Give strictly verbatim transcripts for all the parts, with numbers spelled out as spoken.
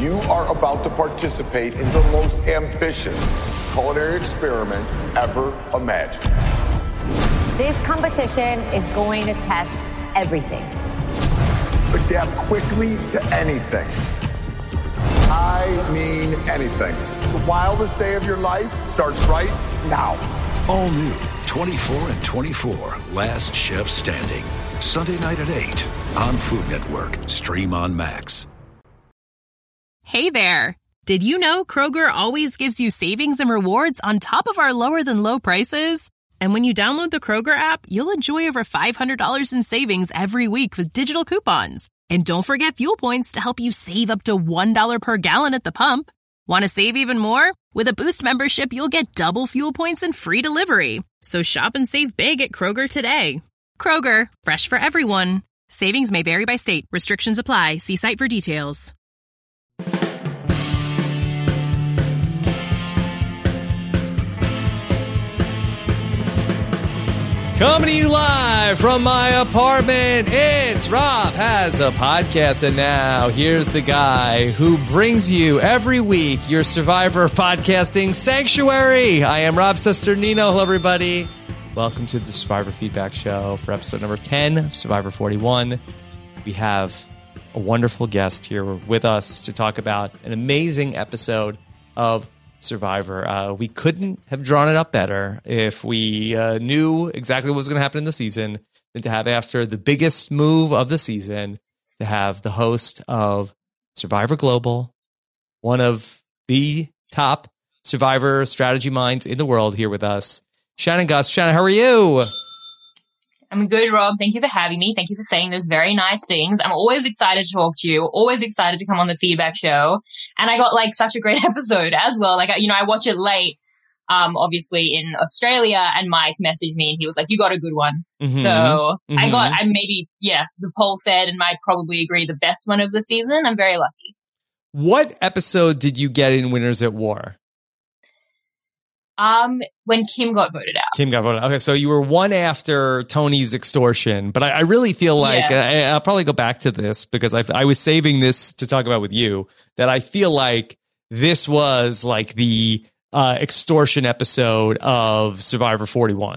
You are about to participate in the most ambitious culinary experiment ever imagined. This competition is going to test everything. Adapt quickly to anything. I mean anything. The wildest day of your life starts right now. All new twenty-four and twenty-four, Last Chef Standing. Sunday night at eight on Food Network. Stream on Max. Hey there. Did you know Kroger always gives you savings and rewards on top of our lower than low prices? And when you download the Kroger app, you'll enjoy over five hundred dollars in savings every week with digital coupons. And don't forget fuel points to help you save up to one dollar per gallon at the pump. Want to save even more? With a Boost membership, you'll get double fuel points and free delivery. So shop and save big at Kroger today. Kroger, fresh for everyone. Savings may vary by state. Restrictions apply. See site for details. Coming to you live from my apartment, it's Rob Has a Podcast. And now here's the guy who brings you every week your Survivor podcasting sanctuary. I am Rob Cesternino. Hello, everybody. Welcome to the Survivor Feedback Show for episode number ten of Survivor forty-one. We have a wonderful guest here with us to talk about an amazing episode of Survivor. Uh, we couldn't have drawn it up better if we uh, knew exactly what was going to happen in the season than to have, after the biggest move of the season, to have the host of Survivor Global, one of the top Survivor strategy minds in the world, here with us, Shannon Guss. Shannon, how are you? I'm good, Rob. Thank you for having me. Thank you for saying those very nice things. I'm always excited to talk to you, always excited to come on the feedback show. And I got like such a great episode as well. Like, you know, I watch it late, um, obviously in Australia, and Mike messaged me and he was like, you got a good one. Mm-hmm. So mm-hmm. I got, I maybe, yeah, the poll said, and might probably agree, the best one of the season. I'm very lucky. What episode did you get in Winners at War? Um, when Kim got voted out. Kim got voted out. Okay, so you were one after Tony's extortion, but I, I really feel like yeah. I, I'll probably go back to this because I, I was saving this to talk about with you. That I feel like this was like the uh, extortion episode of Survivor forty-one.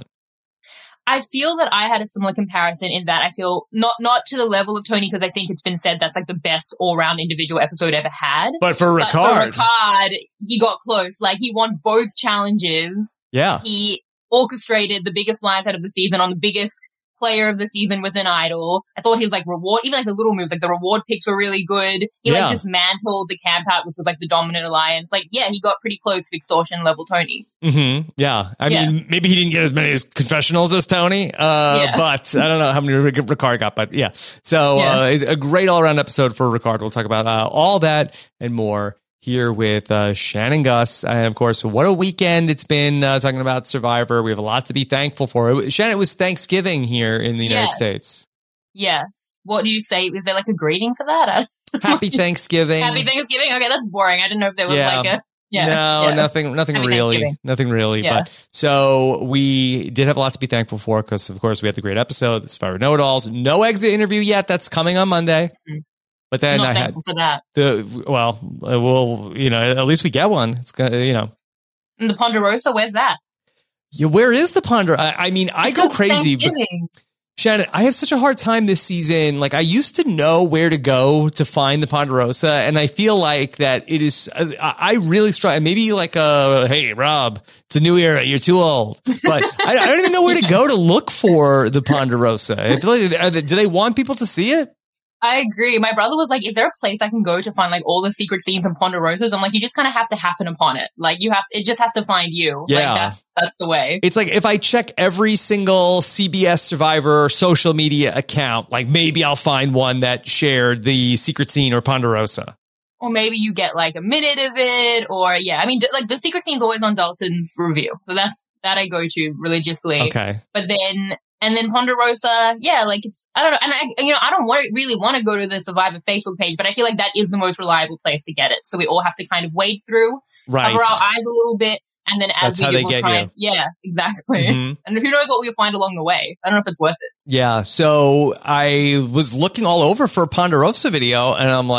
I feel that I had a similar comparison in that I feel not not to the level of Tony, because I think it's been said that's like the best all-round individual episode ever had. But for Ricard, but for Ricard, he got close. Like, he won both challenges. Yeah. He orchestrated the biggest blindside of the season on the biggest player of the season within Idol. I thought his like reward, even like the little moves, like the reward picks were really good. He yeah. like dismantled the camp out, which was like the dominant alliance. Like, yeah, he got pretty close to extortion level Tony. Mm-hmm. Yeah. I yeah. mean, maybe he didn't get as many as confessionals as Tony, uh, yeah. but I don't know how many Ricard got, but yeah. So yeah. Uh, a great all around episode for Ricard. We'll talk about uh, all that and more here with uh, Shannon Guss. And of course, what a weekend it's been uh, talking about Survivor. We have a lot to be thankful for. Shannon, it was Thanksgiving here in the United yes. States. Yes. What do you say? Is there like a greeting for that? Happy Thanksgiving. Happy Thanksgiving. Okay, that's boring. I didn't know if there was yeah. like a... Yeah. No, yeah. nothing, nothing Happy really, nothing really. Yeah. But so we did have a lot to be thankful for because, of course, we had the great episode, the Survivor Know-It-Alls. No exit interview yet. That's coming on Monday. Mm-hmm. But then I'm not I thankful had for that. The well, uh, well, you know, at least we get one. It's gonna, you know, and the Ponderosa. Where's that? Yeah, where is the Ponder? I, I mean, I go crazy. But Shannon, I have such a hard time this season. Like, I used to know where to go to find the Ponderosa, and I feel like that it is. I, I really struggle. Maybe like, uh, hey, Rob, it's a new era. You're too old. But I, I don't even know where to go to look for the Ponderosa. I feel like, do they want people to see it? I agree. My brother was like, is there a place I can go to find like all the secret scenes and Ponderosas? I'm like, you just kind of have to happen upon it. Like, you have, it just has to find you. Yeah. Like, that's, that's the way. It's like, if I check every single C B S Survivor social media account, like maybe I'll find one that shared the secret scene or Ponderosa. Or maybe you get like a minute of it, or yeah. I mean, like the secret scene's always on Dalton's review. So that's, that I go to religiously. Okay. But then, And then Ponderosa, yeah, like it's, I don't know. And I, you know, I don't want, really want to go to the Survivor Facebook page, but I feel like that is the most reliable place to get it. So we all have to kind of wade through, right. cover our eyes a little bit. And then as That's we do, we'll try and, yeah, exactly. Mm-hmm. And who knows what we'll find along the way. I don't know if it's worth it. Yeah. So I was looking all over for a Ponderosa video and I'm like,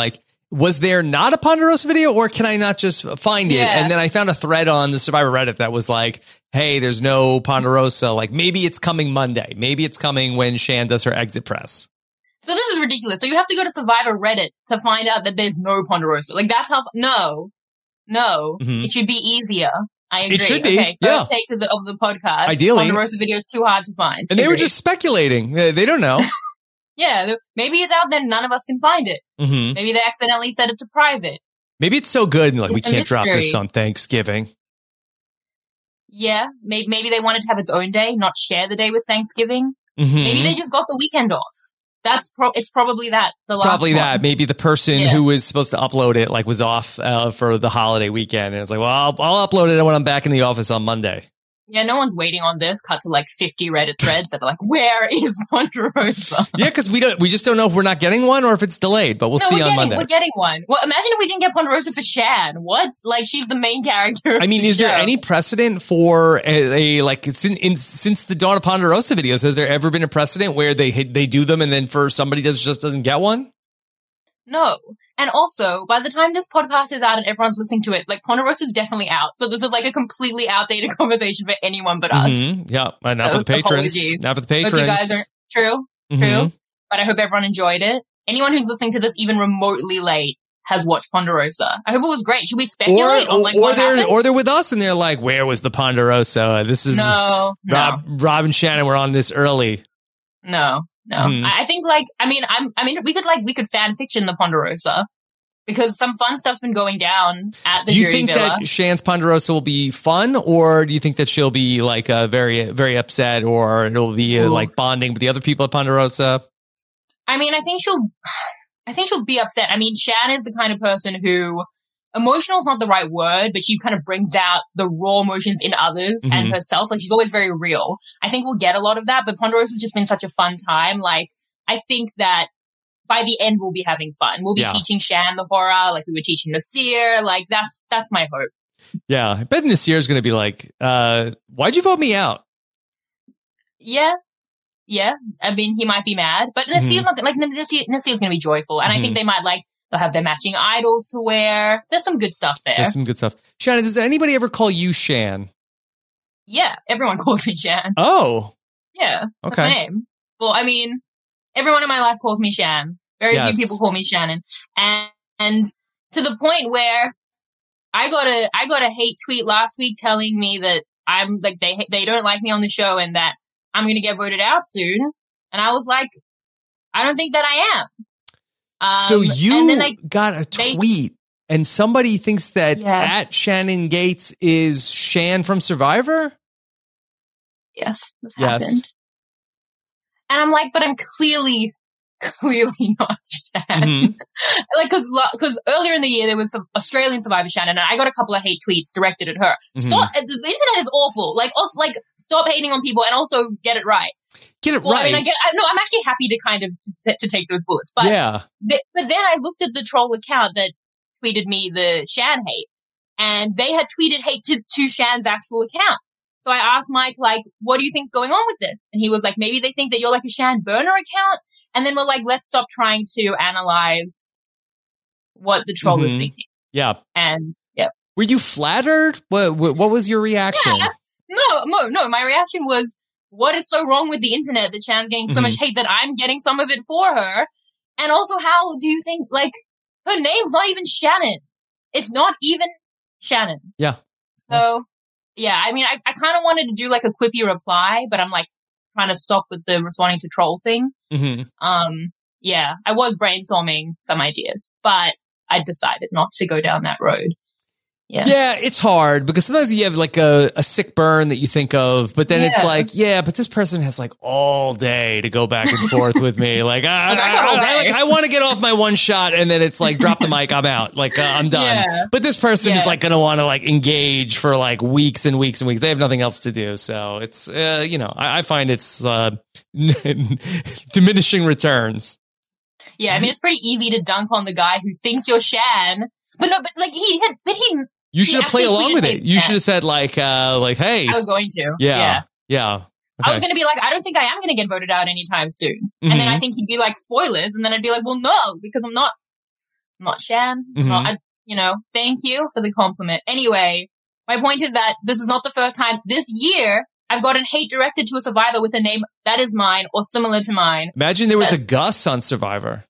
was there not a Ponderosa video, or can I not just find it? Yeah. And then I found a thread on the Survivor Reddit that was like, hey, there's no Ponderosa. Like, maybe it's coming Monday. Maybe it's coming when Shan does her exit press. So this is ridiculous. So you have to go to Survivor Reddit to find out that there's no Ponderosa. Like, that's how, no, no, Mhm. it should be easier. I agree. It should be, Okay, yeah. first take of the, of the podcast. Ideally. Ponderosa video is too hard to find. And they were Agreed. just speculating. They they don't know. Yeah, th- maybe it's out there and none of us can find it. hmm Maybe they accidentally set it to private. Maybe it's so good and like, we It's a can't drop this mystery. on Thanksgiving. Yeah, maybe, maybe they wanted to have its own day, not share the day with Thanksgiving. Mhm. Maybe they just got the weekend off. That's pro- it's probably that. The last Probably one. that. Maybe the person Yeah. who was supposed to upload it like was off uh, for the holiday weekend, and it's like, well, I'll, I'll upload it when I'm back in the office on Monday. Yeah, no one's waiting on this. Cut to like fifty Reddit threads that are like, "Where is Ponderosa?" Yeah, because we don't, we just don't know if we're not getting one or if it's delayed. But we'll no, see we're on getting, Monday. We're getting one. Well, imagine if we didn't get Ponderosa for Shan. What? Like, she's the main character. Of I mean, the is there show. any precedent for a, a like since in, since the dawn of Ponderosa videos? Has there ever been a precedent where they hit- they do them and then for somebody that just doesn't get one? No. And also, by the time this podcast is out and everyone's listening to it, like, Ponderosa's definitely out. So this is like a completely outdated conversation for anyone but us. Mhm. Yeah, and not So, for the patrons. apologies. Not for the Hope patrons. you guys are true, true. Mhm. But I hope everyone enjoyed it. Anyone who's listening to this even remotely late has watched Ponderosa. I hope it was great. Should we Or, speculate on like or what they're happened? or they're with us and they're like, where was the Ponderosa? This is no, no, Rob, Rob and Shannon were on this early. no, no. Mhm. I I think like I mean I'm I mean we could like we could fan fiction the Ponderosa because some fun stuff's been going down at the Do you jury think villa. that Shan's Ponderosa will be fun, or do you think that she'll be like uh, very very upset, or it'll be uh, Ooh. like bonding with the other people at Ponderosa? I mean, I think she'll, I think she'll be upset. I mean, Shan is the kind of person who, emotional is not the right word, but she kind of brings out the raw emotions in others and Mhm. herself. Like, she's always very real. I think we'll get a lot of that, but Ponderosa's just been such a fun time. Like, I think that by the end, we'll be having fun. We'll be Yeah. teaching Shan the horror, like we were teaching Nasir. Like, that's, that's my hope. Yeah, I bet Nasir's going to be like, uh, "Why'd you vote me out?" Yeah. Yeah. I mean, he might be mad, but Nasir's not, like, Nasir, Nasir's going to be joyful. And I think Mhm. they might, like, they'll have their matching idols to wear. There's some good stuff there. There's some good stuff. Shannon, does anybody ever call you Shan? Yeah. Everyone calls me Shan. Oh, Yeah. That's my okay. name. Well, I mean, everyone in my life calls me Shan. Very Yes. few people call me Shannon. And, and to the point where I got a, I got a hate tweet last week telling me that I'm, like, they, they don't like me on the show and that I'm going to get voted out soon. And I was like, I don't think that I am. Um, so you and then I, got a they- tweet, and somebody thinks that Yeah. at Shannon Gates is Shan from Survivor. yes, this Yes. happened. And I'm like, but I'm clearly, clearly not Shan. Mhm. Like, cause, cause earlier in the year, there was some Australian Survivor Shannon, and I got a couple of hate tweets directed at her. Mhm. Stop, the internet is awful. Like, also, like, stop hating on people and also get it right. Get it Well, right. I mean, I get, I, no, I'm actually happy to kind of, to, to take those bullets. But, yeah. th- but then I looked at the troll account that tweeted me the Shan hate, and they had tweeted hate to, to Shan's actual account. So I asked Mike, like, what do you think's going on with this? And he was like, maybe they think that you're like a Shan burner account. And then we're like, let's stop trying to analyze what the troll is Mhm. thinking. Yeah. And yeah. Were you flattered? What What, what was your reaction? Yeah. No, no, no. My reaction was, what is so wrong with the internet that Shan's getting so Mhm. much hate that I'm getting some of it for her? And also, how do you think, like, her name's not even Shannon. It's not even Shannon. Yeah. So, yeah, I mean, I, I kind of wanted to do like a quippy reply, but I'm like trying to stop with the responding to troll thing. hmm Um, yeah, I was brainstorming some ideas, but I decided not to go down that road. Yeah. Yeah, it's hard because sometimes you have like a, a sick burn that you think of, but then it's Yeah. like, yeah, but this person has like all day to go back and forth with me. Like, I, Like, I got all I, day. like, I want to get off my one shot, and then it's like, drop the mic, I'm out. Like, uh, I'm done. Yeah. But this person Yeah. is like going to want to like engage for like weeks and weeks and weeks. They have nothing else to do. So it's, uh, you know, I, I find it's uh, diminishing returns. Yeah, I mean, it's pretty easy to dunk on the guy who thinks you're Shan. But no, but like he had, but he, You should He have played actually along with tweeted it. You that. should have said like, uh, like, hey, I was going to. yeah, Yeah. yeah. I was Okay. going to be like, I don't think I am going to get voted out anytime soon. And then Mhm. I think he'd be like, spoilers. And then I'd be like, well, no, because I'm not. not Shan. Mm-hmm. Not, I, you know, thank you for the compliment. Anyway, my point is that this is not the first time this year I've gotten hate directed to a survivor with a name that is mine or similar to mine. Imagine there was That's, a Gus on Survivor.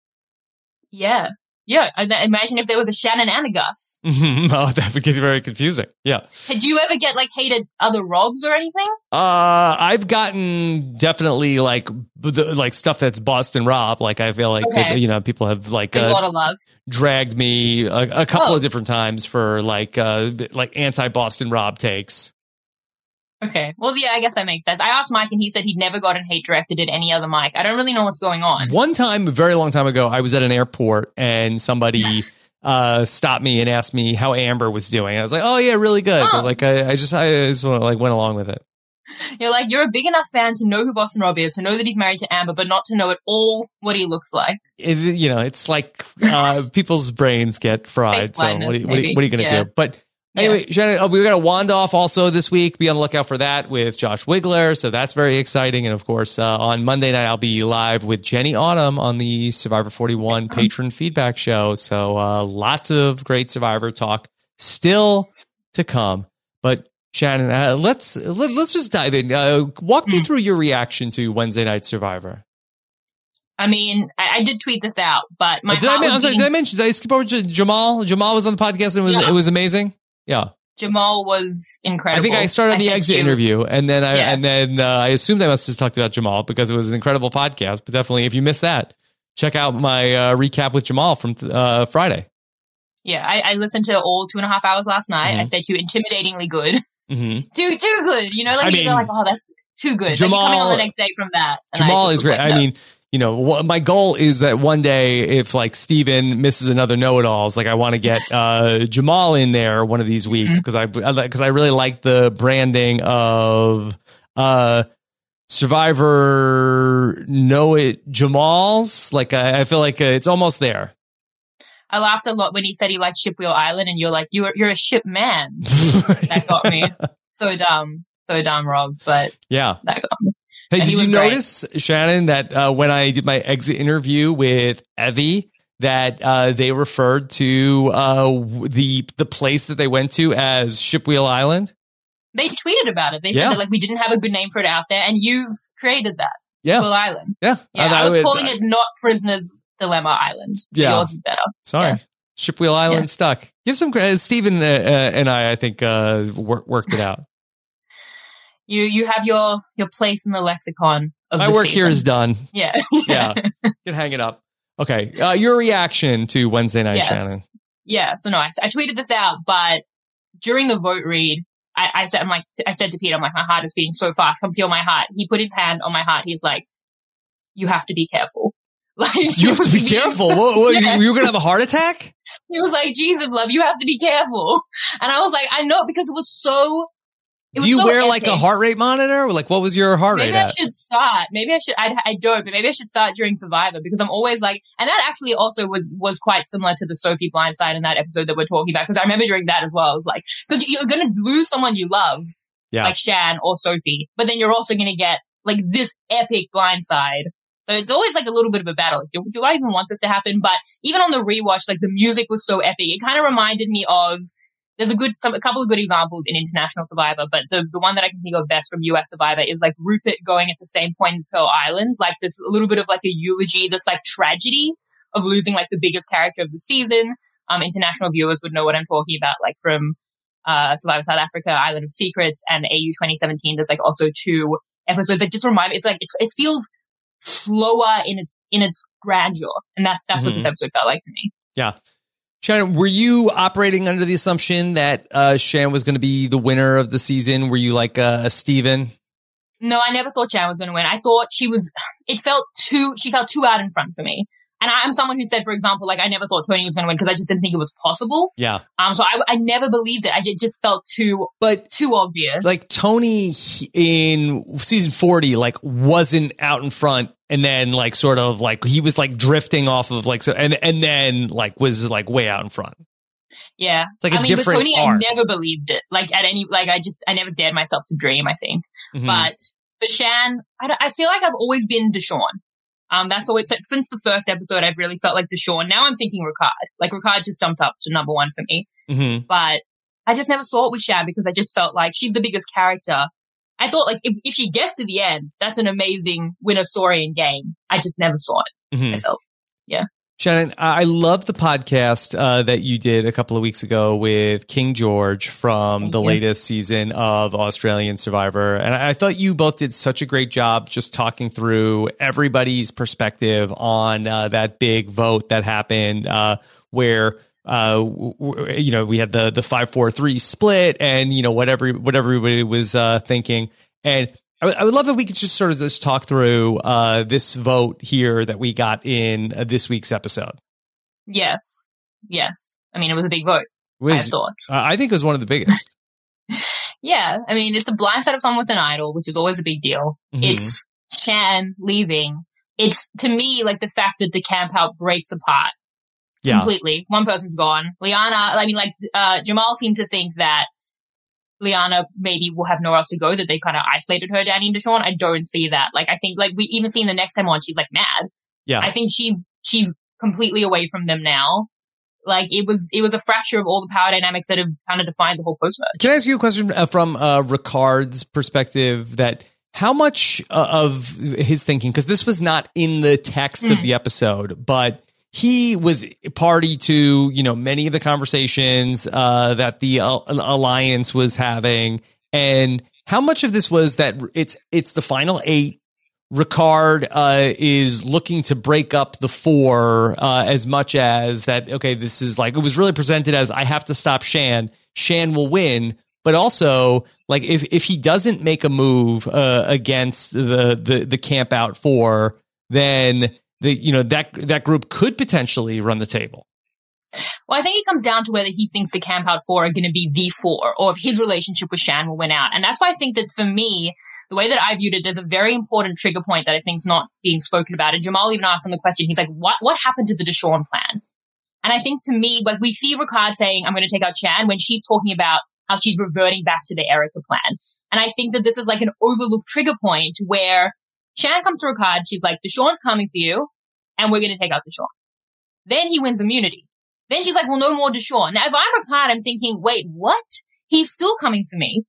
Yeah. Yeah. Imagine if there was a Shannon and a Gus. Mm-hmm. Oh, that would get very confusing. Yeah. Did you ever get like hated other Robs or anything? Uh, I've gotten definitely like the, like stuff that's Boston Rob. Like I feel like Okay. that, you know, people have like a uh, lot of love. dragged me a, a couple Oh. of different times for like uh like anti Boston Rob takes. Okay. Well, yeah, I guess that makes sense. I asked Mike and he said he'd never gotten hate directed at any other Mike. I don't really know what's going on. One time, a very long time ago, I was at an airport and somebody uh, stopped me and asked me how Amber was doing. I was like, "Oh yeah, really good." Oh. But like, I, I just, I just like went along with it. You're like, you're a big enough fan to know who Boston Rob is, to know that he's married to Amber, but not to know at all what he looks like. It, you know, it's like uh, people's brains get fried. So what are, you- what, are, you- maybe. what are you going to Yeah. do? But anyway, Shannon, oh, we got a wand off also this week. Be on the lookout for that with Josh Wigler. So that's very exciting. And of course, uh, on Monday night, I'll be live with Jenny Autumn on the Survivor forty-one patron feedback show. So uh, lots of great Survivor talk still to come. But Shannon, uh, let's let, let's just dive in. Uh, walk me through your reaction to Wednesday Night Survivor. I mean, I, I did tweet this out, but my Uh, did, I, heart men- was I'm sorry, beating- did I mention? Did I skip over to Jamal? Jamal was on the podcast and it was Yeah. it was amazing. Yeah. Jamal was incredible. I think I started the sent exit you- interview, and then I Yeah. and then uh, I assumed I must have talked about Jamal because it was an incredible podcast. But definitely, if you missed that, check out my uh, recap with Jamal from uh, Friday. Yeah, I, I listened to all two and a half hours last night. Mhm. I said to you, intimidatingly good. Mm-hmm. too too good. You know, like I you're mean, like, oh, that's too good. Jamal- then you're coming on the next day from that. and I Jamal just is was great. like, I no. mean, you know, wh- my goal is that one day, if like Steven misses another know-it-alls, like I want to get uh, Jamal in there one of these weeks because I because I really like the branding of uh, Survivor Know It Jamals. Like I, I feel like uh, it's almost there. I laughed a lot when he said he liked Shipwheel Island, and you're like, you're you're a ship man. That got me so dumb, so dumb, Rob. But Yeah. that got me. Hey, And did he you was great. notice, Shannon, that uh, when I did my exit interview with Evie, that uh, they referred to uh, w- the the place that they went to as Shipwheel Island? They tweeted about it. They Yeah. said that like we didn't have a good name for it out there, and you've created that. Yeah. Shipwheel Island. Yeah. Yeah, And I was would- calling it not Prisoners Dilemma Island. But Yeah. yours is better. Sorry. Yeah. Shipwheel Island Yeah. stuck. Give some credit. Stephen uh, uh, and I, I think, uh, wor- worked it out. You you have your your place in the lexicon of My the work season. here is done. Yeah. Yeah. Can hang it up. Okay. Uh, your reaction to Wednesday night, Yes. Shannon. Yeah, so no, I, I tweeted this out, but during the vote read, I, I said, I'm like, I said to Pete, I'm like, my heart is beating so fast. Come feel my heart. He put his hand on my heart. He's like, you have to be careful. Like, You have to be he was careful. so- What, what, Yeah. you, you're going to have a heart attack? He was like, Jesus, love, you have to be careful. And I was like, I know, because it was so. It Do was you so wear like a epic. heart rate monitor? Like, what was your heart Maybe rate I at? should start. Maybe I should. I, I don't, but maybe I should start during Survivor because I'm always like, and that actually also was was quite similar to the Sophie Blindside in that episode that we're talking about. Because I remember during that as well. I was like, because you're gonna lose someone you love, Yeah. like Shan or Sophie, but then you're also gonna get like this epic blindside. So it's always like a little bit of a battle. Like, do, do I even want this to happen? But even on the rewatch, like the music was so epic. It kind of reminded me of. There's a good, some, a couple of good examples in International Survivor, but the, the one that I can think of best from U S Survivor is like Rupert going at the same point in Pearl Islands, like this a little bit of like a eulogy, this like tragedy of losing like the biggest character of the season. Um, international viewers would know what I'm talking about, like from uh, Survivor South Africa, Island of Secrets, and A U twenty seventeen. There's like also two episodes that just remind me. It's like it's, it feels slower in its in its grandeur, and that's that's Mhm. what this episode felt like to me. Yeah. Shannon, were you operating under the assumption that uh, Shan was going to be the winner of the season? Were you like uh, a Steven? No, I never thought Shan was going to win. I thought she was, it felt too, she felt too out in front for me. And I am someone who said, for example, like, I never thought Tony was going to win because I just didn't think it was possible. Yeah. Um, so I, I never believed it. I just, just felt too, But too obvious. like Tony in season forty, like wasn't out in front. And then like sort of like he was like drifting off of like, so, and, and then like was like way out in front. Yeah. It's like a I mean, different with Tony, arc. I never believed it. Like at any, like I just, I never dared myself to dream, I think. Mhm. But, but Shan, I, don't- I feel like I've always been Deshawn. Um, that's always, since the first episode, I've really felt like Deshawn. Now I'm thinking Ricard. Like, Ricard just jumped up to number one for me. Mm-hmm. But I just never saw it with Shan because I just felt like she's the biggest character. I thought, like, if, if she gets to the end, that's an amazing winner story in game. I just never saw it mm-hmm. myself. Yeah. Shannon, I love the podcast uh, that you did a couple of weeks ago with King George from Thank the you. latest season of Australian Survivor. And I thought you both did such a great job just talking through everybody's perspective on uh, that big vote that happened uh, where, uh, w- w- you know, we had the the five four three split and, you know, whatever, what everybody was uh, thinking. And I would, I would love if we could just sort of just talk through uh, this vote here that we got in uh, this week's episode. Yes. Yes. I mean, it was a big vote. It was, I have thoughts. Uh, I think it was one of the biggest. Yeah. I mean, it's a blind side of someone with an idol, which is always a big deal. Mm-hmm. It's Shan leaving. It's, to me, like the fact that the camp out breaks apart Yeah. completely. One person's gone. Liana, I mean, like, uh, Jamal seemed to think that Liana maybe will have nowhere else to go, that they kind of isolated her, Danny and Deshawn. I don't see that. Like, I think, like, we even seen the next time on, she's, like, mad. Yeah. I think she's, she's completely away from them now. Like, it was, it was a fracture of all the power dynamics that have kind of defined the whole post-merge. Can I ask you a question uh, from uh, Ricard's perspective that how much uh, of his thinking, because this was not in the text mm. of the episode, but he was party to, you know, many of the conversations uh, that the uh, alliance was having. And how much of this was that it's it's the final eight? Ricard uh, is looking to break up the four uh, as much as that. OK, this is like it was really presented as I have to stop Shan. Shan will win. But also, like if if he doesn't make a move uh, against the, the the camp out four, then the you know that that group could potentially run the table. Well, I think it comes down to whether he thinks the camp out four are going to be the four, or if his relationship with Shan will win out. And that's why I think that for me, the way that I viewed it, there's a very important trigger point that I think is not being spoken about. And Jamal even asked on the question, he's like, what what happened to the Deshawn plan? And I think to me, like we see Ricard saying, I'm going to take out Shan, when she's talking about how she's reverting back to the Erica plan. And I think that this is like an overlooked trigger point where Shan comes to Ricard, she's like, Deshawn's coming for you, and we're going to take out Deshawn. Then he wins immunity. Then she's like, well, no more Deshawn. Now, if I'm Ricard, I'm thinking, wait, what? He's still coming for me.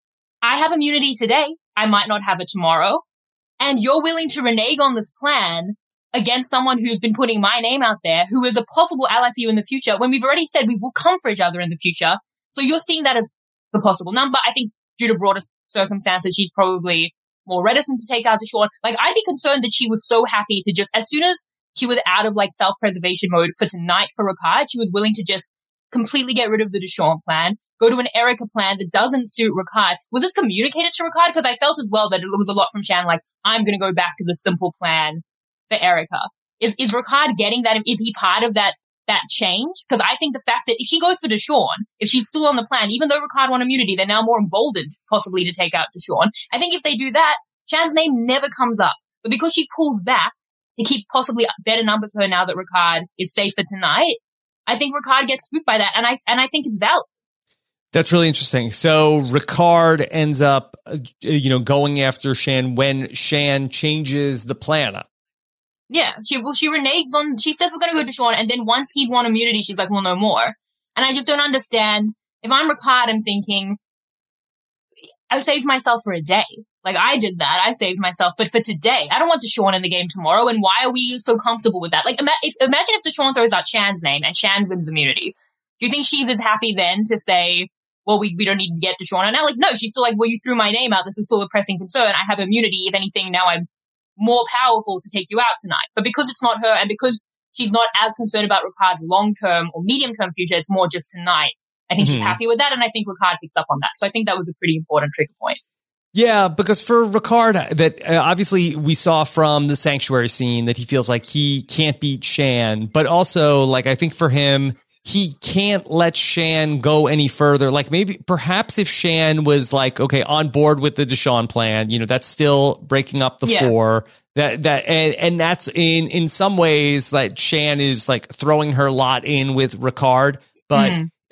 I have immunity today. I might not have it tomorrow. And you're willing to renege on this plan against someone who's been putting my name out there, who is a possible ally for you in the future, when we've already said we will come for each other in the future. So you're seeing that as the possible number. I think due to broader circumstances, she's probably more reticent to take out Deshawn. Like, I'd be concerned that she was so happy to just, as soon as she was out of like self-preservation mode for tonight for Ricard, she was willing to just completely get rid of the Deshawn plan, go to an Erica plan that doesn't suit Ricard. Was this communicated to Ricard? Because I felt as well that it was a lot from Shan, like, I'm going to go back to the simple plan for Erica. Is, is Ricard getting that? Is he part of that that change? Because I think the fact that if she goes for Deshawn, if she's still on the plan, even though Ricard won immunity, they're now more emboldened possibly to take out Deshawn. I think if they do that, Shan's name never comes up. But because she pulls back to keep possibly better numbers for her now that Ricard is safe for tonight, I think Ricard gets spooked by that, and I and I think it's valid. That's really interesting. So Ricard ends up, uh, you know, going after Shan when Shan changes the plan up. Yeah, she well, she reneges on. She says we're going to go to Deshawn, and then once he's won immunity, she's like, "Well, no more." And I just don't understand. If I'm Ricard, I'm thinking, I saved myself for a day. Like, I did that. I saved myself. But for today, I don't want Deshawn in the game tomorrow. And why are we so comfortable with that? Like, ima- if, imagine if Deshawn throws out Shan's name and Shan wins immunity. Do you think she's as happy then to say, well, we, we don't need to get Deshawn? And now, like, no, she's still like, well, you threw my name out. This is still a pressing concern. I have immunity. If anything, now I'm more powerful to take you out tonight. But because it's not her, and because she's not as concerned about Ricard's long-term or medium-term future, it's more just tonight. I think mm-hmm. she's happy with that. And I think Ricard picks up on that. So I think that was a pretty important trigger point. Yeah, because for Ricard, that uh, obviously we saw from the sanctuary scene that he feels like he can't beat Shan, but also like I think for him, he can't let Shan go any further. Like maybe perhaps if Shan was like, okay, on board with the Deshawn plan, you know, that's still breaking up the yeah. four. That that and, and that's in in some ways like Shan is like throwing her lot in with Ricard, but mm-hmm.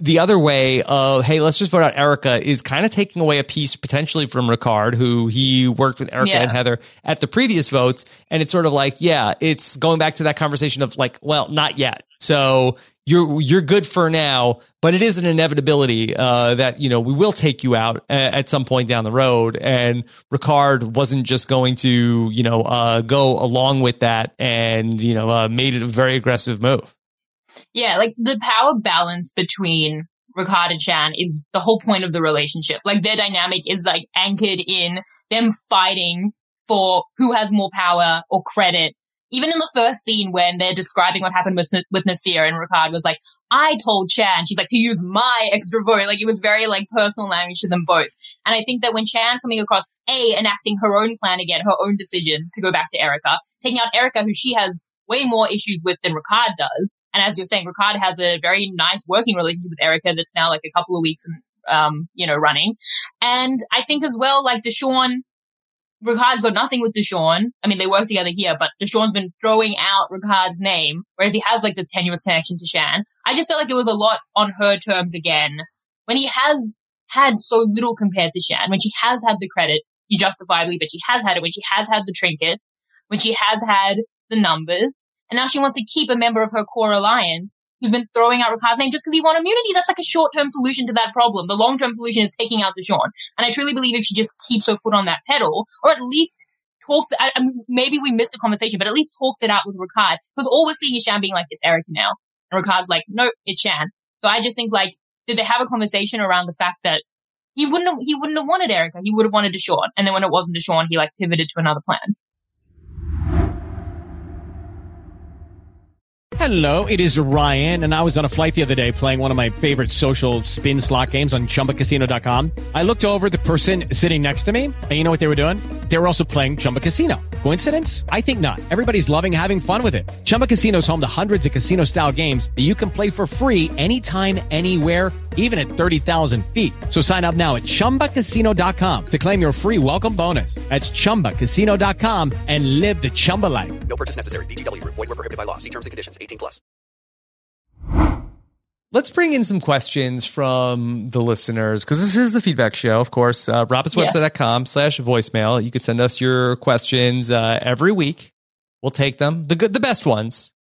the other way of, hey, let's just vote out Erica is kind of taking away a piece potentially from Ricard, who he worked with Erica Yeah. and Heather at the previous votes. And it's sort of like, yeah, it's going back to that conversation of like, well, not yet. So you're you're good for now, but it is an inevitability uh, that, you know, we will take you out a- at some point down the road. And Ricard wasn't just going to, you know, uh, go along with that and, you know, uh, made it a very aggressive move. Yeah, like the power balance between Ricard and Shan is the whole point of the relationship. Like their dynamic is like anchored in them fighting for who has more power or credit. Even in the first scene when they're describing what happened with with Nasir, and Ricard was like, I told Shan, she's like, to use my extra vote. Like it was very like personal language to them both. And I think that when Shan's coming across, A, enacting her own plan again, her own decision to go back to Erica, taking out Erica, who she has way more issues with than Ricard does. And as you're saying, Ricard has a very nice working relationship with Erica that's now like a couple of weeks, um, you know, running. And I think as well, like Deshawn, Ricard's got nothing with Deshawn. I mean, they work together here, but Deshawn's been throwing out Ricard's name, whereas he has like this tenuous connection to Shan. I just felt like it was a lot on her terms again, when he has had so little compared to Shan, when she has had the credit, he justifiably, but she has had it, when she has had the trinkets, when she has had the numbers, and now she wants to keep a member of her core alliance who's been throwing out Ricard's name just because he won immunity. That's like a short-term solution to that problem. The long-term solution is taking out Deshawn. And I truly believe if she just keeps her foot on that pedal, or at least talks, I, I mean, maybe we missed a conversation, but at least talks it out with Ricard, because all we're seeing is Shan being like, it's Erica now. And Ricard's like, no, it's Shan. So I just think, like, did they have a conversation around the fact that he wouldn't have, he wouldn't have wanted Erica. He would have wanted Deshawn. And then when it wasn't Deshawn, he like pivoted to another plan. Hello, it is Ryan, and I was on a flight the other day playing one of my favorite social spin slot games on Chumba Casino dot com. I looked over at the person sitting next to me, and you know what they were doing? They were also playing Chumba Casino. Coincidence? I think not. Everybody's loving having fun with it. Chumba Casino is home to hundreds of casino-style games that you can play for free anytime, anywhere, even at thirty thousand feet. So sign up now at Chumba Casino dot com to claim your free welcome bonus. That's Chumba Casino dot com and live the Chumba life. No purchase necessary. V G W. Void where prohibited by law. See terms and conditions. eighteen plus. Let's bring in some questions from the listeners, because this is the feedback show, of course. Uh, robertswebsite.com slash voicemail. You could send us your questions uh, every week. We'll take them, the good, the best ones.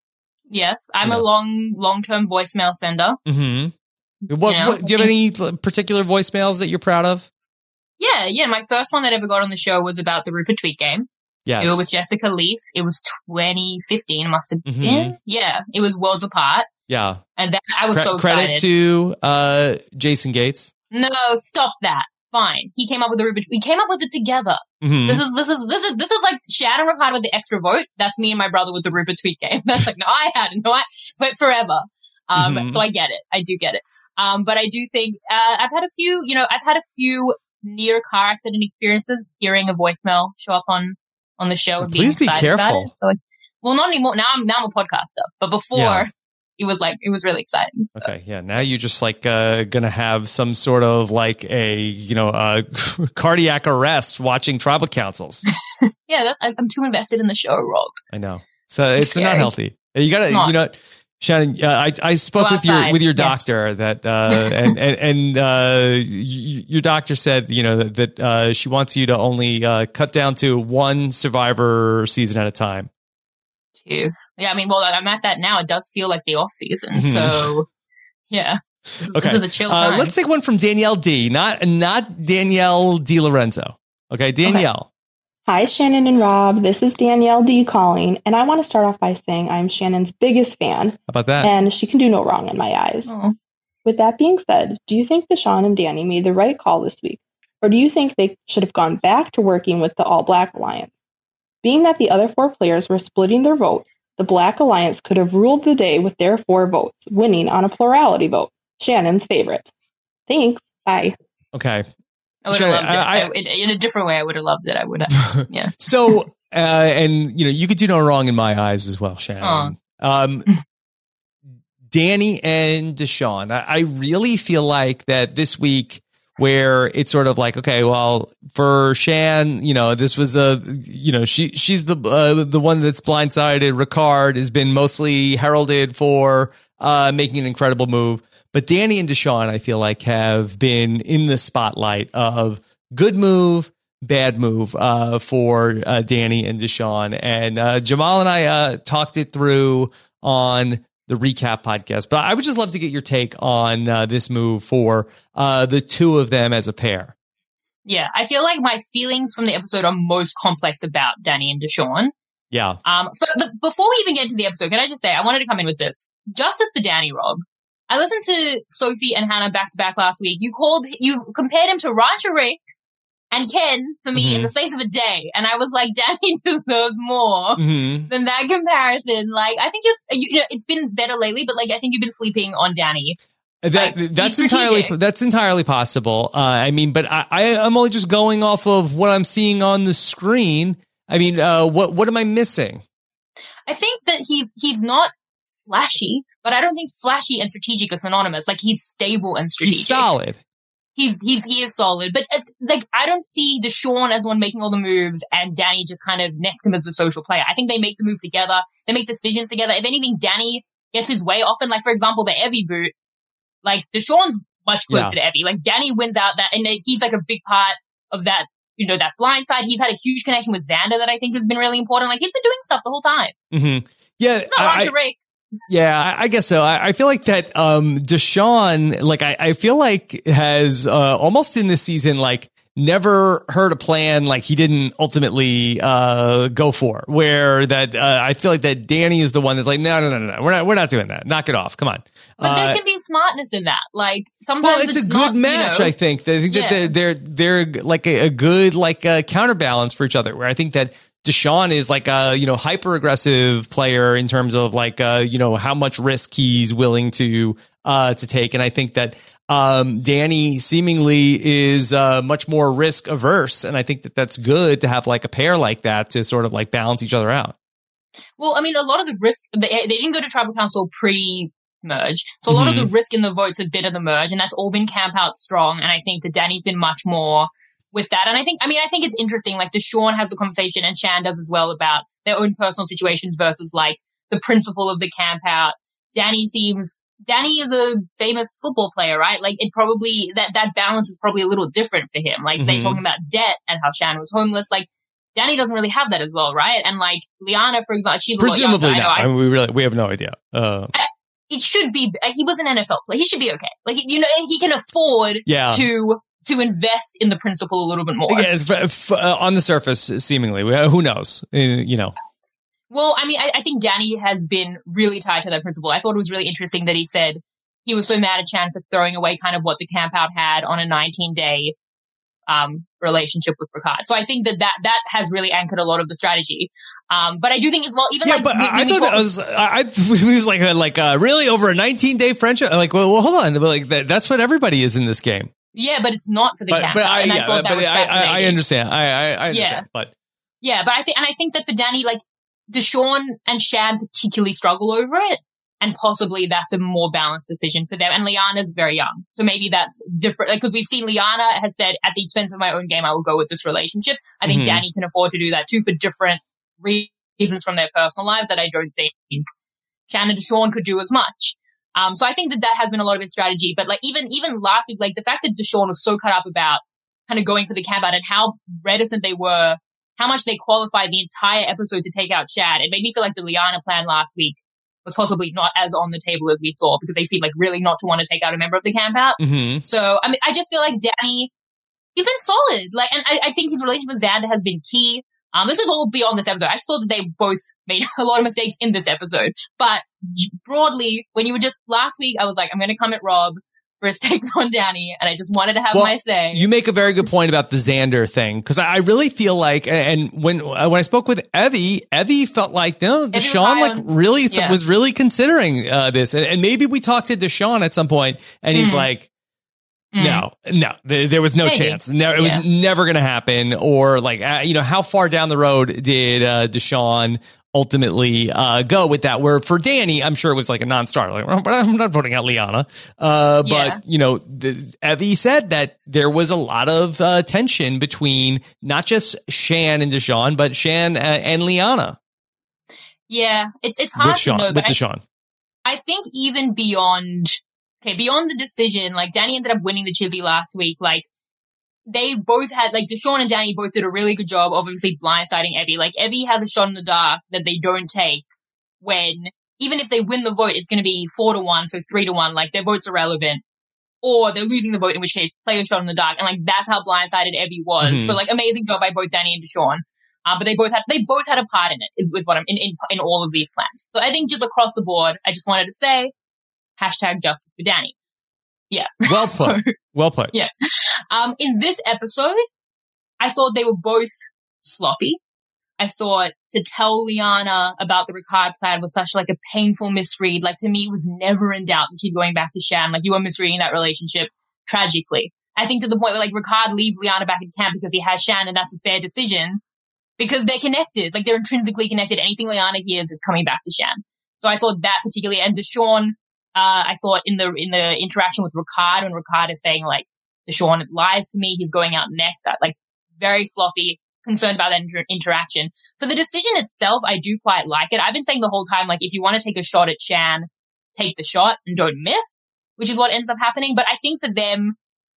Yes, I'm Yeah. a long, long-term voicemail sender. Mm-hmm. What, You know, what, do you have any particular voicemails that you're proud of? Yeah, yeah. My first one that ever got on the show was about the Rupert Tweet game. Yes. It was with Jessica Leese. It was twenty fifteen, must have been. Mhm. Yeah, it was worlds apart. Yeah. And that, I was Cre- so excited. Credit to uh, Jason Gates. No, stop that. Fine. He came up with the Rupert. We came up with it together. Mhm. This is this is this is this is like Shan and Ricard with the extra vote. That's me and my brother with the Rupert Tweet game. That's like no, I had it. No, I but forever. Um, Mhm. so I get it. I do get it. Um, but I do think uh, I've had a few. You know, I've had a few near car accident experiences. Hearing a voicemail show up on on the show. And being Please be excited about careful. it. So, I, well, not anymore. Now I'm now I'm a podcaster. But before. Yeah. It was like, it was really exciting. So. Okay, yeah. Now you're just like uh, gonna have some sort of like a you know uh, cardiac arrest watching tribal councils. Yeah, that, I'm too invested in the show, Rob. I know. So it's Scary. not healthy. You gotta, It's not. you know, Shannon. Uh, I I spoke Go with your outside. with your Yes. doctor that uh, and and and uh, y- your doctor said you know that, that uh, she wants you to only uh, cut down to one Survivor season at a time. Jeez. Yeah, I mean, well, I'm at that now. It does feel like the off season. Mhm. So, yeah. This, Okay, this is a chill uh, time. let's take one from Danielle D. Not not Danielle Di Lorenzo. Okay, Danielle. Hi, Shannon and Rob. This is Danielle D calling, and I want to start off by saying I'm Shannon's biggest fan, How about that? and she can do no wrong in my eyes. Oh. With that being said, do you think Deshawn and Danny made the right call this week, or do you think they should have gone back to working with the All Black Alliance? Being that the other four players were splitting their votes, the Black Alliance could have ruled the day with their four votes, winning on a plurality vote. Shannon's favorite. Thanks. Bye. Okay. I would Sure, have loved it. I- I, in, in a different way, I would have loved it. I would have. Yeah. So, uh, and you know, you could do no wrong in my eyes as well, Shannon. Um, Danny and Deshawn, I, I really feel like that this week where it's sort of like, okay, well, for Shan, you know, this was a, you know, she, she's the, uh, the one that's blindsided. Ricard has been mostly heralded for, uh, making an incredible move. But Danny and Deshaun, I feel like, have been in the spotlight of good move, bad move uh, for uh, Danny and Deshaun. And uh, Jamal and I uh, talked it through on the recap podcast. But I would just love to get your take on uh, this move for uh, the two of them as a pair. Yeah, I feel like my feelings from the episode are most complex about Danny and Deshaun. Yeah. Um. So the, before we even get into the episode, can I just say, I wanted to come in with this. Justice for Danny, Rob. I listened to Sophie and Hannah back to back last week. You called, you compared him to Rancher Rick and Ken for me mm-hmm. in the space of a day. And I was like, Danny deserves more mm-hmm. than that comparison. Like, I think just, you know, it's been better lately, but like, I think you've been sleeping on Danny. That like, that's entirely that's entirely possible. Uh, I mean, but I, I I'm only just going off of what I'm seeing on the screen. I mean, uh, what what am I missing? I think that he's he's not flashy, but I don't think flashy and strategic are synonymous. Like, he's stable and strategic. He's solid. He's he's he is solid, but it's, like, I don't see Deshaun as the one making all the moves and Danny just kind of next to him as a social player. I think they make the moves together. They make decisions together. If anything, Danny gets his way often. Like, for example, the Evie boot. Like, Deshaun's much closer yeah. to Evie. Like, Danny wins out that, and he's like a big part of that, you know, that blind side. He's had a huge connection with Xander that I think has been really important. Like, he's been doing stuff the whole time. Mm-hmm. Yeah. It's not Rancher Rick. Yeah, I, I guess so. I, I feel like that um, Deshaun, like, I, I feel like has uh, almost in this season, like, never heard a plan like he didn't ultimately uh, go for, where that uh, I feel like that Danny is the one that's like, no, no, no, no, no, we're not, we're not doing that. Knock it off. Come on. But uh, there can be smartness in that. Like, sometimes well, it's, it's a good not, match. You know, I think. I think that yeah. they're, they're they're like a, a good like uh, counterbalance for each other. Where I think that Deshaun is like a, you know, hyper aggressive player in terms of like, uh, you know, how much risk he's willing to uh, to take. And I think that um, Danny seemingly is uh, much more risk averse. And I think that that's good to have like a pair like that to sort of like balance each other out. Well, I mean, a lot of the risk, they, they didn't go to tribal council pre-merge. So a lot mm-hmm. of the risk in the votes has been at the merge, and that's all been camp out strong. And I think that Danny's been much more with that. And I think, I mean, I think it's interesting, like, Deshaun has the conversation and Shan does as well about their own personal situations versus like the principle of the camp out. Danny seems, Danny is a famous football player, right? Like, it probably, that, that balance is probably a little different for him. Like, mm-hmm. they're talking about debt and how Shan was homeless. Like, Danny doesn't really have that as well, right? And like Liana, for example, she's presumably a lot younger. not. I, I mean, we really we have no idea. Uh, I, it should be. He was an N F L player. He should be okay. Like, you know, he can afford yeah. to to invest in the principle a little bit more. Yeah, it's f- f- uh, on the surface, seemingly. Who knows? Uh, you know. Well, I mean, I, I think Danny has been really tied to that principle. I thought it was really interesting that he said he was so mad at Shan for throwing away kind of what the camp out had on a nineteen day um, relationship with Ricard. So I think that, that that has really anchored a lot of the strategy. Um, but I do think as well, even yeah, like, but when, I when thought talk- that was, I, I it was like, a, like, uh, really over a nineteen day friendship. Like, well, well hold on. But like, that, that's what everybody is in this game. Yeah, but it's not for the but, camp. But I, and I yeah, thought that but was fascinating. I, I understand. I, I, I understand. Yeah. But yeah, but I think, and I think that for Danny, like, Deshaun and Shan particularly struggle over it. And possibly that's a more balanced decision for them. And Liana's very young. So maybe that's different. Like, because we've seen Liana has said, at the expense of my own game, I will go with this relationship. I think mm-hmm. Danny can afford to do that too for different reasons from their personal lives that I don't think Shan and Deshaun could do as much. Um, so I think that that has been a lot of his strategy. But like, even, even last week, like the fact that Deshaun was so cut up about kind of going for the camp out and how reticent they were, how much they qualified the entire episode to take out Shad. It made me feel like the Liana plan last week was possibly not as on the table as we saw because they seem like really not to want to take out a member of the camp out. Mm-hmm. So, I mean, I just feel like Danny, he's been solid. Like, and I, I think his relationship with Xander has been key. Um, this is all beyond this episode. I just thought that they both made a lot of mistakes in this episode. But broadly, when you were just last week, I was like, I'm going to come at Rob for his takes on Danny, and I just wanted to have well, my say. You make a very good point about the Xander thing, because I really feel like, and when when I spoke with Evie, Evie felt like, no, Deshaun like on, really th- yeah. was really considering uh, this, and, and maybe we talked to Deshaun at some point, and he's mm. like, mm. no, no, there, there was no maybe. chance, no, it yeah. was never going to happen, or like, uh, you know, how far down the road did uh, Deshaun ultimately uh, go with that, where for Danny, I'm sure it was like a non-starter. Like, I'm not voting out Liana. Uh, yeah. But, you know, the, Evie said that there was a lot of uh, tension between not just Shan and Deshaun, but Shan and, and Liana. Yeah, it's it's hard with to Sean, know. With but Deshaun. I, I think even beyond okay, beyond the decision, like Danny ended up winning the Chivy last week. Like they both had, like Deshawn and Danny both did a really good job, obviously blindsiding Evie. Like Evie has a shot in the dark that they don't take when, even if they win the vote, it's going to be four to one, so three to one. Like their vote's irrelevant. Or they're losing the vote, in which case play a shot in the dark. And like that's how blindsided Evie was. Mm-hmm. So like amazing job by both Danny and Deshawn. Uh, but they both had they both had a part in it, is with what I'm in, in in all of these plans. So I think just across the board, I just wanted to say hashtag justice for Danny. Yeah. Well put. Well put. Yes. Um, in this episode, I thought they were both sloppy. I thought to tell Liana about the Ricard plan was such like a painful misread. Like to me, it was never in doubt that she's going back to Shan. Like you were misreading that relationship tragically. I think to the point where like Ricard leaves Liana back in camp because he has Shan, and that's a fair decision because they're connected. Like they're intrinsically connected. Anything Liana hears is coming back to Shan. So I thought that particularly, and Deshawn, uh, I thought in the in the interaction with Ricard, when Ricard is saying like Deshawn lies to me, he's going out next. Like very sloppy. Concerned about that inter- interaction. For the decision itself, I do quite like it. I've been saying the whole time, like, if you want to take a shot at Shan, take the shot and don't miss, which is what ends up happening. But I think for them,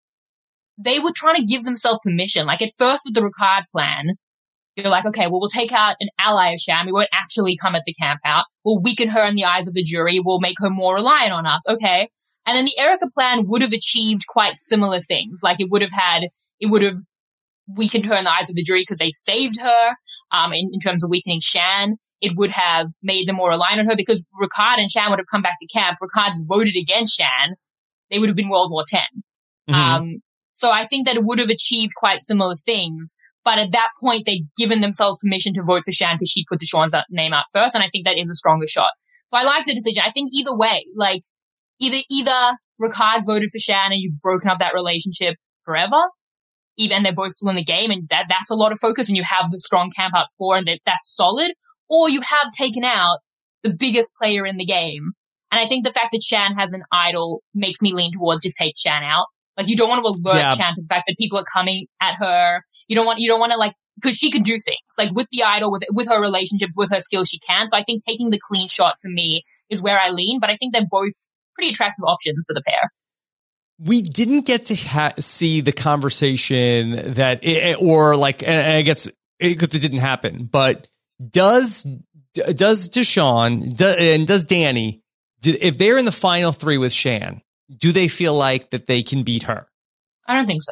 they were trying to give themselves permission. Like, at first with the Ricard plan, you're like, okay, well, we'll take out an ally of Shan. We won't actually come at the camp out. We'll weaken her in the eyes of the jury. We'll make her more reliant on us. Okay. And then the Erica plan would have achieved quite similar things. Like, it would have had, it would have weakened her in the eyes of the jury because they saved her. Um, in, in terms of weakening Shan, it would have made them more reliant on her because Ricard and Shan would have come back to camp. Ricard's voted against Shan. They would have been World War Ten. Mm-hmm. Um, so I think that it would have achieved quite similar things. But at that point, they'd given themselves permission to vote for Shan because she put Deshawn's name out first. And I think that is a stronger shot. So I like the decision. I think either way, like either, either Ricard's voted for Shan and you've broken up that relationship forever, even they're both still in the game, and that that's a lot of focus, and you have the strong camp out four, and that, that's solid, or you have taken out the biggest player in the game. And I think the fact that Shan has an idol makes me lean towards just take Shan out. Like, you don't want to alert yeah. Shan to the fact that people are coming at her. You don't want, you don't want to, like, because she can do things. Like, with the idol, with with her relationships, with her skills, she can. So I think taking the clean shot for me is where I lean, but I think they're both pretty attractive options for the pair. We didn't get to ha- see the conversation that, it, or like, and I guess because it, it didn't happen. But does does Deshawn do, and does Danny, do, if they're in the final three with Shan, do they feel like that they can beat her? I don't think so.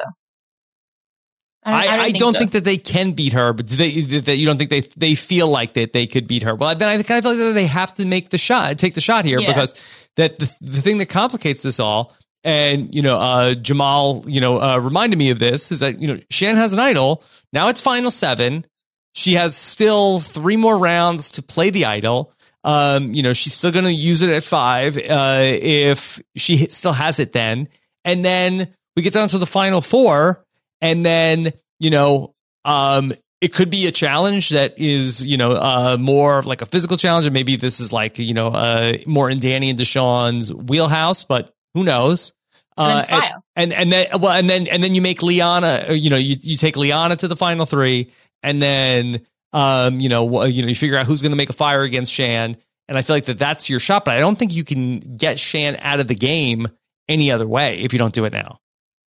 I I, don't, I don't, I think, don't so. think that they can beat her, but do they? That you don't think they they feel like that they could beat her? Well, then I kind of feel like they have to make the shot, take the shot here, yeah. because that the, the thing that complicates this all. And, you know, uh, Jamal, you know, uh, reminded me of this is that, you know, Shan has an idol. Now it's final seven. She has still three more rounds to play the idol. Um, you know, she's still going to use it at five, uh, if she still has it then. And then we get down to the final four. And then, you know, um, it could be a challenge that is, you know, uh, more like a physical challenge. And maybe this is like, you know, uh, more in Danny and Deshawn's wheelhouse, but who knows? Uh, and, and, and then, well, and then, and then you make Liana, you know, you, you take Liana to the final three, and then, um, you know, you know, you figure out who's going to make a fire against Shan. And I feel like that that's your shot, but I don't think you can get Shan out of the game any other way if you don't do it now.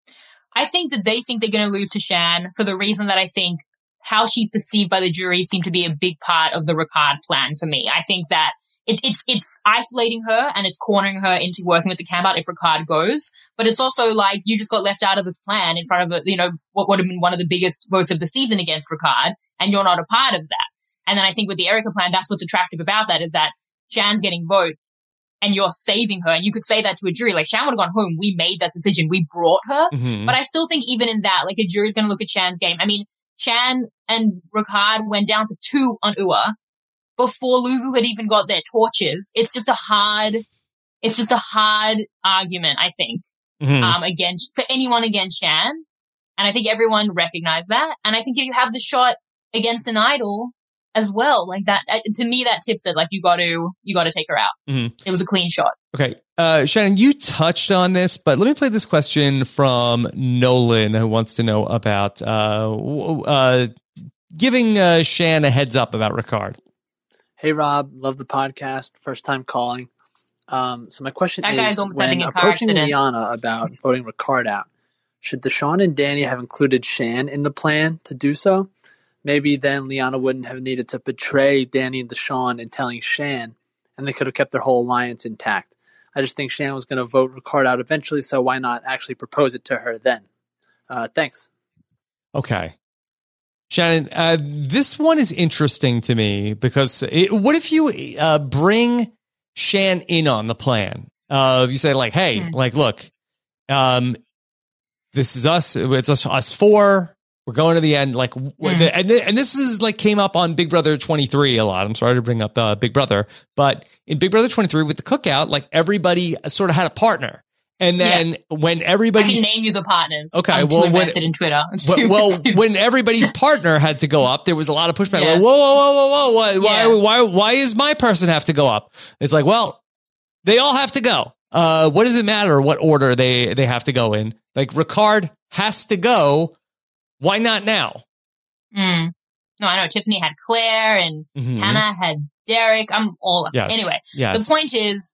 I think that they think they're going to lose to Shan for the reason that I think how she's perceived by the jury seemed to be a big part of the Ricard plan for me. I think that it, it's it's isolating her and it's cornering her into working with the camp out if Ricard goes. But it's also like you just got left out of this plan in front of, a, you know, what would have been one of the biggest votes of the season against Ricard, and you're not a part of that. And then I think with the Erica plan, that's what's attractive about that is that Shan's getting votes and you're saving her. And you could say that to a jury, like Shan would have gone home. We made that decision. We brought her. Mm-hmm. But I still think even in that, like a jury's going to look at Shan's game. I mean, Shan and Ricard went down to two on Ua before Luvu had even got their torches. It's just a hard, it's just a hard argument, I think, mm-hmm. um, against, for anyone against Shan. And I think everyone recognized that. And I think if you have the shot against an idol as well, like that, uh, to me, that tips it, like you got to, you got to take her out. Mm-hmm. It was a clean shot. Okay. Uh, Shannon, you touched on this, but let me play this question from Nolan, who wants to know about uh, uh, giving uh, Shan a heads up about Ricard. Hey, Rob. Love the podcast. First time calling. Um, so my question That is, guy's almost when having a car approaching accident. Liana about voting Ricard out, should Deshaun and Danny have included Shan in the plan to do so? Maybe then Liana wouldn't have needed to betray Danny and Deshaun in telling Shan, and they could have kept their whole alliance intact. I just think Shan was going to vote Ricard out eventually, so why not actually propose it to her then? Uh, thanks. Okay. Shannon, uh, this one is interesting to me because it, what if you uh, bring Shan in on the plan? Uh, you say like, hey, mm. like, look, um, this is us. It's us, us four. We're going to the end. Like, mm. and, and this is like came up on Big Brother twenty-three a lot. I'm sorry to bring up uh, Big Brother, but in Big Brother twenty-three with the cookout, like everybody sort of had a partner. And then yeah. when everybody I can name you the partners. Okay, I'm well, too invested when, in Twitter. Well, well when everybody's partner had to go up, there was a lot of pushback. Yeah. Like, whoa, whoa, whoa, whoa, whoa! Why, yeah. why, why, why is my person have to go up? It's like, well, they all have to go. Uh, what does it matter what order they they have to go in? Like Ricard has to go. Why not now? Mm. No, I know Tiffany had Claire and mm-hmm. Hannah had Derek. I'm all up. Yes. Anyway, yes. the point is.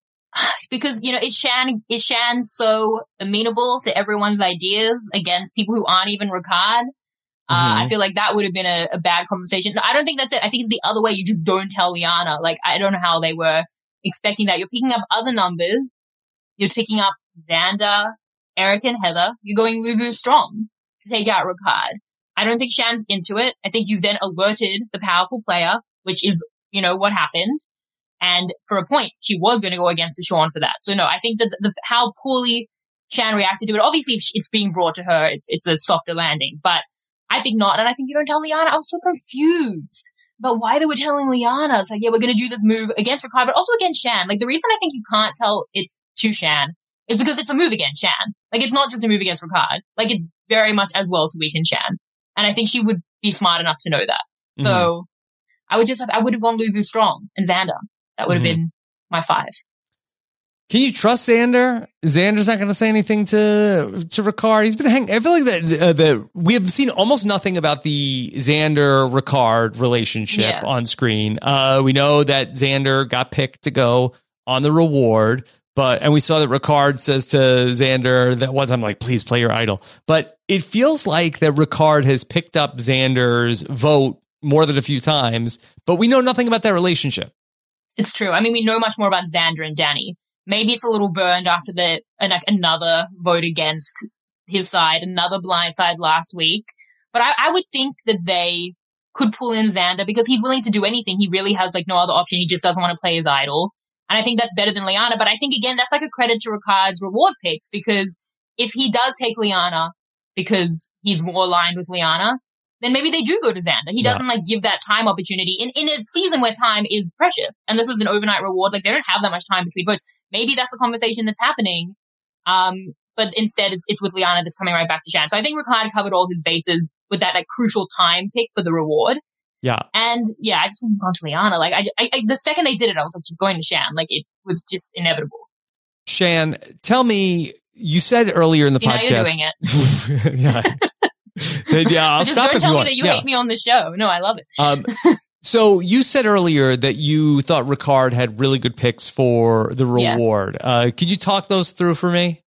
Because, you know, is Shan, is Shan so amenable to everyone's ideas against people who aren't even Ricard? Uh, mm-hmm. I feel like that would have been a, a bad conversation. I don't think that's it. I think it's the other way. You just don't tell Liana. Like, I don't know how they were expecting that. You're picking up other numbers. You're picking up Xander, Eric, and Heather. You're going Luvu strong to take out Ricard. I don't think Shan's into it. I think you've then alerted the powerful player, which is, you know, what happened. And for a point, she was going to go against Deshaun for that. So no, I think that the, the, how poorly Shan reacted to it, obviously if it's being brought to her, it's it's a softer landing. But I think not. And I think you don't tell Liana. I was so confused about why they were telling Liana. It's like, yeah, we're going to do this move against Ricard, but also against Shan. Like the reason I think you can't tell it to Shan is because it's a move against Shan. Like it's not just a move against Ricard. Like it's very much as well to weaken Shan. And I think she would be smart enough to know that. Mm-hmm. So I would just have, I would have gone Luvu strong and Xander. That would have mm-hmm. been my five. Can you trust Xander? Xander's not going to say anything to to Ricard. He's been hanging. I feel like that uh, the we have seen almost nothing about the Xander Ricard relationship yeah. on screen. Uh, we know that Xander got picked to go on the reward, but and we saw that Ricard says to Xander that one time, like, "Please play your idol." But it feels like that Ricard has picked up Xander's vote more than a few times, but we know nothing about that relationship. It's true. I mean, we know much more about Xander and Danny. Maybe it's a little burned after the uh, another vote against his side, another blind side last week. But I, I would think that they could pull in Xander because he's willing to do anything. He really has like no other option. He just doesn't want to play his idol. And I think that's better than Liana. But I think, again, that's like a credit to Ricard's reward picks because if he does take Liana because he's more aligned with Liana, then maybe they do go to Xander. He doesn't, yeah. like, give that time opportunity in, in a season where time is precious. And this is an overnight reward. Like, they don't have that much time between votes. Maybe that's a conversation that's happening. Um, but instead, it's it's with Liana that's coming right back to Shan. So I think Ricard covered all his bases with that, like, crucial time pick for the reward. Yeah. And, yeah, I just wouldn't gone to Liana. Like, I, I, I, the second they did it, I was like, she's going to Shan. Like, it was just inevitable. Shan, tell me, you said earlier in the See, podcast. Now you're doing it. yeah. Yeah, I'll just stop don't if tell you me want. that you yeah. hate me on the show. No, I love it. Um, so you said earlier that you thought Ricard had really good picks for the reward. Yeah. Uh, could you talk those through for me?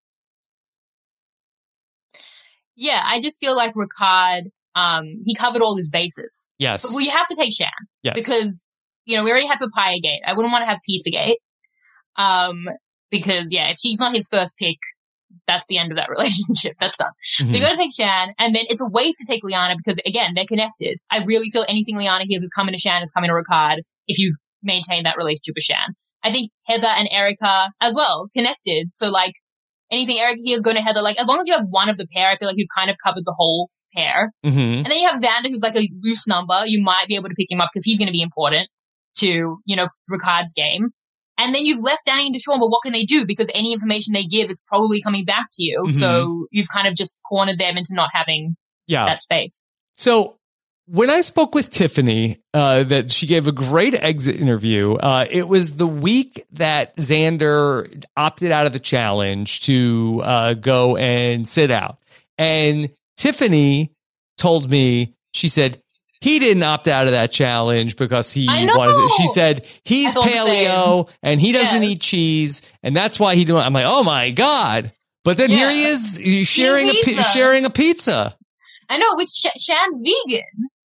Yeah, I just feel like Ricard, um, he covered all his bases. Yes. But well, you have to take Shan. Yes. Because, you know, we already had Papaya Gate. I wouldn't want to have Pizzagate. Um, because, yeah, if she's not his first pick, that's the end of that relationship. That's done. Mm-hmm. So you got to take Shan, and then it's a waste to take Liana because, again, they're connected. I really feel anything Liana hears is coming to Shan is coming to Ricard if you've maintained that relationship with Shan. I think Heather and Erica as well, connected. So, like, anything Erica hears going to Heather, like, as long as you have one of the pair, I feel like you've kind of covered the whole pair. Mm-hmm. And then you have Xander, who's like a loose number. You might be able to pick him up because he's going to be important to, you know, Ricard's game. And then you've left Danny and Deshaun, but what can they do? Because any information they give is probably coming back to you. Mm-hmm. So you've kind of just cornered them into not having yeah. that space. So when I spoke with Tiffany, uh, that she gave a great exit interview, uh, it was the week that Xander opted out of the challenge to uh, go and sit out. And Tiffany told me, she said, he didn't opt out of that challenge because he I know. wanted. She said he's paleo and he doesn't Yes. eat cheese, and that's why he doing. I'm like, oh my god! But then Yeah. here he is he's sharing a pi- pizza. sharing a pizza. I know, with Sh- Shan's vegan.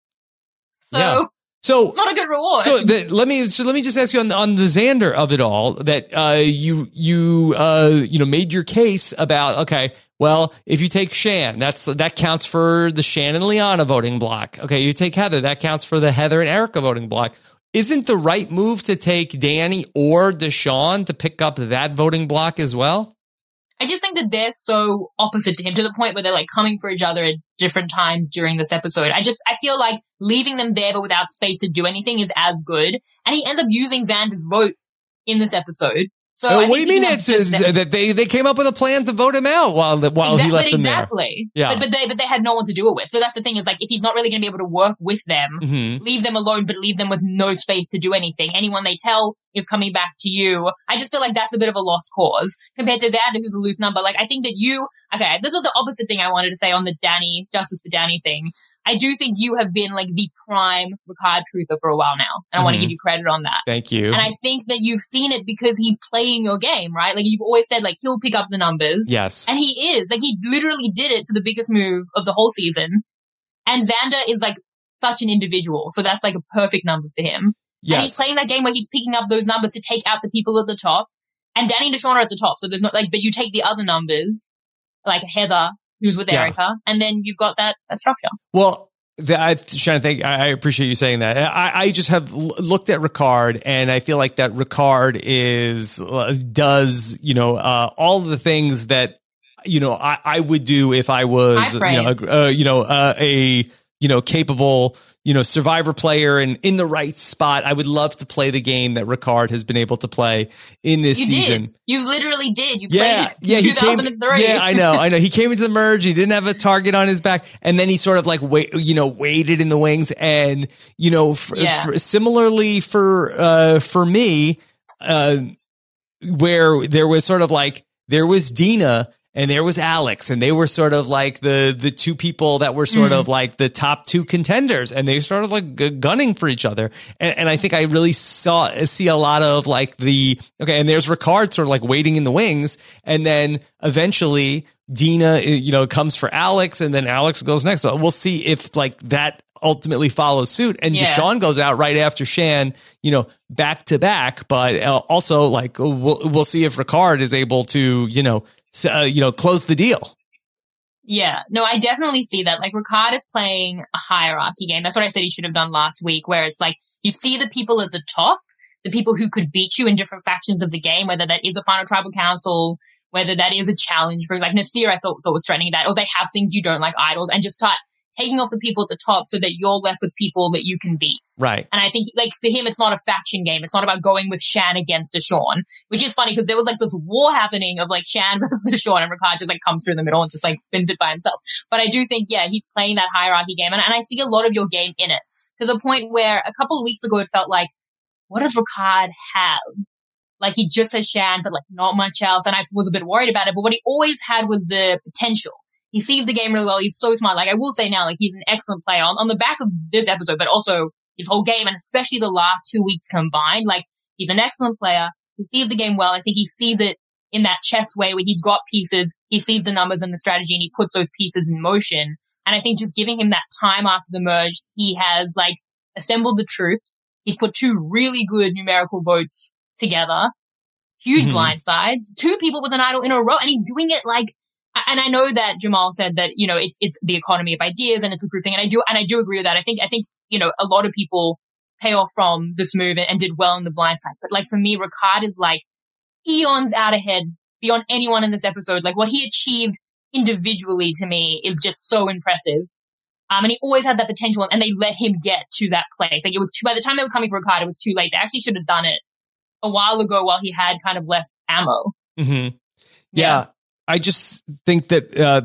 So, Yeah. So it's not a good reward. So the, let me so let me just ask you on, on the Xander of it all that uh, you you uh, you know made your case about okay, well if you take Shan, that's that counts for the Shan and Liana voting block. Okay, you take Heather, that counts for the Heather and Erica voting block. Isn't the right move to take Danny or Deshaun to pick up that voting block as well? I just think that they're so opposite to him to the point where they're like coming for each other at different times during this episode. I just, I feel like leaving them there but without space to do anything is as good. And he ends up using Xander's vote in this episode. So Uh, I what do you think mean he it's, wants it's to- that they, they came up with a plan to vote him out while the, while exactly, he left them exactly. there? Yeah. But, but they but they had no one to do it with. So that's the thing is like if he's not really going to be able to work with them, Mhm. leave them alone, but leave them with no space to do anything. Anyone they tell is coming back to you. I just feel like that's a bit of a lost cause compared to Xander, who's a loose number. Like I think that you, okay, this is the opposite thing I wanted to say on the Danny Justice for Danny thing. I do think you have been like the prime Ricard truther for a while now, and I want to Mhm. give you credit on that. Thank you. And I think that you've seen it because he's playing your game, right? Like you've always said, like he'll pick up the numbers. Yes. And he is. Like he literally did it for the biggest move of the whole season. And Xander is like such an individual. So that's like a perfect number for him. Yes. And he's playing that game where he's picking up those numbers to take out the people at the top. And Danny and Deshaun are at the top. So there's not like, but you take the other numbers, like Heather, who's with Yeah. Erica, and then you've got that, that structure. Well, the, I, Shannon, thank, I I appreciate you saying that. I, I just have l- looked at Ricard, and I feel like that Ricard is uh, does you know uh, all the things that you know I, I would do if I was High you know praise. a, uh, you know uh, a you know capable you know survivor player and in the right spot. I would love to play the game that Ricard has been able to play in this You season. did. You literally did. You Yeah, played yeah, in he two came. thousand three. Yeah, I know, I know. He came into the merge. He didn't have a target on his back, and then he sort of like wait, you know, waited in the wings. And you know, f- Yeah. f- similarly for uh, for me, uh, where there was sort of like there was Dina and there was Alex, and they were sort of like the the two people that were sort Mm. of like the top two contenders, and they started like g- gunning for each other. And, and I think I really saw see a lot of like the okay, and there's Ricard sort of like waiting in the wings, and then eventually Dina, you know, comes for Alex, and then Alex goes next. So we'll see if like that ultimately follows suit. And Yeah. Deshaun goes out right after Shan, you know, back to back. But uh, also like we'll we'll see if Ricard is able to, you know. So, uh, you know, close the deal. Yeah, no, I definitely see that. Like, Ricard is playing a hierarchy game. That's what I said he should have done last week, where it's like, you see the people at the top, the people who could beat you in different factions of the game, whether that is a final tribal council, whether that is a challenge for, like, Nasir, I thought, thought was threatening that, or they have things you don't like, idols, and just start taking off the people at the top so that you're left with people that you can beat. Right. And I think, like, for him, it's not a faction game. It's not about going with Shan against Deshaun, which is funny because there was, like, this war happening of, like, Shan versus Deshaun, and Ricard just, like, comes through the middle and just, like, wins it by himself. But I do think, yeah, he's playing that hierarchy game, and, and I see a lot of your game in it, to the point where a couple of weeks ago it felt like, what does Ricard have? Like, he just has Shan, but, like, not much else, and I was a bit worried about it, but what he always had was the potential. He sees the game really well. He's so smart. Like, I will say now, like, he's an excellent player on, on the back of this episode, but also his whole game, and especially the last two weeks combined. Like, he's an excellent player. He sees the game well. I think he sees it in that chess way where he's got pieces. He sees the numbers and the strategy, and he puts those pieces in motion. And I think just giving him that time after the merge, he has, like, assembled the troops. He's put two really good numerical votes together. Huge Mhm. blind sides. Two people with an idol in a row, and he's doing it, like, and I know that Jamal said that, you know, it's, it's the economy of ideas and it's a group thing. And I do, and I do agree with that. I think, I think, you know, a lot of people pay off from this move and, and did well in the blind side. But like for me, Ricard is like eons out ahead beyond anyone in this episode. Like what he achieved individually to me is just so impressive. Um, and he always had that potential, and they let him get to that place. Like it was too, by the time they were coming for Ricard, it was too late. They actually should have done it a while ago while he had kind of less ammo. Mm-hmm. Yeah. I just think that uh,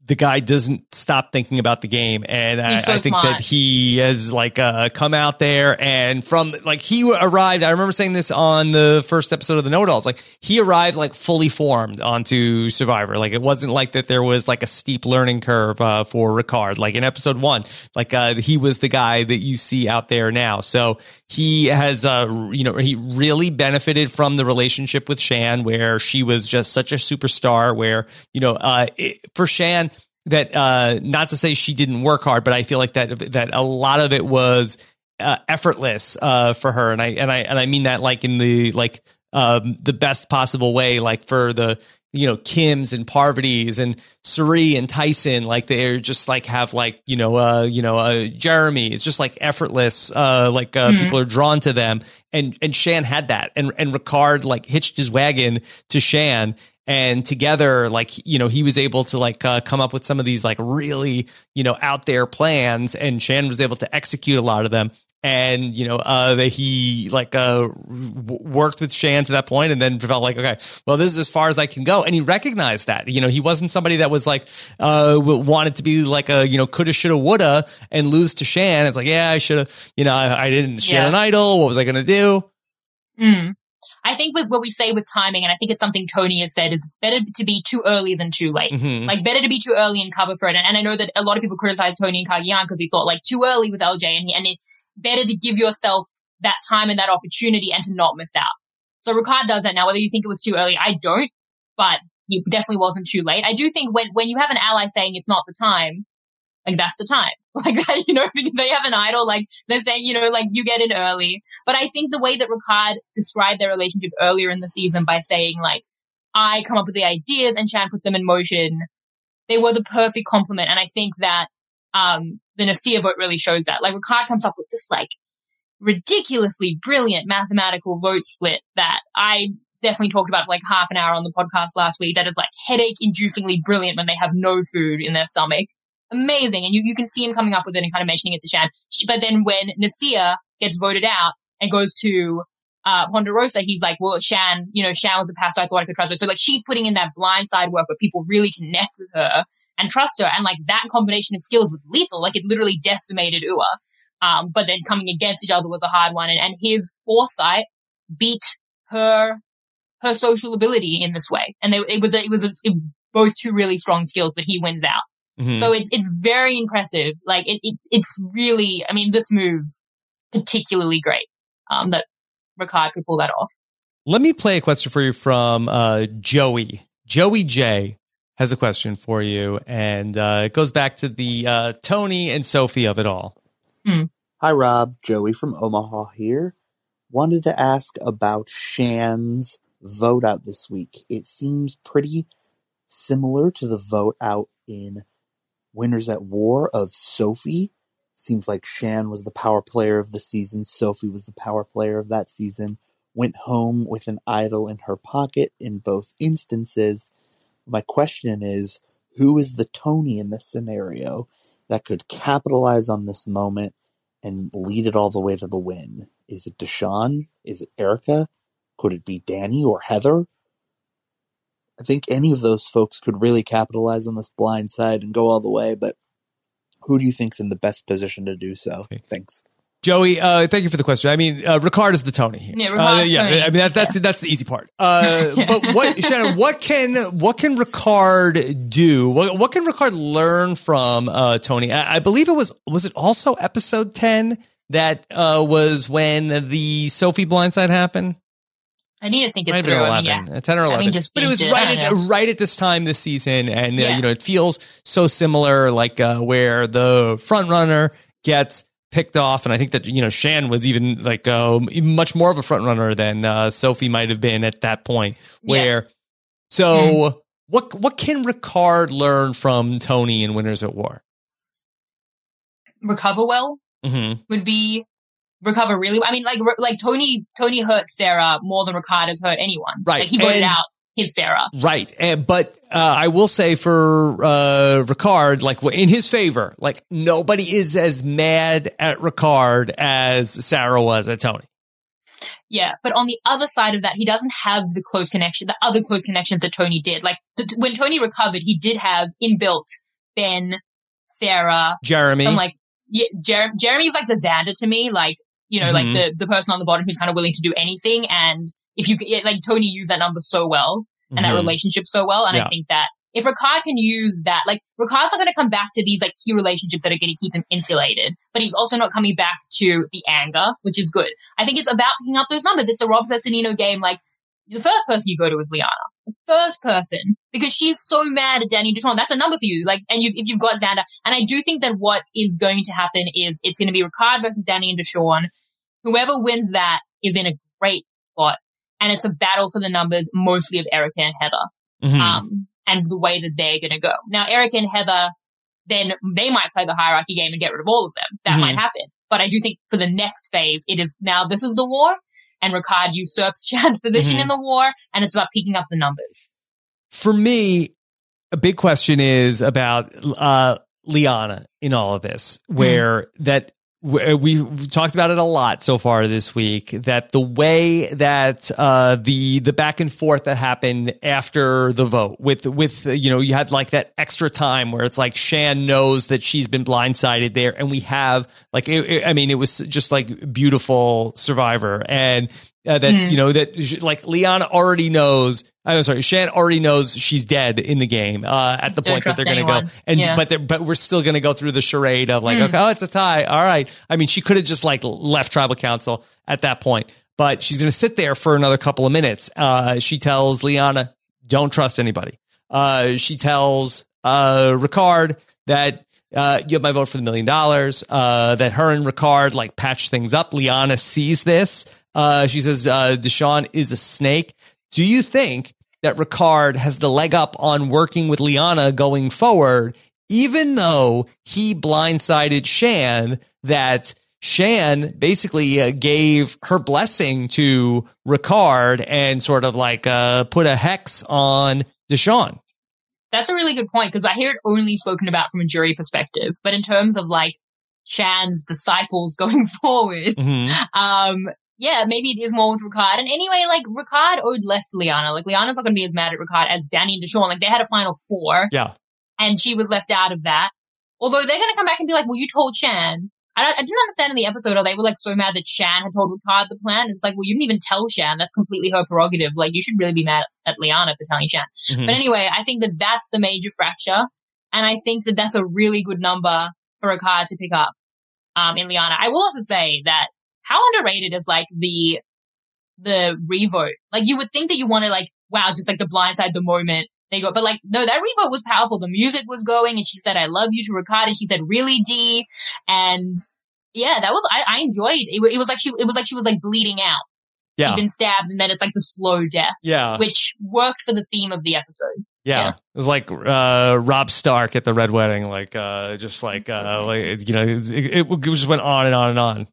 the guy doesn't stop thinking about the game. And I, so I think smart. that he has like uh, come out there and from like he arrived. I remember saying this on the first episode of the Know-It-Alls. Like he arrived like fully formed onto Survivor. Like it wasn't like that there was like a steep learning curve uh, for Ricard. Like in episode one, like uh, he was the guy that you see out there now. So he has, uh, you know, he really benefited from the relationship with Shan, where she was just such a superstar. Where you know, uh, it, for Shan. That uh, not to say she didn't work hard, but I feel like that that a lot of it was uh, effortless uh, for her, and I and I and I mean that like in the like um, the best possible way. Like for the you know Kims and Parvati's and Suri and Tyson, like they're just like have like you know uh, you know uh, Jeremy. It's just like effortless. Uh, like uh, mm-hmm. people are drawn to them, and and Shan had that, and and Ricard like hitched his wagon to Shan. And together, like, you know, he was able to like uh, come up with some of these like really, you know, out there plans, and Shan was able to execute a lot of them. And, you know, uh, that he like uh, w- worked with Shan to that point and then felt like, okay, well, this is as far as I can go. And he recognized that, you know, he wasn't somebody that was like, uh, wanted to be like a, you know, coulda, shoulda, woulda and lose to Shan. It's like, yeah, I should have, you know, I, I didn't share yeah. an idol. What was I going to do? Mm. I think with what we say with timing, and I think it's something Tony has said, is it's better to be too early than too late. Mm-hmm. Like, better to be too early and cover for it. And, and I know that a lot of people criticize Tony and Cagayan because we thought, like, too early with L J, and, and it's better to give yourself that time and that opportunity and to not miss out. So Ricard does that now. Whether you think it was too early, I don't, but it definitely wasn't too late. I do think when, when you have an ally saying it's not the time, like, that's the time. Like that, you know, because they have an idol, like, they're saying, you know, like, you get in early. But I think the way that Ricard described their relationship earlier in the season by saying, like, I come up with the ideas and Shan puts them in motion, they were the perfect complement. And I think that um the Nasia vote really shows that. Like, Ricard comes up with this, like, ridiculously brilliant mathematical vote split that I definitely talked about for, like, half an hour on the podcast last week that is, like, headache-inducingly brilliant when they have no food in their stomach. Amazing. And you, you can see him coming up with it and kind of mentioning it to Shan. But then when Nasia gets voted out and goes to uh, Ponderosa, he's like, well, Shan, you know, Shan was a pastor. I thought I could trust her. So, like, she's putting in that blindside work where people really connect with her and trust her. And, like, that combination of skills was lethal. Like, it literally decimated Ua. Um, but then coming against each other was a hard one. And, and his foresight beat her her social ability in this way. And they, it was, it was a, it, both two really strong skills, but he wins out. Mm-hmm. So it's it's very impressive. Like it, it's it's really, I mean, this move particularly great. Um, that Ricard could pull that off. Let me play a question for you from uh, Joey. Joey J has a question for you, and uh, it goes back to the uh, Tony and Sophie of it all. Mm. Hi, Rob. Joey from Omaha here. Wanted to ask about Shan's vote out this week. It seems pretty similar to the vote out in Winners at War of Sophie. Seems like Shan was the power player of the season. Sophie was the power player of that season. Went home with an idol in her pocket in both instances. My question is, who is the Tony in this scenario that could capitalize on this moment and lead it all the way to the win? Is it Deshawn? Is it Erica? Could it be Danny or Heather? I think any of those folks could really capitalize on this blind side and go all the way, but who do you think's in the best position to do so? Okay. Thanks. Joey, uh, thank you for the question. I mean, uh, Ricard is the Tony here. Yeah, Ricard's uh, yeah, Tony. I mean, that, that's, yeah. that's the easy part. Uh, yeah. But what, Shannon, what can, what can Ricard do? What, what can Ricard learn from, uh, Tony? I, I believe it was, was it also episode ten that, uh, was when the Sophie blindside happened? I need to think it Might through. eleven, I mean, yeah. ten or eleven. I mean, just but it was it. right at, right at this time this season. And, yeah. uh, you know, it feels so similar, like, uh, where the front runner gets picked off. And I think that, you know, Shan was even like, uh, even much more of a front runner than, uh, Sophie might have been at that point where, yeah. so mm-hmm. what, what can Ricard learn from Tony in Winners at War? Recover well mm-hmm. would be, recover really. I mean, like, like Tony, Tony hurt Sarah more than Ricard has hurt anyone. Right. Like he voted and, out his Sarah. Right. And, but, uh, I will say for, uh, Ricard, like in his favor, like nobody is as mad at Ricard as Sarah was at Tony. Yeah. But on the other side of that, he doesn't have the close connection, the other close connections that Tony did. Like th- when Tony recovered, he did have inbuilt Ben, Sarah, Jeremy. some like yeah, Jer- Jeremy's like the Xander to me, like you know, Mm-hmm. like the the person on the bottom who's kind of willing to do anything. And if you yeah, like Tony used that number so well and Mm-hmm. that relationship so well, and Yeah. I think that if Ricard can use that, like Ricard's not going to come back to these like key relationships that are going to keep him insulated, but he's also not coming back to the anger, which is good. I think it's about picking up those numbers. It's a Rob Cesternino game. Like the first person you go to is Liana, the first person, because she's so mad at Danny Deshawn. That's a number for you. Like, and you've, if you've got Xander, and I do think that what is going to happen is it's going to be Ricard versus Danny and Deshawn. Whoever wins that is in a great spot, and it's a battle for the numbers, mostly of Erica and Heather. Mhm. Um, and the way that they're going to go. Now, Erica and Heather, then they might play the hierarchy game and get rid of all of them. That Mhm. might happen. But I do think for the next phase, it is now this is the war, and Ricard usurps Shan's position Mhm. in the war, and it's about picking up the numbers. For me, a big question is about uh, Liana in all of this, where Mm. that w- we've talked about it a lot so far this week, that the way that uh, the the back and forth that happened after the vote with with uh, you know, you had like that extra time where it's like Shan knows that she's been blindsided there, and we have like it, it- I mean, it was just like beautiful Survivor, and uh, that Mm. you know that sh- like Liana already knows. I'm sorry, Shan already knows she's dead in the game uh, at the Don't point that they're trust going to go, anyone. and Yeah. but they're, but we're still going to go through the charade of like, Mm. okay, oh, it's a tie. All right. I mean, she could have just like left tribal council at that point, but she's going to sit there for another couple of minutes. Uh, she tells Liana, "Don't trust anybody." Uh, she tells uh, Ricard that. Uh, you have my vote for the million dollars. Uh, that her and Ricard like patch things up. Liana sees this. Uh, she says uh, Deshawn is a snake. Do you think that Ricard has the leg up on working with Liana going forward, even though he blindsided Shan? That Shan basically uh, gave her blessing to Ricard and sort of like uh, put a hex on Deshawn. That's a really good point, because I hear it only spoken about from a jury perspective. But in terms of like Shan's disciples going forward, Mhm. um, yeah, maybe it is more with Ricard. And anyway, like Ricard owed less to Liana. Like Liana's not going to be as mad at Ricard as Danny and Deshawn. Like they had a final four, Yeah. and she was left out of that. Although they're going to come back and be like, "Well, you told Shan." I, don't, I didn't understand in the episode how they were like so mad that Shan had told Ricard the plan. It's like, well, you didn't even tell Shan. That's completely her prerogative. Like, you should really be mad at Liana for telling Shan. Mhm. But anyway, I think that that's the major fracture. And I think that that's a really good number for Ricard to pick up um, in Liana. I will also say that how underrated is like the the revote. Like, you would think that you want to like, wow, just like the blindside the moment they go. But like, no, that revote was powerful. The music was going, and she said, "I love you" to Ricard, and she said, "Really, D?" And yeah, that was, I, I enjoyed it. It was like she, it was like she was like bleeding out. Yeah. She'd been stabbed, and then it's like the slow death. Yeah. Which worked for the theme of the episode. Yeah. Yeah. It was like uh, Rob Stark at the Red Wedding, like uh, just like uh, like it- you know, it, it, it just went on and on and on.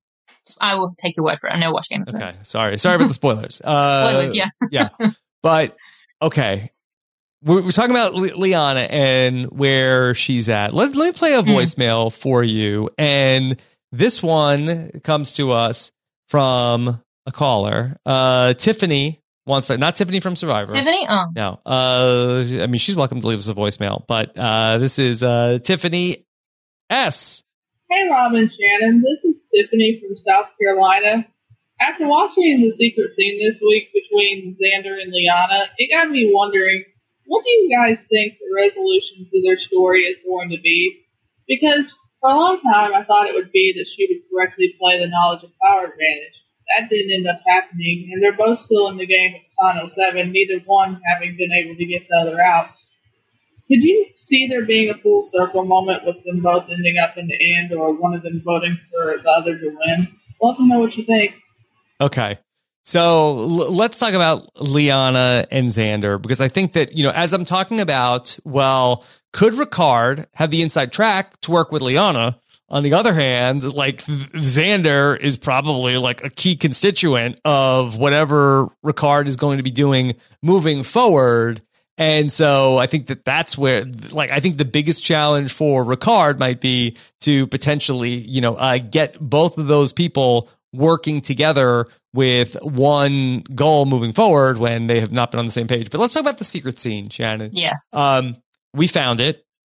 I will take your word for it. I know watch Game of Thrones. Okay, sorry, sorry about the spoilers. Uh, Spoilers, yeah. yeah, but okay, we're, we're talking about Le- Liana and where she's at. Let Let me play a voicemail for you, and this one comes to us from a caller, uh, Tiffany. Wants to, not Tiffany from Survivor. Tiffany? Oh. No. Uh, I mean, she's welcome to leave us a voicemail, but uh, this is uh, Tiffany S. Hey, Rob and Shannon. This is Tiffany from South Carolina. After watching the secret scene this week between Xander and Liana, it got me wondering, what do you guys think the resolution to their story is going to be? Because for a long time, I thought it would be that she would correctly play the knowledge of power advantage. That didn't end up happening, and they're both still in the game at Kano seven, neither one having been able to get the other out. Could you see there being a full circle moment with them both ending up in the end, or one of them voting for the other to win? Let me know what you think. Okay. So l- let's talk about Liana and Xander, because I think that, you know, as I'm talking about, well, could Ricard have the inside track to work with Liana? On the other hand, like Xander is probably like a key constituent of whatever Ricard is going to be doing moving forward. And so I think that that's where, like, I think the biggest challenge for Ricard might be to potentially, you know, uh, get both of those people working together with one goal moving forward when they have not been on the same page. But let's talk about the secret scene, Shannon. Yes. Um, we found it.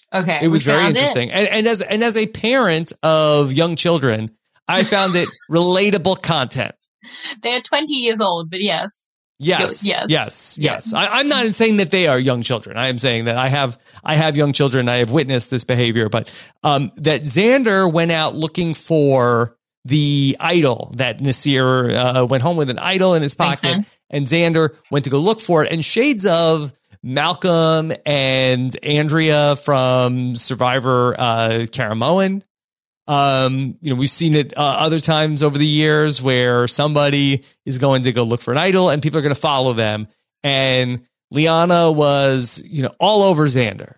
Okay. It was we very found interesting. It. And, and as and as a parent of young children, I found it relatable content. They're twenty years old, but yes. Yes, yes, yes, yes. I, I'm not saying that they are young children. I am saying that I have, I have young children. I have witnessed this behavior, but um, that Xander went out looking for the idol, that Nasir uh, went home with an idol in his pocket, and Xander went to go look for it. And shades of Malcolm and Andrea from Survivor, uh, Karamoan. Um, you know, we've seen it uh, other times over the years where somebody is going to go look for an idol and people are going to follow them. And Liana was, you know, all over Xander.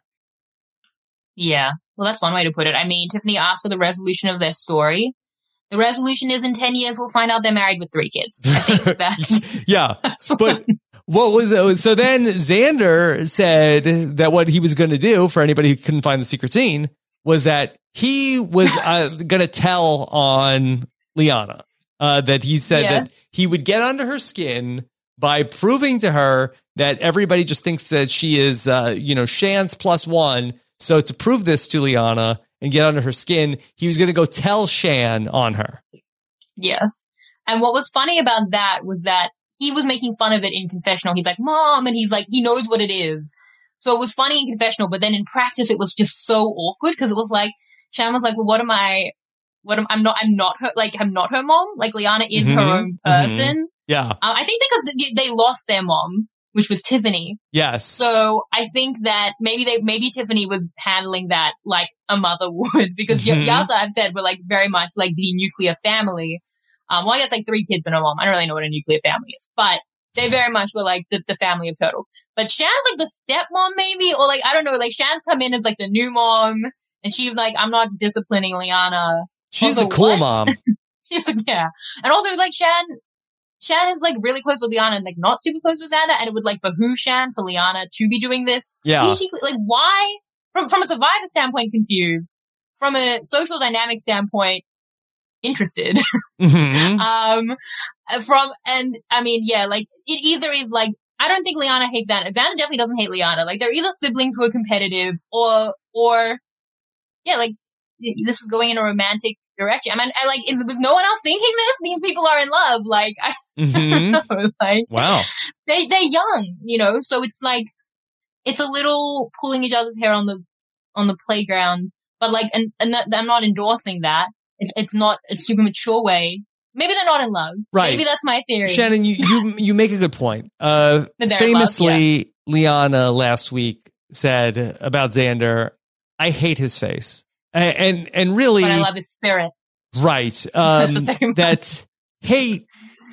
Yeah. Well, that's one way to put it. I mean, Tiffany asked for the resolution of their story. The resolution is in ten years, we'll find out they're married with three kids. I think that's. Yeah. But what was it? So then Xander said that what he was going to do, for anybody who couldn't find the secret scene, was that he was uh, going to tell on Liana, uh, that he said yes. that he would get under her skin by proving to her that everybody just thinks that she is, uh, you know, Shan's plus one. So to prove this to Liana and get under her skin, he was going to go tell Shan on her. Yes. And what was funny about that was that he was making fun of it in confessional. He's like, Mom, and he's like, he knows what it is. So it was funny in confessional, but then in practice, it was just so awkward because it was like, Shan was like, well, what am I, what am, I'm not, I'm not her, like, I'm not her mom. Like, Liana is mm-hmm. her own person. Mm-hmm. Yeah. Um, I think because they lost their mom, which was Tiffany. Yes. So I think that maybe they, maybe Tiffany was handling that like a mother would, because mm-hmm. Yasa, I've said, we're like very much like the nuclear family. Um, well, I guess like three kids and a mom. I don't really know what a nuclear family is, but they very much were like the, the family of turtles. But Shan's like the stepmom maybe, or like, I don't know, like Shan's come in as like the new mom and she's like, I'm not disciplining Liana. She's also, the cool what? mom. She's like, yeah. And also like Shan, Shan is like really close with Liana and like not super close with Xander, and it would like behoove Shan for Liana to be doing this. Yeah. She, like why? From from a survivor standpoint, confused. From a social dynamic standpoint, interested. Mm-hmm. um, from and I mean, yeah, like it either is like I don't think Liana hates Xander. Xander definitely doesn't hate Liana. Like they're either siblings who are competitive, or or yeah, like. This is going in a romantic direction. I mean, I like, is, was no one else thinking this? These people are in love. Like, I mm-hmm. don't know. Like, wow. They, they're young, you know? So it's like, it's a little pulling each other's hair on the, on the playground. But like, and, and that, I'm not endorsing that. It's, it's not a super mature way. Maybe they're not in love. Right. Maybe that's my theory. Shannon, you, you, you make a good point. Uh, famously, love, yeah. Liana last week said about Xander, I hate his face. And, and and really, but I love his spirit. Right. Um, that hate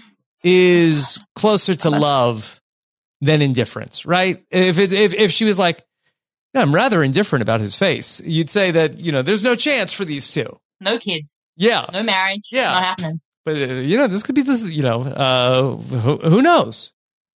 is closer to love than indifference, right? If it, if if she was like, yeah, I'm rather indifferent about his face, you'd say that, you know, there's no chance for these two. No kids. Yeah. No marriage. Yeah. Not happening. But uh, you know, this could be this. You know, uh, who, who knows?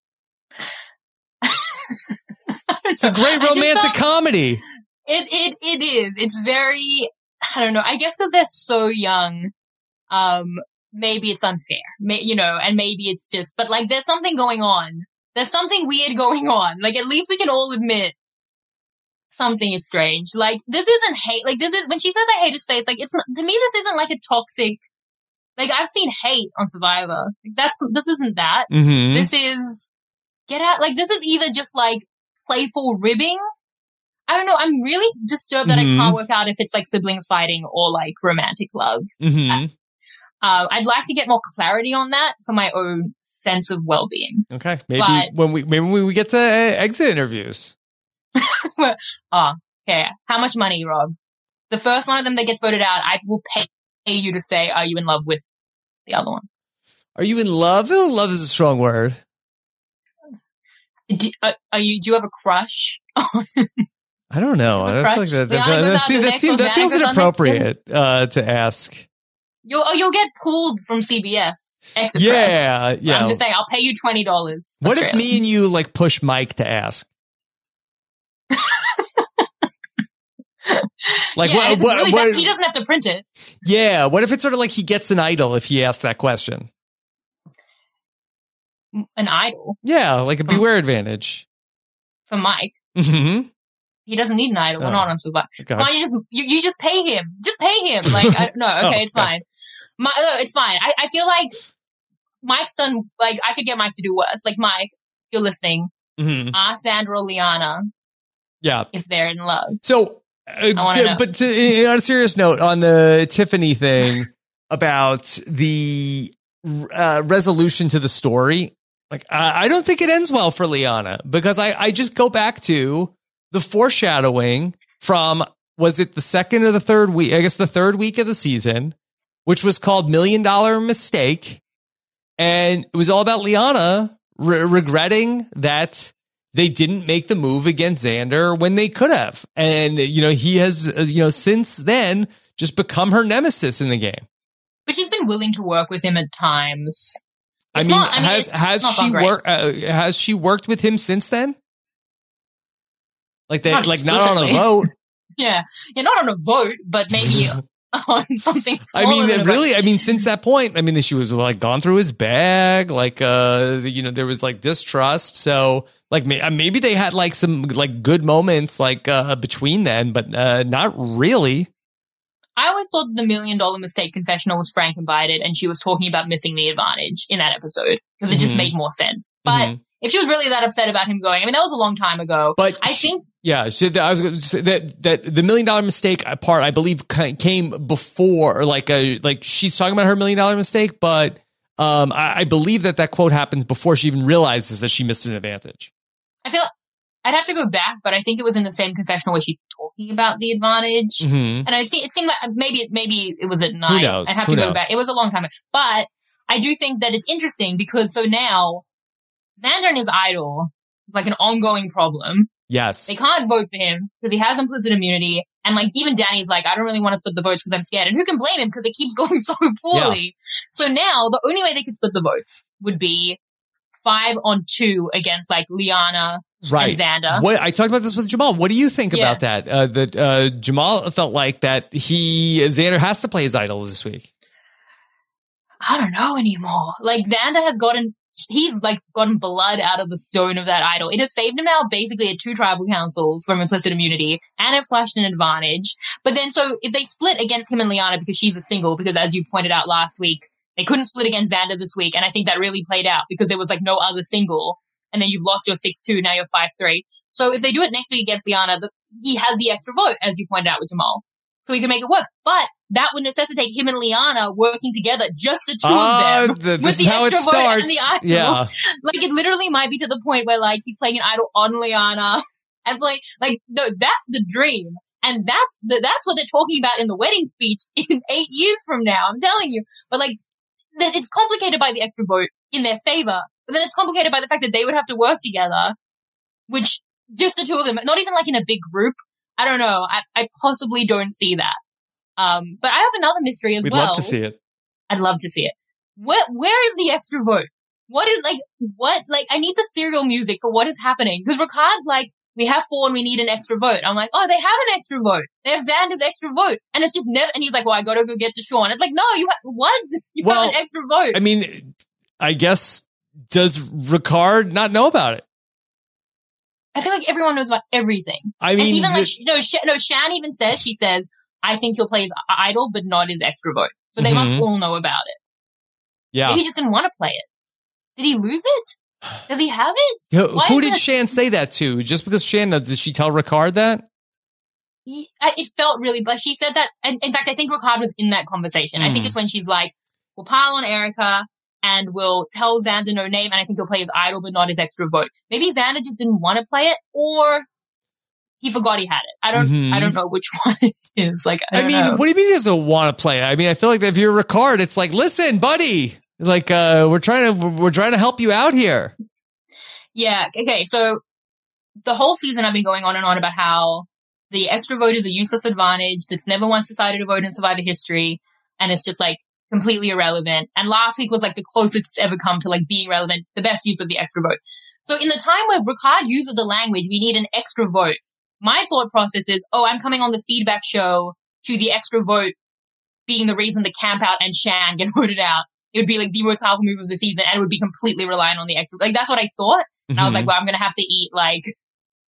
It's a great romantic comedy. It it it is. It's very, I don't know. I guess because they're so young, um, maybe it's unfair. May, you know, and maybe it's just, but like there's something going on. There's something weird going on. Like at least we can all admit something is strange. Like this isn't hate. Like this is when she says I hate his face. Like it's not, to me this isn't like a toxic. Like I've seen hate on Survivor. Like, that's this isn't that. Mm-hmm. This is get out. Like this is either just like playful ribbing. I don't know. I'm really disturbed that mm-hmm. I can't work out if it's like siblings fighting or like romantic love. Mm-hmm. Uh, uh, I'd like to get more clarity on that for my own sense of well-being. Okay, maybe but, when we maybe when we get to uh, exit interviews. Oh, okay. How much money, Rob? The first one of them that gets voted out, I will pay you to say, "Are you in love with the other one?" Are you in love? Oh, love is a strong word. Do, uh, are you? Do you have a crush? I don't know. I feel like that, that, that, that, seems, that, seems, that feels inappropriate uh, to ask. You'll, oh, you'll get pulled from C B S. Exit yeah, press. yeah. I'm just saying, I'll pay you twenty dollars. What if me and you like push Mike to ask? Like yeah, what? what, really what he doesn't have to print it. Yeah. What if it's sort of like he gets an idol if he asks that question? An idol? Yeah, like a beware advantage for Mike. Mm-hmm. He doesn't need an idol. Oh. We're not on Survivor. Okay. Why don't you just you, you just pay him? Just pay him. Like I, no, okay, Oh, it's okay. fine. My, no, it's fine. I, I feel like Mike's done. Like I could get Mike to do worse. Like Mike, if you're listening, Mhm. ask Xander or Liana Yeah. if they're in love. So, uh, wanna t- know. but to, on a serious note, on the Tiffany thing about the uh, resolution to the story, like I, I don't think it ends well for Liana because I, I just go back to the foreshadowing from, was it the second or the third week? I guess the third week of the season, which was called Million Dollar Mistake. And it was all about Liana re- regretting that they didn't make the move against Xander when they could have. And, you know, he has, uh, you know, since then just become her nemesis in the game. But she's been willing to work with him at times. I It's mean, not- I mean, has, it's has not she gone great. worked, uh, has she worked with him since then? Like they, Not like not on a explicitly. vote. Yeah, yeah, not on a vote, but maybe on something. I smaller mean, than a vote. really, I mean, since that point, I mean, she was like gone through his bag, like, uh, you know, there was like distrust. So like, may- uh, maybe they had like some like good moments like, uh, between then, but, uh, not really. I always thought the million dollar mistake confessional was Frank invited, and she was talking about missing the advantage in that episode because it just Mhm. made more sense. But Mhm. if she was really that upset about him going, I mean, that was a long time ago. But I she- think Yeah, so that, I was going to say that that the million dollar mistake part, I believe, ca- came before, like a like she's talking about her million dollar mistake, but um, I, I believe that that quote happens before she even realizes that she missed an advantage. I feel I'd have to go back, but I think it was in the same confessional where she's talking about the advantage. Mhm. And I see it seemed like maybe maybe it was at night. knows? I'd have Who to go knows? back. It was a long time ago, but I do think that it's interesting because so now Xander and his idol is like an ongoing problem. Yes, They can't vote for him because he has implicit immunity. And like even Danny's like, I don't really want to split the votes because I'm scared. And who can blame him because it keeps going so poorly. So now the only way they could split the votes would be five on two against like Liana right. and Xander. What I talked about this with Jamal. What do you think Yeah. about that? Uh, that uh, Jamal felt like that he Xander has to play his idol this week. I don't know anymore. Like Xander has gotten, he's like gotten blood out of the stone of that idol. It has saved him now basically at two tribal councils from implicit immunity and it flashed an advantage. But then so if they split against him and Liana because she's a single, because as you pointed out last week, they couldn't split against Xander this week. And I think that really played out because there was like no other single. And then you've lost your six two, now you're five three. So if they do it next week against Liana, the, he has the extra vote, as you pointed out with Jamal. So he can make it work. But that would necessitate him and Liana working together, just the two Ah, of them. th- with this the is how it extra vote starts. and the idol. Yeah. Like it literally might be to the point where like he's playing an idol on Liana and playing like no, that's the dream. And that's the that's what they're talking about in the wedding speech in eight years from now. I'm telling you. But like th- it's complicated by the extra vote in their favor. But then it's complicated by the fact that they would have to work together, which just the two of them, not even like in a big group. I don't know. I, I possibly don't see that. Um, but I have another mystery as We'd well. love to see it. I'd love to see it. Where where is the extra vote? What is like what like I need the serial music for what is happening because Ricard's like we have four and we need an extra vote. I'm like, oh, they have an extra vote. They have Xander's extra vote, and it's just never. And he's like, well, I gotta go get Deshaun. It's like, no, you ha- what? You Well, have an extra vote. I mean, I guess does Ricard not know about it? I feel like everyone knows about everything. I mean, and even the- like no, Sh- no, Shan even says she says, I think he'll play his i- idol, but not his extra vote. So they must Mhm. all know about it. Yeah. Maybe he just didn't want to play it. Did he lose it? Does he have it? Who, Why who is did it- Shan say that to? Just because Shan, did she tell Ricard that? He- I- It felt really, but she said that, and in fact, I think Ricard was in that conversation. I think Mm. it's when she's like, we'll pile on Erica and we'll tell Xander no name, and I think he'll play his idol, but not his extra vote. Maybe Xander just didn't want to play it, or he forgot he had it. I don't, Mhm. I don't know which one it is. Like, I, I, don't mean, know. what do you mean he doesn't want to play it? I mean, I feel like if you're Ricard, it's like, listen, buddy, like, uh, we're trying to, we're trying to help you out here. Yeah, okay, so the whole season I've been going on and on about how the extra vote is a useless advantage that's never once decided to vote in Survivor history, and it's just like completely irrelevant. And last week was like the closest it's ever come to like being relevant, the best use of the extra vote. So in the time where Ricard uses the language, we need an extra vote, my thought process is, oh, I'm coming on the feedback show to the extra vote being the reason the camp out and Shan get voted out. It would be like the most powerful move of the season, and it would be completely reliant on the extra. Like that's what I thought, and I was Mhm. like, well, I'm gonna have to eat like,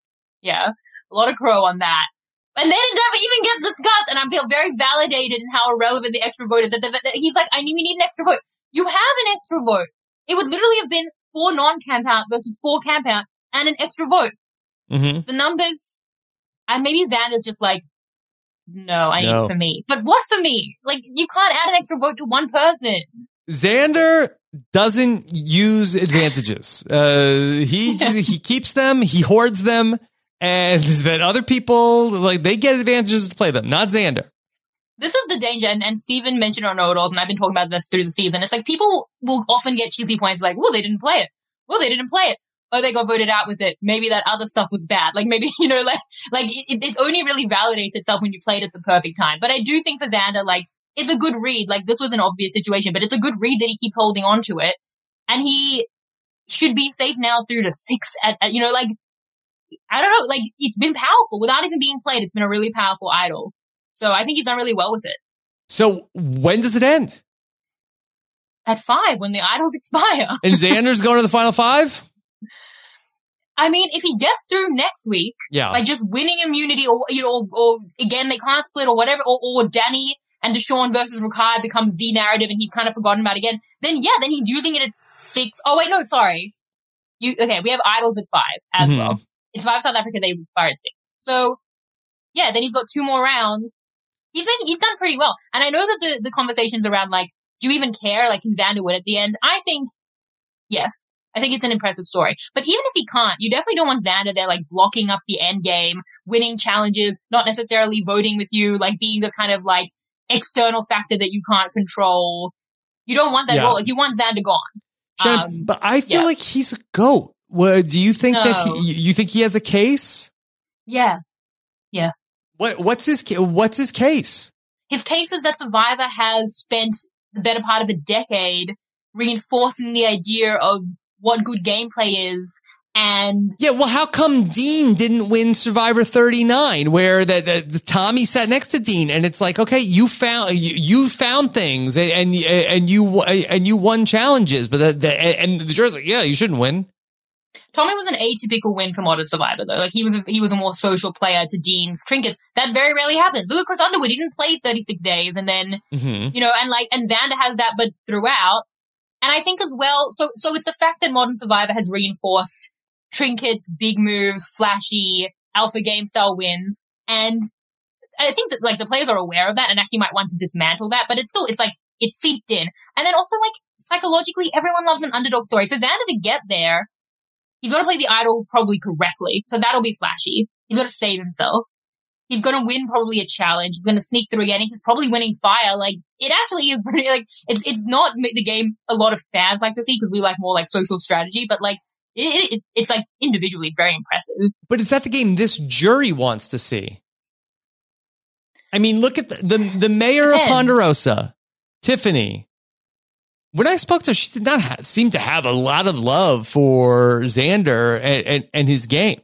Yeah, a lot of crow on that. And then it never even gets discussed, and I feel very validated in how irrelevant the extra vote is. That, that, that he's like, I need, we need an extra vote. You have an extra vote. It would literally have been four non-camp out versus four camp out and an extra vote. Mm-hmm. The numbers, and maybe Xander's just like, no, I need No. it for me. But what for me? Like, you can't add an extra vote to one person. Xander doesn't use advantages. Uh, he just, he keeps them, he hoards them, and then other people, like, they get advantages to play them, not Xander. This is the danger, and, and Steven mentioned on Know-It-Alls, and I've been talking about this through the season. It's like people will often get cheesy points like, well, they didn't play it. Well, they didn't play it. Oh, they got voted out with it. Maybe that other stuff was bad. Like, maybe, you know, like, like it, it only really validates itself when you played at the perfect time. But I do think for Xander, like, it's a good read. Like, this was an obvious situation, but it's a good read that he keeps holding on to it. And he should be safe now through to six at, at you know, like, I don't know, like, it's been powerful. Without even being played, it's been a really powerful idol. So I think he's done really well with it. So when does it end? At five, when the idols expire. And Xander's going to the final five? I mean, if he gets through next week, yeah. by just winning immunity, or, you know, or, or again, they can't split, or whatever, or, or Danny and Deshaun versus Ricard becomes the narrative and he's kind of forgotten about it again, then yeah, then he's using it at six. Oh, wait, no, sorry. You Okay, we have idols at five as Mm-hmm. well. It's five South Africa, they expire at six. So, yeah, then he's got two more rounds. He's been, he's done pretty well. And I know that the, the conversations around, like, do you even care? Like, can Xander win at the end? I think, yes. I think it's an impressive story. But even if he can't, you definitely don't want Xander there, like, blocking up the end game, winning challenges, not necessarily voting with you, like, being this kind of, like, external factor that you can't control. You don't want that Yeah. role. Like, you want Xander gone. Shan, Um, but I feel yeah. like he's a GOAT. Well, do you think that No. he, you think he has a case? Yeah. Yeah. What what's his ca- what's his case? His case is that Survivor has spent the better part of a decade reinforcing the idea of what good gameplay is. And Yeah, well, how come Dean didn't win Survivor thirty-nine, where the, the, the Tommy sat next to Dean, and it's like, okay, you found you, you found things, and and, and you and you won challenges, but the, the, and the jurors like, yeah, you shouldn't win. Tommy was an atypical win for Modern Survivor, though. Like, he was a, he was a more social player to Dean's trinkets. That very rarely happens. Look at Chris Underwood. He didn't play thirty-six days, and then, Mm-hmm. you know, and like, and Xander has that, but throughout. And I think as well, so, so it's the fact that Modern Survivor has reinforced trinkets, big moves, flashy, alpha game style wins. And I think that, like, the players are aware of that and actually might want to dismantle that, but it's still, it's like, it's seeped in. And then also, like, psychologically, everyone loves an underdog story. For Xander to get there, he's got to play the idol probably correctly. So that'll be flashy. He's got to save himself. He's going to win probably a challenge. He's going to sneak through again. He's probably winning fire. Like, it actually is pretty, like, it's, it's not the game a lot of fans like to see because we like more like social strategy, but like, it, it, it's like individually very impressive. But is that the game this jury wants to see? I mean, look at the the, the mayor of Depends. Ponderosa, Tiffany. When I spoke to her, she did not ha- seem to have a lot of love for Xander and, and, and his game.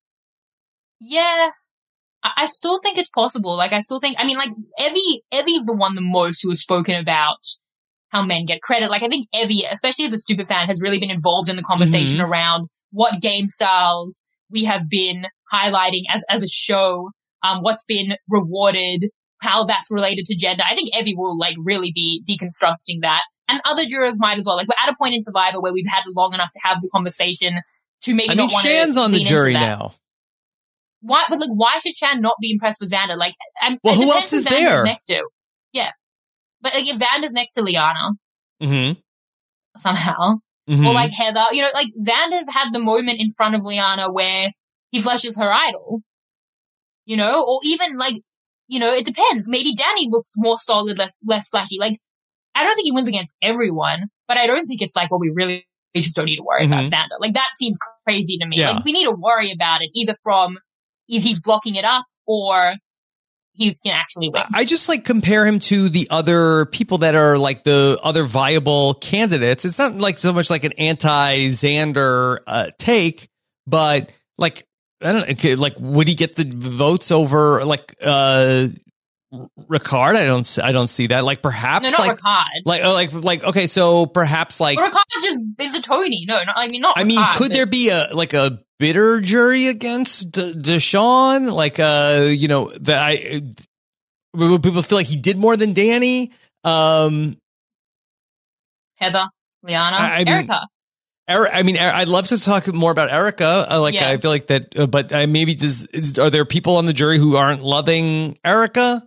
Yeah. I, I still think it's possible. Like, I still think, I mean, like, Evie, Evie's the one the most who has spoken about how men get credit. Like, I think Evie, especially as a stupid fan, has really been involved in the conversation Mm-hmm. around what game styles we have been highlighting as, as a show, um, what's been rewarded, how that's related to gender. I think Evie will, like, really be deconstructing that. And other jurors might as well. Like, we're at a point in Survivor where we've had long enough to have the conversation to maybe I mean, not want to Shan's on the lean into jury that. now. Why? But like, why should Shan not be impressed with Xander? Like, I'm, Well, it who depends else is Xander's there? Next to, yeah. But like, if Xander's next to Liana Mm-hmm. somehow, Mhm. or like Heather, you know, like Xander's had the moment in front of Liana where he flushes her idol, you know, or even like, you know, it depends. Maybe Danny looks more solid, less less flashy. Like, I don't think he wins against everyone, but I don't think it's like, well, we really we just don't need to worry about Mhm. Xander. Like, that seems crazy to me. Yeah. Like, we need to worry about it either from if he's blocking it up or he can actually win. I just like compare him to the other people that are like the other viable candidates. It's not like so much like an anti-Xander uh, take, but like, I don't know, okay, like, would he get the votes over like uh Ricard? I don't I don't see that. Like, perhaps No, not like Ricard. like uh, like like okay, so perhaps like But Ricard just is a Tony. No, not, I mean, not I mean, Ricard, could but- there be a like a bitter jury against D- Deshaun. Like, uh, you know, that I people feel like he did more than Danny. Um, Heather, Liana, I, I mean, Erica. Eric, I mean, I'd love to talk more about Erica. Uh, like, Yeah. I feel like that, uh, but uh, maybe does is, are there people on the jury who aren't loving Erica?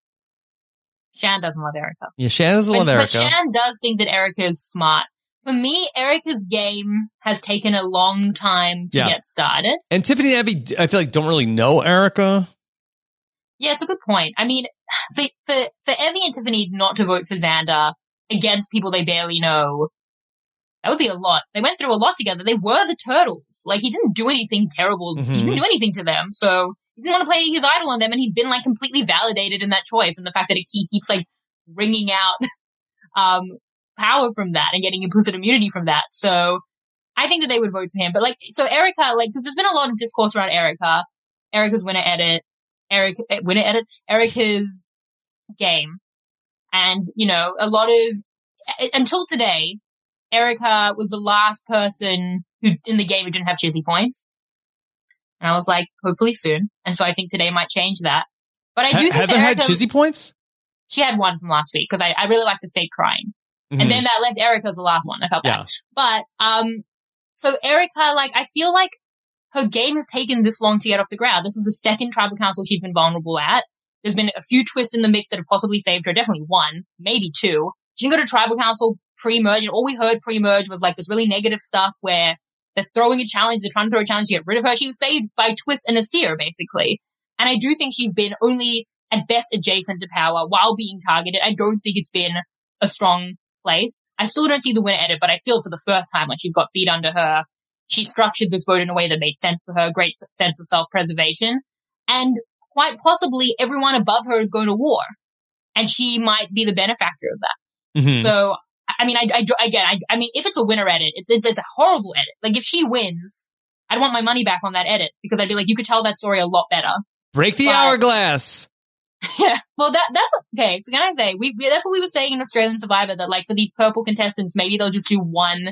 Shan doesn't love Erica. Yeah, Shan doesn't but, love Erica. But Shan does think that Erica is smart. For me, Erica's game has taken a long time to Yeah. get started. And Tiffany and Abby, I feel like don't really know Erica. Yeah, it's a good point. I mean, for for for Evie and Tiffany not to vote for Xander against people they barely know, that would be a lot. They went through a lot together. They were the Turtles. Like, he didn't do anything terrible. Mm-hmm. He didn't do anything to them. So he didn't want to play his idol on them, and he's been, like, completely validated in that choice. And the fact that he keeps, like, wringing out um, power from that and getting implicit immunity from that. So I think that they would vote for him. But, like, so Erica, like, because there's been a lot of discourse around Erica. Erica's winner edit. Eric, winner edit. Erica's game. And, you know, a lot of, until today, Erica was the last person who in the game who didn't have Chizzy points. And I was like, hopefully soon. And so I think today might change that. But I do Ha- think Heather that had Erica, Chizzy points? she had one from last week because I, I really liked the fake crying. Mhm. And then that left Erica as the last one. I felt bad. Yeah. But, um, so Erica, like, I feel like her game has taken this long to get off the ground. This is the second tribal council she's been vulnerable at. There's been a few twists in the mix that have possibly saved her. Definitely one, maybe two. She didn't go to tribal council pre-merge, and all we heard pre-merge was like this really negative stuff where they're throwing a challenge, they're trying to throw a challenge to get rid of her. She was saved by Twist and Asir, basically. And I do think she's been only at best adjacent to power while being targeted. I don't think it's been a strong place. I still don't see the winner edit, but I feel for the first time like she's got feet under her. She structured this vote in a way that made sense for her, great sense of self-preservation. And quite possibly everyone above her is going to war. And she might be the benefactor of that. Mm-hmm. So, I mean, I, I again, I, I mean, if it's a winner edit, it's, it's it's a horrible edit. Like, if she wins, I'd want my money back on that edit because I'd be like, you could tell that story a lot better. Break the But- hourglass. Yeah, well, that that's okay. So can I say we, we that's what we were saying in Australian Survivor, that like for these purple contestants, maybe they'll just do one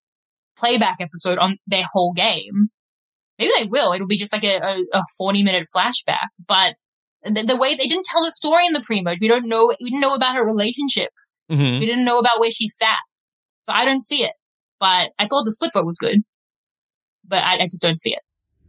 playback episode on their whole game. Maybe they will. It'll be just like a, a, a forty minute flashback. But the, the way they didn't tell the story in the pre-merge, we don't know. We didn't know about her relationships. Mm-hmm. We didn't know about where she sat. So I don't see it. But I thought the split vote was good. But I, I just don't see it.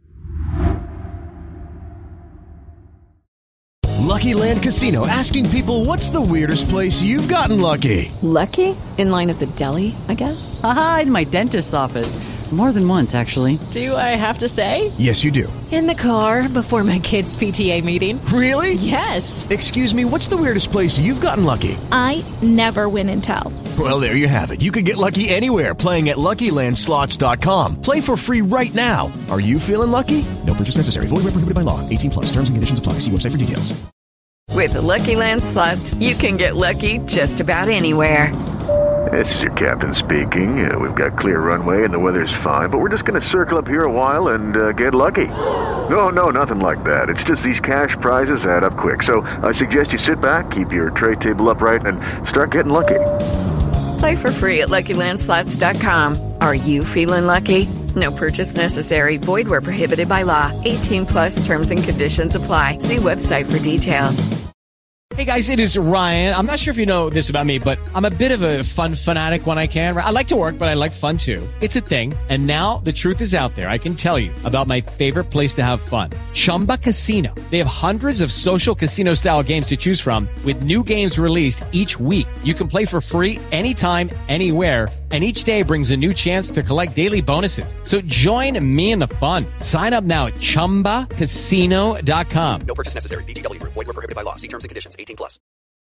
Lucky Land Casino, asking people, what's the weirdest place you've gotten lucky? Lucky? In line at the deli, I guess? Aha, in my dentist's office. More than once, actually. Do I have to say? Yes, you do. In the car before my kids' P T A meeting. Really? Yes. Excuse me, what's the weirdest place you've gotten lucky? I never win and tell. Well, there you have it. You can get lucky anywhere, playing at Lucky Land Slots dot com. Play for free right now. Are you feeling lucky? No purchase necessary. Void where prohibited by law. eighteen plus. Terms and conditions apply. See website for details. With the Lucky Land Slots, you can get lucky just about anywhere. This is your captain speaking. Uh, we've got clear runway and the weather's fine, but we're just going to circle up here a while and uh, get lucky. No, no, nothing like that. It's just these cash prizes add up quick. So I suggest you sit back, keep your tray table upright, and start getting lucky. Play for free at Lucky Land Slots dot com. Are you feeling lucky? No purchase necessary. Void where prohibited by law. eighteen plus terms and conditions apply. See website for details. Hey guys, it is Ryan. I'm not sure if you know this about me, but I'm a bit of a fun fanatic when I can. I like to work, but I like fun too. It's a thing. And now the truth is out there. I can tell you about my favorite place to have fun. Chumba Casino. They have hundreds of social casino style games to choose from with new games released each week. You can play for free anytime, anywhere. And each day brings a new chance to collect daily bonuses. So join me in the fun. Sign up now at chumba casino dot com. No purchase necessary. V G W Group. Void where prohibited by law. See terms and conditions. eighteen plus.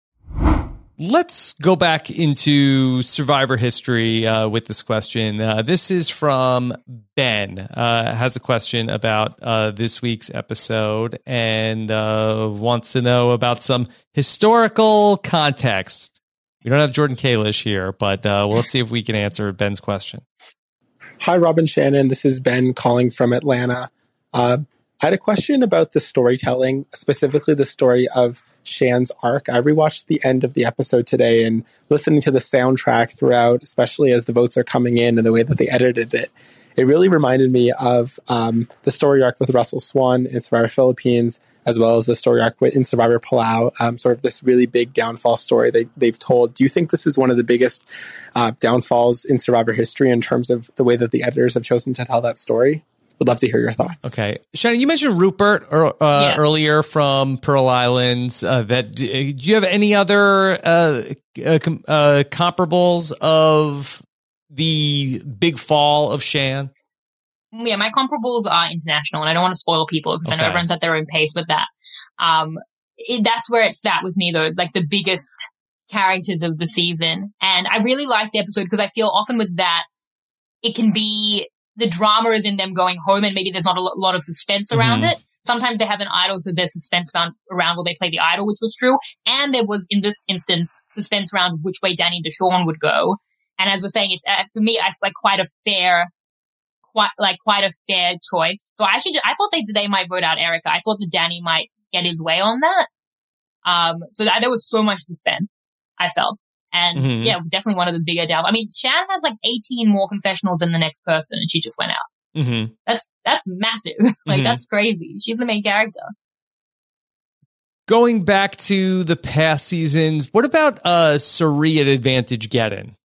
Let's go back into Survivor history uh, with this question. Uh, this is from Ben. Uh, has a question about uh, this week's episode and uh, wants to know about some historical context. We don't have Jordan Kalish here, but uh, well, let's see if we can answer Ben's question. Hi, Robin Shannon. This is Ben calling from Atlanta. Uh, I had a question about the storytelling, specifically the story of Shan's arc. I rewatched the end of the episode today and listening to the soundtrack throughout, especially as the votes are coming in and the way that they edited it. it really reminded me of um, the story arc with Russell Swan in Survivor Philippines, as well as the story arc in Survivor Palau, um, sort of this really big downfall story they, they've told. Do you think this is one of the biggest uh, downfalls in Survivor history in terms of the way that the editors have chosen to tell that story? Would love to hear your thoughts. Okay. Shannon, you mentioned Rupert or, uh, Yeah. earlier from Pearl Islands. Uh, that do you have any other uh, uh, com- uh, comparables of the big fall of Shan? Yeah, my comparables are international, and I don't want to spoil people because I know Okay. everyone's at their own pace with that. Um, it, that's where it sat with me, though. It's like the biggest characters of the season. And I really like the episode because I feel often with that, it can be the drama is in them going home and maybe there's not a lo- lot of suspense around Mhm. it. Sometimes they have an idol, so there's suspense around, around will they play the idol, which was true. And there was, in this instance, suspense around which way Danny and Deshawn would go. And as we're saying, it's uh, for me, I feel like quite a fair Quite like quite a fair choice. So I actually, did, I thought they they might vote out Erica. I thought that Danny might get his way on that. Um, so that, there was so much suspense. I felt, and Mhm. yeah, definitely one of the bigger down. I mean, Shan has like eighteen more confessionals than the next person, and she just went out. Mm-hmm. That's that's massive. like Mhm. that's crazy. She's the main character. Going back to the past seasons, what about uh, Suri at Advantage Geddon?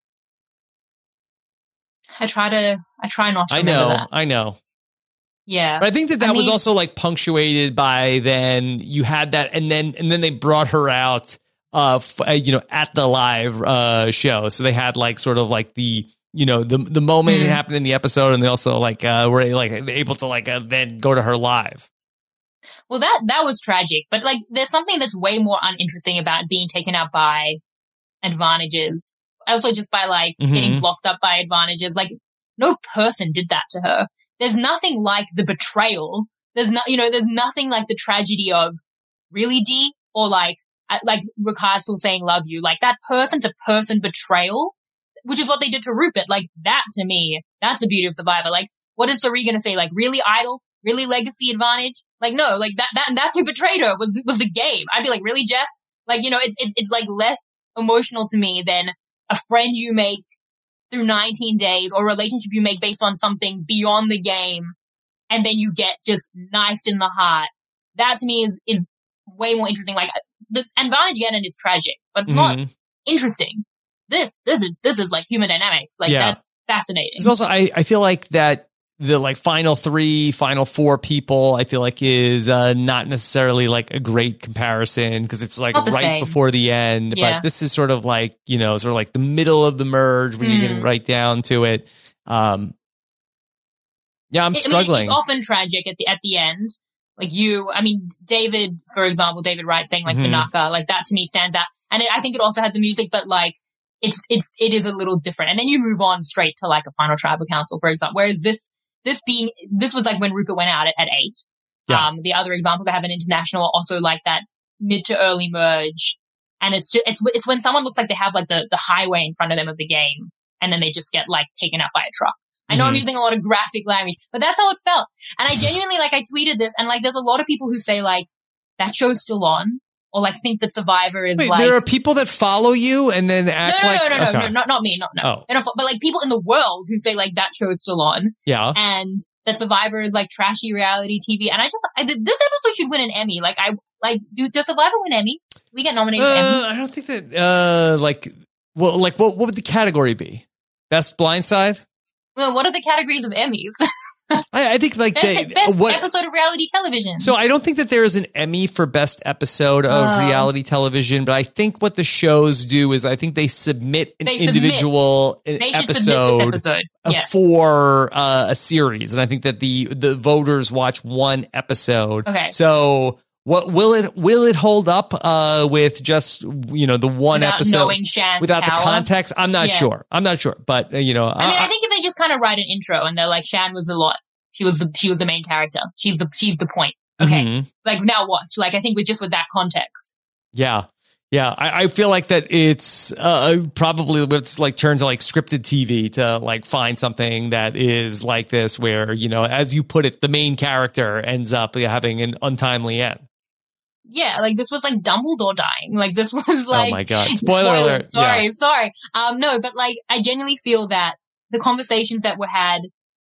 I try to, I try not to I remember know, that. I know. Yeah, But I think that that I was mean- also like punctuated by then you had that, and then and then they brought her out, uh, f- uh, you know, at the live uh show. So they had like sort of like the you know the the moment Mhm. it happened in the episode, and they also like uh were like able to like uh, then go to her live. Well, that that was tragic, but like, there's something that's way more uninteresting about being taken out by advantages. Also, just by like Mhm. getting blocked up by advantages. Like, no person did that to her. There's nothing like the betrayal. There's not, you know, there's nothing like the tragedy of really D or like uh, like Ricard still saying love you. Like that person to person betrayal, which is what they did to Rupert. Like that to me, that's the beauty of Survivor. Like, what is Suri gonna say? Like, really idol? Really legacy advantage? Like, no, like that, that, that's who betrayed her was, was the game. I'd be like, really, Jeff? Like, you know, it's, it's, it's like less emotional to me than a friend you make through nineteen days or a relationship you make based on something beyond the game. And then you get just knifed in the heart. That to me is, is way more interesting. Like the advantage Geddon is tragic, but it's not Mhm. interesting. This, this is, this is like human dynamics. Like Yeah. that's fascinating. It's also I I feel like that the like final three, final four people, I feel like is uh, not necessarily like a great comparison because it's like Not the right same. before the end. Yeah. But this is sort of like, you know, sort of like the middle of the merge when you're getting Mm. right down to it. Um, yeah, I'm I mean, struggling. it's often tragic at the at the end. Like you, I mean, David, for example, David Wright saying like Mhm. Vanaka, like that to me stands out. And it, I think it also had the music, but like it's it's it is a little different. And then you move on straight to like a final tribal council, for example. Whereas this this being this was like when Rupert went out at, at eight. Yeah. Um, the other examples I have in international are also like that mid to early merge, and it's just it's it's when someone looks like they have like the the highway in front of them of the game, and then they just get like taken out by a truck. I know I'm Mhm. using a lot of graphic language, but that's how it felt. And I genuinely, like, I tweeted this, and, like, there's a lot of people who say, like, that show's still on, or, like, think that Survivor is, Wait, like... there are people that follow you and then no, act no, like no, no, no, okay. no, not, not me, not, no. Oh. They don't fo- but, like, people in the world who say, like, that show's still on, Yeah. and that Survivor is, like, trashy reality T V, and I just... I, this episode should win an Emmy. Like, I... Like, do, does Survivor win Emmys? Do we get nominated for Uh, Emmys? I don't think that uh like well like what what would the category be? Best blindside? Well, what are the categories of Emmys? I, I think like best they best what episode of reality television. So I don't think that there is an Emmy for best episode of Oh. reality television, but I think what the shows do is I think they submit an They submit. individual an They should submit this episode, episode. uh, Yeah. for uh, a series, and I think that the the voters watch one episode. Okay. So what will it will it hold up uh, with just you know the one Without episode knowing Shan's without power? the context? I'm not Yeah. sure. I'm not sure, but uh, you know, I mean, I- I think if they just kind of write an intro and they're like, Shan was a lot. She was the she was the main character. She's the she's the point. Okay, Mhm. like now watch. Like I think with just with that context. Yeah. Yeah. I, I feel like that it's uh, probably it's like turns to like scripted T V to like find something that is like this where, you know, as you put it, the main character ends up having an untimely end. Yeah, like this was like Dumbledore dying. Like this was like Oh my God. Spoiler alert. Sorry, Yeah. sorry. Um, no, but like I genuinely feel that the conversations that were had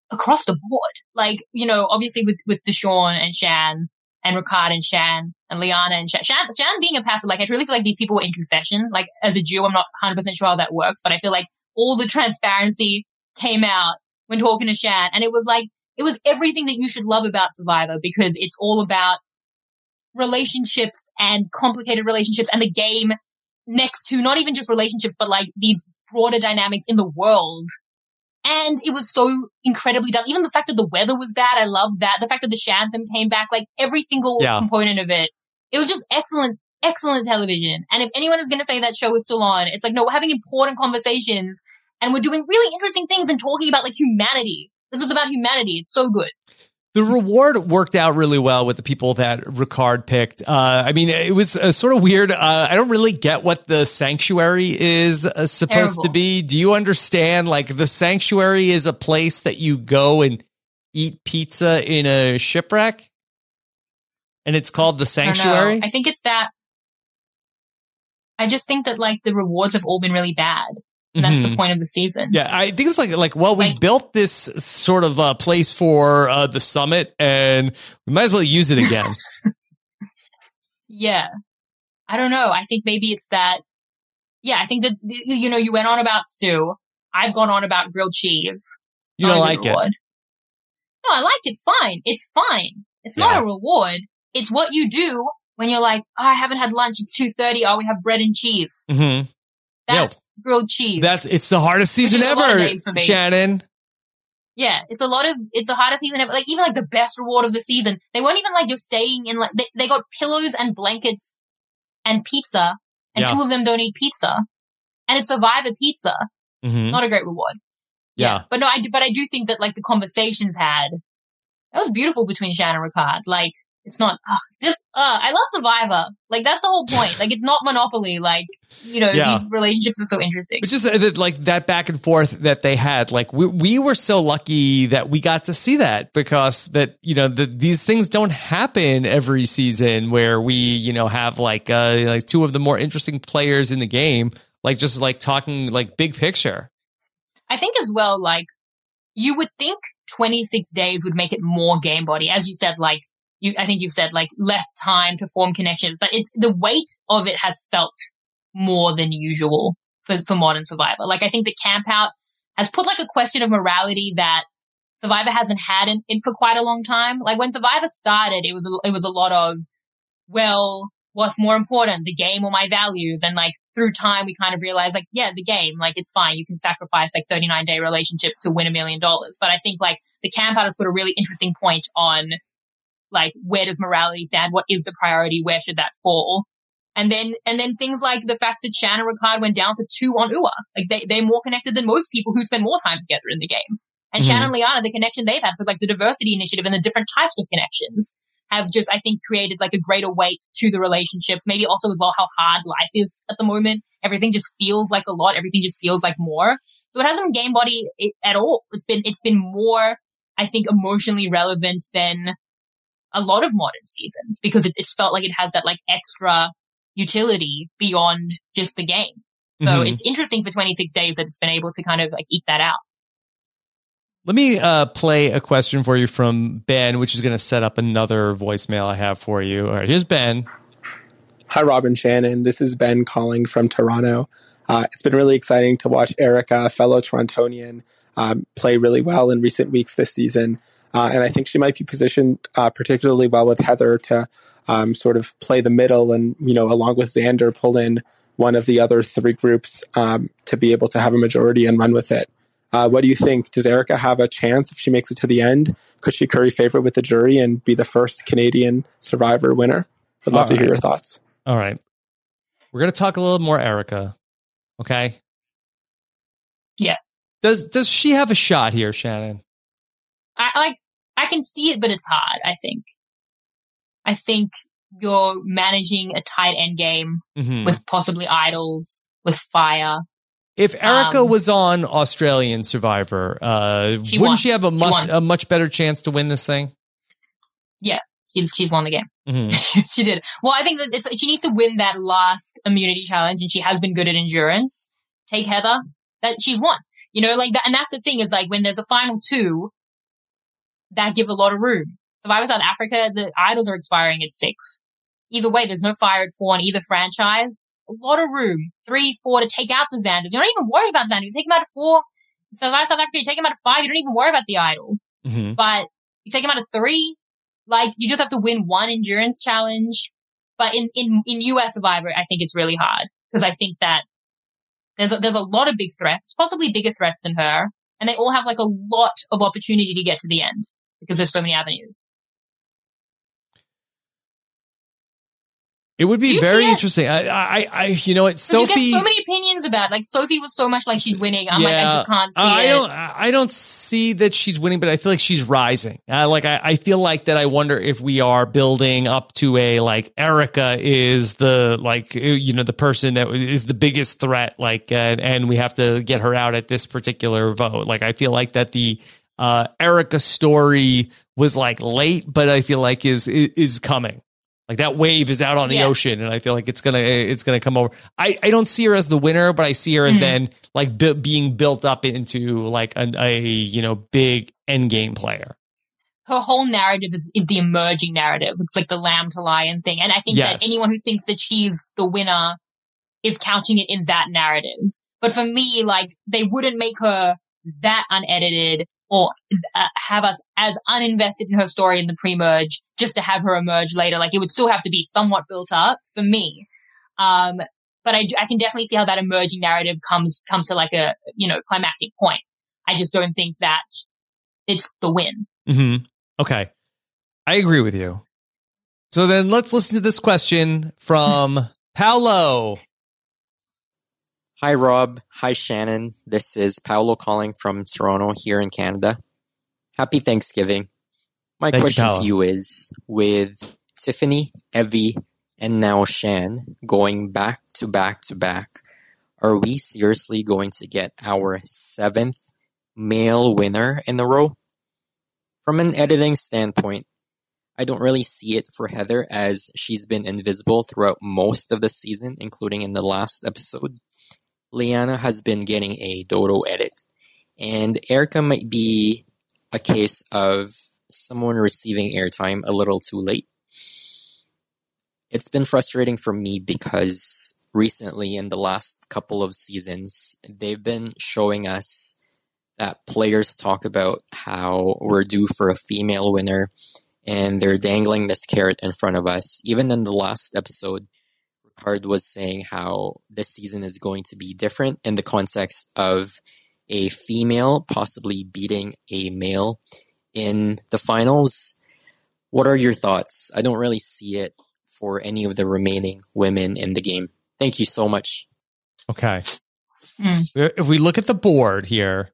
across the board. Like, you know, obviously with, with Deshawn and Shan and Ricard and Shan and Liana and Shan, Shan, Shan being a pastor, like, I really feel like these people were in confession. Like, as a Jew, I'm not one hundred percent sure how that works, but I feel like all the transparency came out when talking to Shan. And it was like, it was everything that you should love about Survivor, because it's all about relationships and complicated relationships and the game next to not even just relationships, but like these broader dynamics in the world. And it was so incredibly done. Even the fact that the weather was bad, I love that. The fact that the Shantham came back, like every single yeah. component of it. It was just excellent, excellent television. And if anyone is going to say that show is still on, it's like, no, we're having important conversations and we're doing really interesting things and talking about like humanity. This is about humanity. It's so good. The reward worked out really well with the people that Ricard picked. Uh, I mean, it was uh, sort of weird. Uh, I don't really get what the sanctuary is uh, supposed Terrible. to be. Do you understand? Like, the sanctuary is a place that you go and eat pizza in a shipwreck? And it's called the sanctuary? I, I think it's that. I just think that, like, the rewards have all been really bad. That's mm-hmm. the point of the season. Yeah, I think it was like, like well, we like, built this sort of uh, place for uh, the summit, and we might as well use it again. yeah. I don't know. I think maybe it's that. Yeah, I think that, you know, you went on about Sue. I've gone on about grilled cheese. You don't like it? No, I like it. Fine. It's fine. It's yeah. not a reward. It's what you do when you're like, oh, I haven't had lunch. It's two thirty. Oh, we have bread and cheese. Mm-hmm. That's Yo, grilled cheese. That's it's the hardest season ever, Shannon. Yeah, it's a lot of it's the hardest season ever. Like, even like the best reward of the season, they weren't even like you're staying in like they, they got pillows and blankets and pizza, and yeah. two of them don't eat pizza, and it's Survivor pizza. Mm-hmm. Not a great reward. Yeah. yeah, but no, I but I do think that like the conversations had that was beautiful between Shannon and Ricard. Like, it's not oh, just uh I love Survivor. Like, that's the whole point. Like, it's not Monopoly. Like, you know, yeah. these relationships are so interesting. It's just uh, like that back and forth that they had. Like, we we were so lucky that we got to see that, because that, you know, the, these things don't happen every season where we, you know, have like uh like two of the more interesting players in the game, like just like talking like big picture. I think as well, like, you would think twenty-six days would make it more game body, as you said, like. You, I think you've said like less time to form connections, but it's the weight of it has felt more than usual for, for modern Survivor. Like, I think the camp out has put like a question of morality that Survivor hasn't had in, in for quite a long time. Like, when Survivor started, it was a, it was a lot of, well, what's more important, the game or my values? And like through time, we kind of realized like, yeah, the game, like, it's fine. You can sacrifice like thirty-nine day relationships to win a million dollars. But I think like the camp out has put a really interesting point on, like, where does morality stand? What is the priority? Where should that fall? And then, and then things like the fact that Shan and Ricard went down to two on U A. Like, they, they're more connected than most people who spend more time together in the game. And mm-hmm. Shan and Liana, the connection they've had, so like the diversity initiative and the different types of connections have just, I think, created like a greater weight to the relationships. Maybe also as well how hard life is at the moment. Everything just feels like a lot. Everything just feels like more. So it hasn't game body at all. It's been, it's been more, I think, emotionally relevant than a lot of modern seasons, because it, it's felt like it has that like extra utility beyond just the game. So mm-hmm. it's interesting for twenty-six days that it's been able to kind of like eke that out. Let me uh, play a question for you from Ben, which is going to set up another voicemail I have for you. All right, here's Ben. Hi, Rob and Shannon. This is Ben calling from Toronto. Uh, it's been really exciting to watch Erica, a fellow Torontonian, um, play really well in recent weeks this season. Uh, and I think she might be positioned uh, particularly well with Heather to um, sort of play the middle and, you know, along with Xander, pull in one of the other three groups um, to be able to have a majority and run with it. Uh, what do you think? Does Erica have a chance if she makes it to the end? Could she curry favor with the jury and be the first Canadian Survivor winner? I'd love All to right. hear your thoughts. All right. We're going to talk a little more Erica. Okay? Yeah. Does Does she have a shot here, Shannon? I like, I can see it, but it's hard, I think. I think you're managing a tight end game mm-hmm. with possibly idols, with fire. If Erica um, was on Australian Survivor, uh, she wouldn't won. she have a, mus- she a much better chance to win this thing? Yeah, she's, she's won the game. Mm-hmm. She did. Well, I think that it's, she needs to win that last immunity challenge, and she has been good at endurance. Take Heather, that she's won. You know, like that, and that's the thing is like when there's a final two, that gives a lot of room. Survivor South Africa, the idols are expiring at six. Either way, there's no fire at four in either franchise. A lot of room. Three, four to take out the Xanders. You're not even worried about Xander. You take him out at four. Survivor South Africa, you take him out at five. You don't even worry about the idol. Mm-hmm. But you take him out at three. Like, you just have to win one endurance challenge. But in, in, in U S Survivor, I think it's really hard. Because I think that there's a, there's a lot of big threats, possibly bigger threats than her. And they all have like a lot of opportunity to get to the end. Because there's so many avenues. It would be very interesting. I, I, I, you know what, Sophie. You get so many opinions about. Like Sophie was so much like she's winning. I'm yeah, like, I just can't see I it. Don't, I don't see that she's winning, but I feel like she's rising. Uh, like I, I feel like that. I wonder if we are building up to a like Erica is the like you know the person that is the biggest threat. Like uh, and we have to get her out at this particular vote. Like I feel like that the uh, Erica story was like late, but I feel like is is, is coming. Like that wave is out on the yeah. ocean, and I feel like it's gonna it's gonna come over. I, I don't see her as the winner, but I see her as mm-hmm. then like bu- being built up into like a, a you know big end game player. Her whole narrative is, is the emerging narrative. It's like the lamb to lion thing, and I think yes. that anyone who thinks that she's the winner is couching it in that narrative. But for me, like they wouldn't make her that unedited or uh, have us as uninvested in her story in the pre-merge just to have her emerge later. Like, it would still have to be somewhat built up for me. Um, but I, I can definitely see how that emerging narrative comes comes to, like, a, you know, climactic point. I just don't think that it's the win. Mm-hmm. Okay. I agree with you. So then let's listen to this question from Paolo. Hi, Rob. Hi, Shannon. This is Paolo calling from Toronto here in Canada. Happy Thanksgiving. My Thank question you, to you is, with Tiffany, Evie, and now Shan going back to back to back, are we seriously going to get our seventh male winner in a row? From an editing standpoint, I don't really see it for Heather, as she's been invisible throughout most of the season, including in the last episode. Liana has been getting a dodo edit, and Erica might be a case of someone receiving airtime a little too late. It's been frustrating for me because recently, in the last couple of seasons, they've been showing us that players talk about how we're due for a female winner, and they're dangling this carrot in front of us. Even in the last episode, Ricard was saying how this season is going to be different in the context of a female possibly beating a male in the finals. What are your thoughts? I don't really see it for any of the remaining women in the game. Thank you so much. Okay. Mm. If we look at the board here,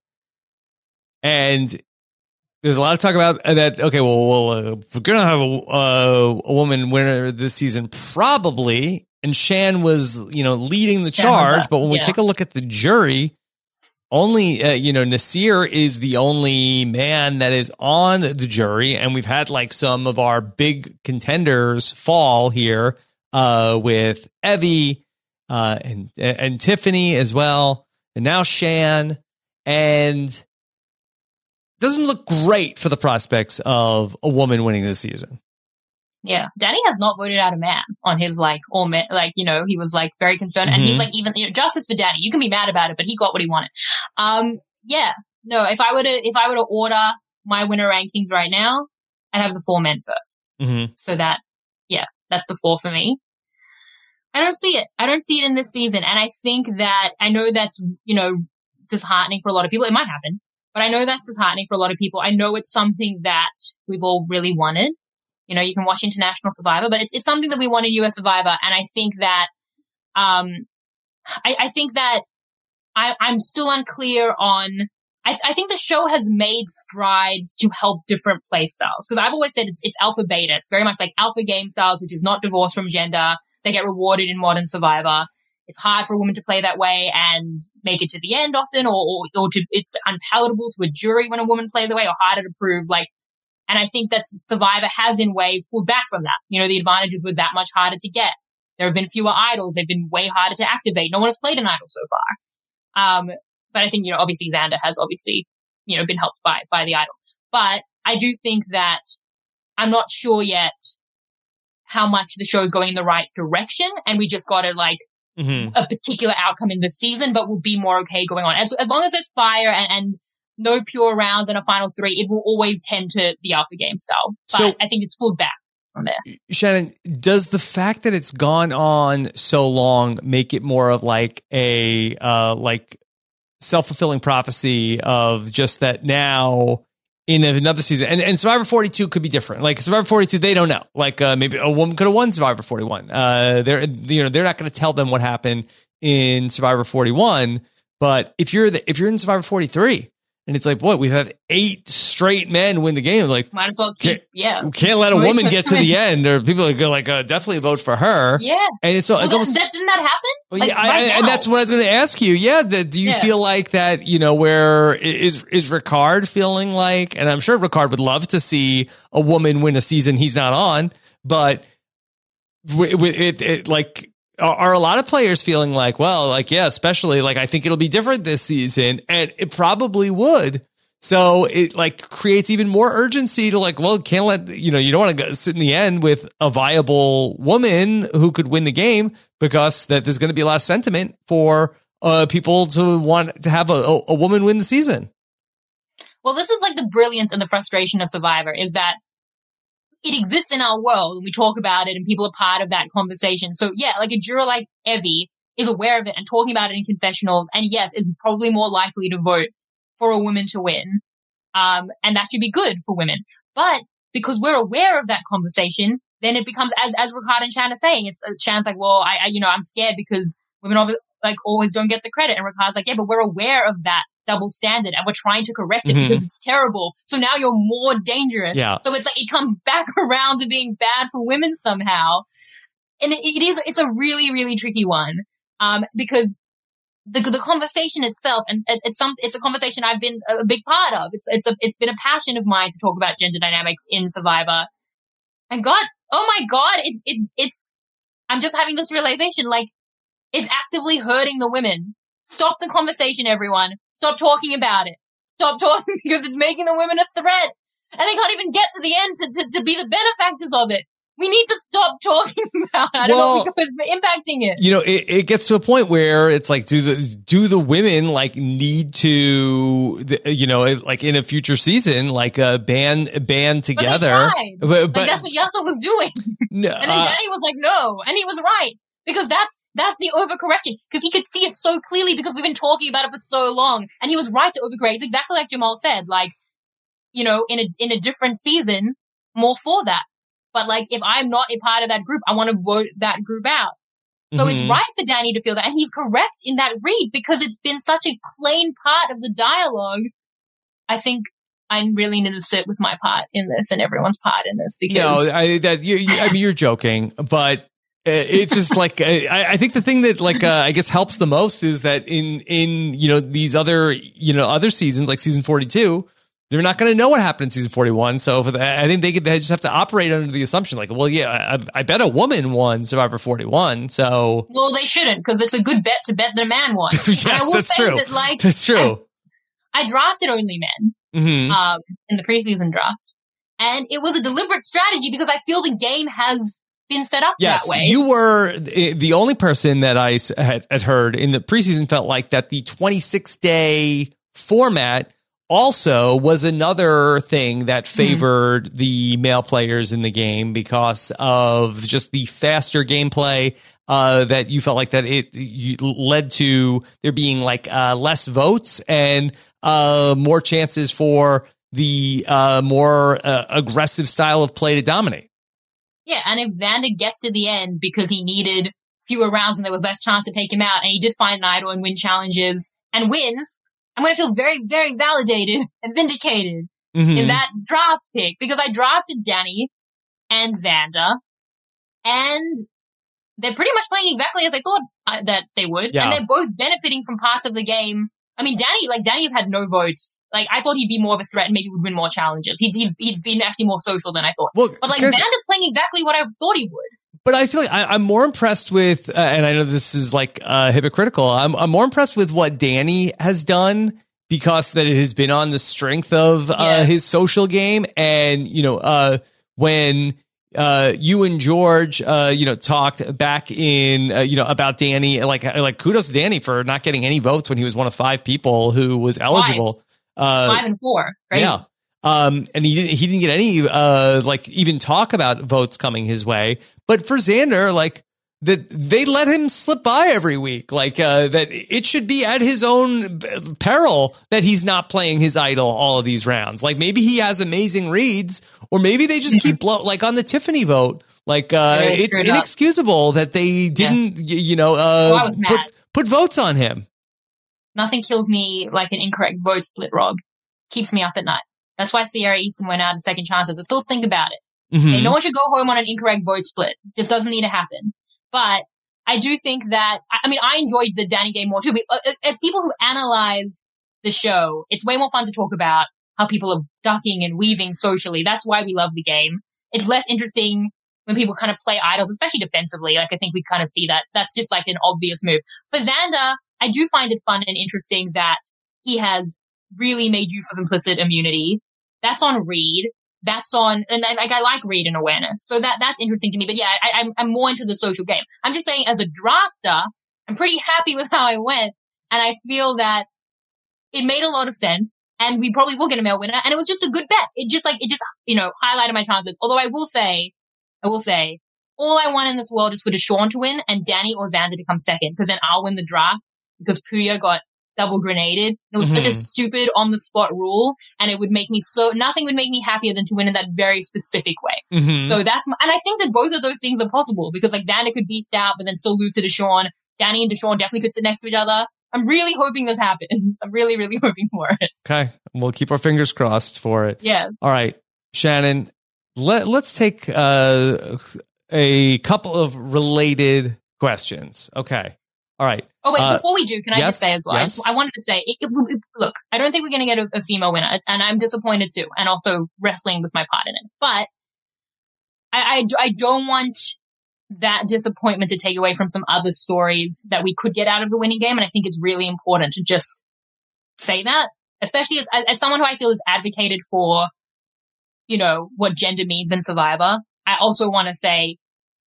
and there's a lot of talk about that. Okay, well, well uh, we're going to have a, uh, a woman winner this season, probably. And Shan was, you know, leading the charge. But when we yeah. take a look at the jury, only, uh, you know, Nasir is the only man that is on the jury. And we've had like some of our big contenders fall here uh, with Evie uh, and, and Tiffany as well. And now Shan. And doesn't look great for the prospects of a woman winning this season. Yeah, Danny has not voted out a man on his, like, all men, like, you know, he was, like, very concerned. Mm-hmm. And he's, like, even, you know, justice for Danny. You can be mad about it, but he got what he wanted. Um, yeah, no, if I were to, if I were to order my winner rankings right now, I'd have the four men first. Mm-hmm. So that, yeah, that's the four for me. I don't see it. I don't see it in this season. And I think that, I know that's, you know, disheartening for a lot of people. It might happen, but I know that's disheartening for a lot of people. I know it's something that we've all really wanted. You know, you can watch International Survivor, but it's it's something that we want in U S Survivor. And I think that, um, I, I think that I, I'm still unclear on, I, I think the show has made strides to help different play styles. Because I've always said it's, it's alpha beta. It's very much like alpha game styles, which is not divorced from gender. They get rewarded in modern Survivor. It's hard for a woman to play that way and make it to the end often, or, or, or to, it's unpalatable to a jury when a woman plays that way, or harder to prove. Like, and I think that Survivor has in ways pulled back from that. You know, the advantages were that much harder to get. There have been fewer idols. They've been way harder to activate. No one has played an idol so far. Um, but I think, you know, obviously Xander has obviously, you know, been helped by, by the idol. But I do think that I'm not sure yet how much the show's going in the right direction, and we just got to like Mm-hmm. a particular outcome in the season, but we'll be more okay going on. As, as long as there's fire and, and no pure rounds in a final three, it will always tend to the alpha game style. But So- I think it's pulled back from there. Shannon, does the fact that it's gone on so long make it more of like a uh, like self-fulfilling prophecy of just that now in another season, and, and Survivor forty-two could be different. Like Survivor forty-two, they don't know. Like uh, maybe a woman could have won Survivor forty-one. Uh, they're you know they're not going to tell them what happened in Survivor forty-one. But if you're the, if you're in Survivor forty-three, and it's like, boy, we've had eight straight men win the game. Like, Might as well keep, can't, yeah. can't let a woman get to the end, or people are gonna like uh, definitely vote for her. Yeah. And it's, so, well, it's that, almost. that, didn't that happen? Well, Like, yeah, I, right I- now. and that's what I was going to ask you. Yeah, the, do you Yeah. feel like that? You know, where is is Ricard feeling like? And I'm sure Ricard would love to see a woman win a season he's not on, but with it, it like. Are, are a lot of players feeling like, well, like, yeah, especially like, I think it'll be different this season, and it probably would. So it like creates even more urgency to like, well, can't let, you know, you don't want to go sit in the end with a viable woman who could win the game, because that there's going to be a lot of sentiment for uh, people to want to have a, a woman win the season. Well, this is like the brilliance and the frustration of Survivor, is that it exists in our world and we talk about it and people are part of that conversation. So yeah, like a juror like Evie is aware of it and talking about it in confessionals, and yes, is probably more likely to vote for a woman to win. Um, and that should be good for women. But because we're aware of that conversation, then it becomes, as, as Ricard and Shan are saying, it's, uh, Shan's like, well, I, I, you know, I'm scared because women always, like always don't get the credit. And Ricard's like, yeah, but we're aware of that double standard and we're trying to correct it Mhm. because it's terrible. So now you're more dangerous. Yeah. So it's like, it comes back around to being bad for women somehow. And it, it is, it's a really, really tricky one. Um, because the the conversation itself, and it, it's some it's a conversation I've been a big part of. It's it's a it's been a passion of mine to talk about gender dynamics in Survivor. And God, oh my God, it's it's it's. I'm just having this realization, like it's actively hurting the women. Stop the conversation, everyone. Stop talking about it. Stop talking because it's making the women a threat, and they can't even get to the end to to, to be the benefactors of it. We need to stop talking about it. I don't Well, know because it's impacting it. You know, it, it gets to a point where it's like, do the do the women like need to, you know, like in a future season, like uh, band band together? But they tried. But, but like that's what Yasuo was doing. No, and then uh, Danny was like, no. And he was right. Because that's that's the overcorrection. Because he could see it so clearly because we've been talking about it for so long. And he was right to overcorrect. It's exactly like Jamal said. Like, you know, in a in a different season, more for that. But like, if I'm not a part of that group, I want to vote that group out. So Mhm. it's right for Danny to feel that. And he's correct in that read because it's been such a plain part of the dialogue. I think I really need to sit with my part in this and everyone's part in this because. no, I that you, you I mean you're joking, but uh, it's just like I, I think the thing that like uh, I guess helps the most is that in in you know these other you know other seasons like season forty-two. They're not going to know what happened in season forty-one. So for the, I think they, could, they just have to operate under the assumption like, well, yeah, I, I bet a woman won Survivor forty-one. So. Well, they shouldn't because it's a good bet to bet the man won. Yes, and I will that's say true. that, like, That's true. I, I drafted only men Mhm. um, in the preseason draft. And it was a deliberate strategy because I feel the game has been set up Yes, that way. you were the only person that I s- had, had heard in the preseason felt like that the twenty-six day format also was another thing that favored mm-hmm. the male players in the game because of just the faster gameplay uh, that you felt like that it you, led to there being like uh, less votes and uh, more chances for the uh, more uh, aggressive style of play to dominate. Yeah, and if Xander gets to the end because he needed fewer rounds and there was less chance to take him out, and he did find an idol and win challenges and wins, I'm going to feel very, very validated and vindicated Mhm. in that draft pick because I drafted Danny and Xander, and they're pretty much playing exactly as I thought uh, that they would, Yeah. and they're both benefiting from parts of the game. I mean, Danny, like Danny's had no votes. Like I thought he'd be more of a threat and maybe would win more challenges. He's he's, he's been actually more social than I thought. Well, but like 'cause- Xander's playing exactly what I thought he would. But I feel like I, I'm more impressed with, uh, and I know this is like uh, hypocritical. I'm, I'm more impressed with what Danny has done because that it has been on the strength of uh, Yeah. his social game. And, you know, uh, when uh, you and George, uh, you know, talked back in, uh, you know, about Danny, like, like kudos to Danny for not getting any votes when he was one of five people who was eligible. Uh, Five and four, right? Yeah. Um, and he didn't, he didn't get any, uh, like even talk about votes coming his way. But for Xander, like that they let him slip by every week, like, uh, that it should be at his own peril that he's not playing his idol all of these rounds. Like maybe he has amazing reads, or maybe they just keep blow, like on the Tiffany vote. Like, uh, Yeah, it's screwed up. inexcusable that they didn't, y- you know, uh, Oh, I was put, mad. put votes on him. Nothing kills me like an incorrect vote split, Rob. Keeps me up at night. That's why Sierra Easton went out in second chances. I still think about it. Mhm. Okay, no one should go home on an incorrect vote split. It just doesn't need to happen. But I do think that, I I mean, I enjoyed the Danny game more too. But uh, as people who analyze the show, it's way more fun to talk about how people are ducking and weaving socially. That's why we love the game. It's less interesting when people kind of play idols, especially defensively. Like, I think we kind of see that. That's just like an obvious move. For Xander, I do find it fun and interesting that he has really made use of implicit immunity. That's on Reed. That's on, and I, like I like Reed and awareness, so that that's interesting to me. But yeah, I, I'm I'm more into the social game. I'm just saying, as a drafter, I'm pretty happy with how I went, and I feel that it made a lot of sense. And we probably will get a male winner, and it was just a good bet. It just like it just you know highlighted my chances. Although I will say, I will say, all I want in this world is for Deshaun to win and Danny or Xander to come second, because then I'll win the draft because Puya got double grenaded. It was such a Mhm. stupid on the spot rule, and it would make me so nothing would make me happier than to win in that very specific way. Mhm. So that's my, and I think that both of those things are possible, because like Xander could beast out but then still lose to Deshaun. Danny and Deshaun definitely could sit next to each other. I'm really hoping this happens. I'm really, really hoping for it. Okay. We'll keep our fingers crossed for it. Yeah. All right, Shannon, let, let's take uh, a couple of related questions. Okay. All right. Oh, wait, Uh, before we do, can I yes, just say as well? I, yes. just- I wanted to say, it, it, it- look, I don't think we're going to get a, a female winner, and I'm disappointed too, and also wrestling with my part in it. But I, I, I don't want that disappointment to take away from some other stories that we could get out of the winning game, and I think it's really important to just say that, especially as, as someone who I feel has advocated for, you know, what gender means in Survivor. I also want to say,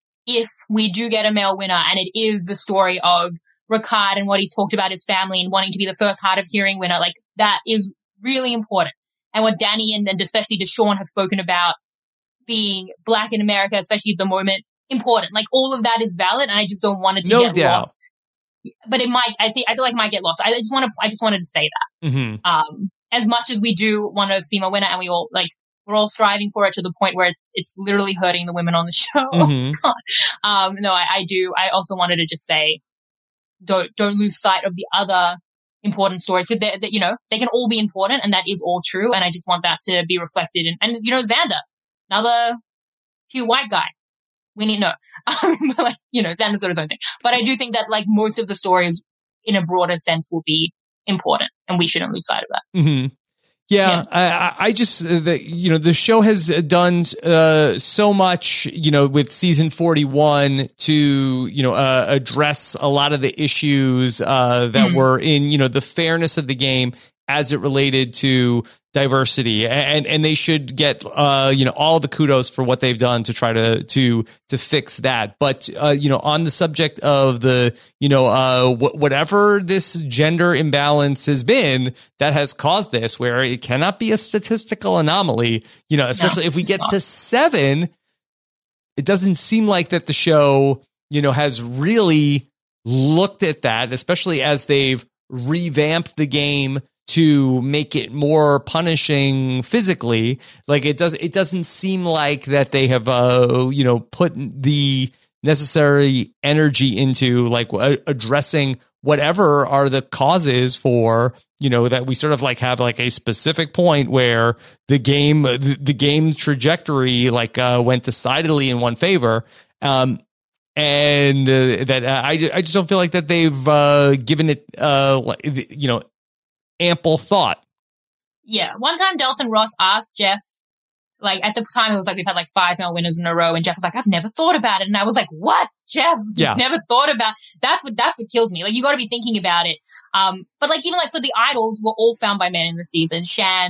if we do get a male winner and it is the story of Ricard and what he's talked about his family and wanting to be the first hard of hearing winner, like that is really important. And what Danny and, and especially Deshaun have spoken about being black in America, especially at the moment, important. Like all of that is valid, and I just don't want it to No get doubt. lost. But it might, I think, I feel like it might get lost. I just want to, I just wanted to say that. Mm-hmm. Um, as much as we do want a female winner, and we all like, we're all striving for it to the point where it's it's literally hurting the women on the show. Mhm. God. Um, no, I, I do. I also wanted to just say, don't don't lose sight of the other important stories. Because they, they, you know, they can all be important, and that is all true. And I just want that to be reflected in. And you know, Xander, another cute white guy. We need no, um, but like you know, Xander's got his own thing. But I do think that like most of the stories, in a broader sense, will be important, and we shouldn't lose sight of that. Mm-hmm. Yeah, I, I I just uh, the you know the show has done uh, so much you know with season forty-one to you know uh, address a lot of the issues uh, that Mhm. were in you know the fairness of the game as it related to diversity, and and they should get uh, you know all the kudos for what they've done to try to to to fix that. But uh, you know on the subject of the you know uh, wh- whatever this gender imbalance has been that has caused this, where it cannot be a statistical anomaly, you know, especially No, if we it's get not. to seven, it doesn't seem like that the show you know has really looked at that, especially as they've revamped the game to make it more punishing physically. Like it does, it doesn't seem like that they have, uh, you know, put the necessary energy into like a- addressing whatever are the causes for, you know, that we sort of like have like a specific point where the game, the, the game trajectory like uh, went decidedly in one favor. Um, and uh, that uh, I, I just don't feel like that they've uh, given it, uh, like, you know, ample thought. Yeah. One time Dalton Ross asked Jeff, like at the time it was like we've had like five male winners in a row, and Jeff was like, I've never thought about it. And I was like, what? Jeff, Yeah. never thought about that. What that's what kills me. Like, you got to be thinking about it. Um, but like even like so, the idols were all found by men in the season. Shan,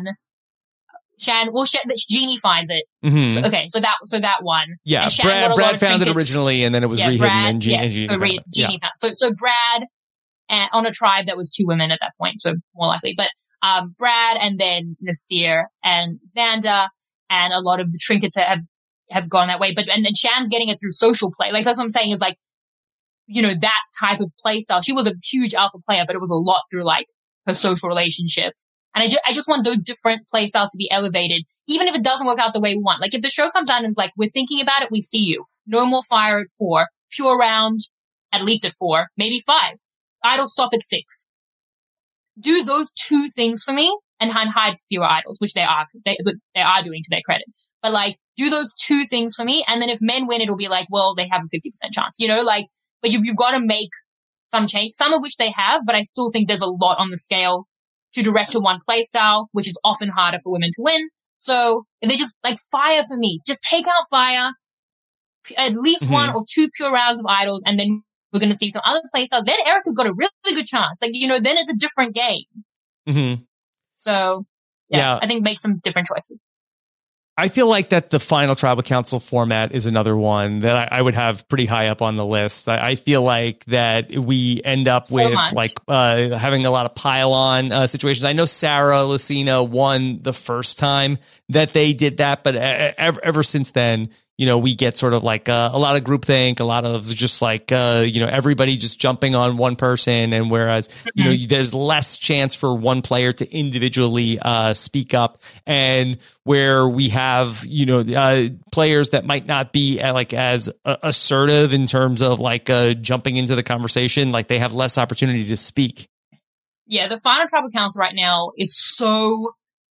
Shan, well, Shan, Jeannie finds it. Mhm. So, okay, so that so that one. Yeah, And Shan Brad, got a lot Brad of found it trinkets. originally, and then it was Yeah, rehidden, Brad, and, Jean, yeah, and Jeannie so found re- it. Jeannie Yeah. found So so Brad and on a tribe that was two women at that point, so more likely. But um, Brad and then Nasir and Xander and a lot of the trinkets have have gone that way. But and then Shan's getting it through social play. Like that's what I'm saying is like, you know, that type of play style. She was a huge alpha player, but it was a lot through like her social relationships. And I just, I just want those different play styles to be elevated, even if it doesn't work out the way we want. Like if the show comes out and is like, we're thinking about it, we see you. No more fire at four. Pure round, at least at four, maybe five. Idols stop at six. Do those two things for me and hide fewer idols, which they are, they, they are doing to their credit. But like, do those two things for me. And then if men win, it'll be like, well, they have a fifty percent chance, you know, like, but you've, you've got to make some change, some of which they have, but I still think there's a lot on the scale to direct to one play style, which is often harder for women to win. So if they just like fire for me, just take out fire, at least Mm-hmm. one or two pure rounds of idols, and then we're going to see some other play styles. Then Erica's got a really good chance. Like, you know, then it's a different game. Mm-hmm. So yeah, Yeah. I think make some different choices. I feel like that the final tribal council format is another one that I, I would have pretty high up on the list. I, I feel like that we end up with much. like uh, having a lot of pile-on uh, situations. I know Sarah Lucina won the first time that they did that, but uh, ever, ever since then, you know, we get sort of like uh, a lot of groupthink, a lot of just like, uh, you know, everybody just jumping on one person. And whereas, you know, there's less chance for one player to individually uh, speak up, and where we have, you know, uh, players that might not be uh, like as uh, assertive in terms of like uh, jumping into the conversation, like they have less opportunity to speak. Yeah, the final tribal council right now is so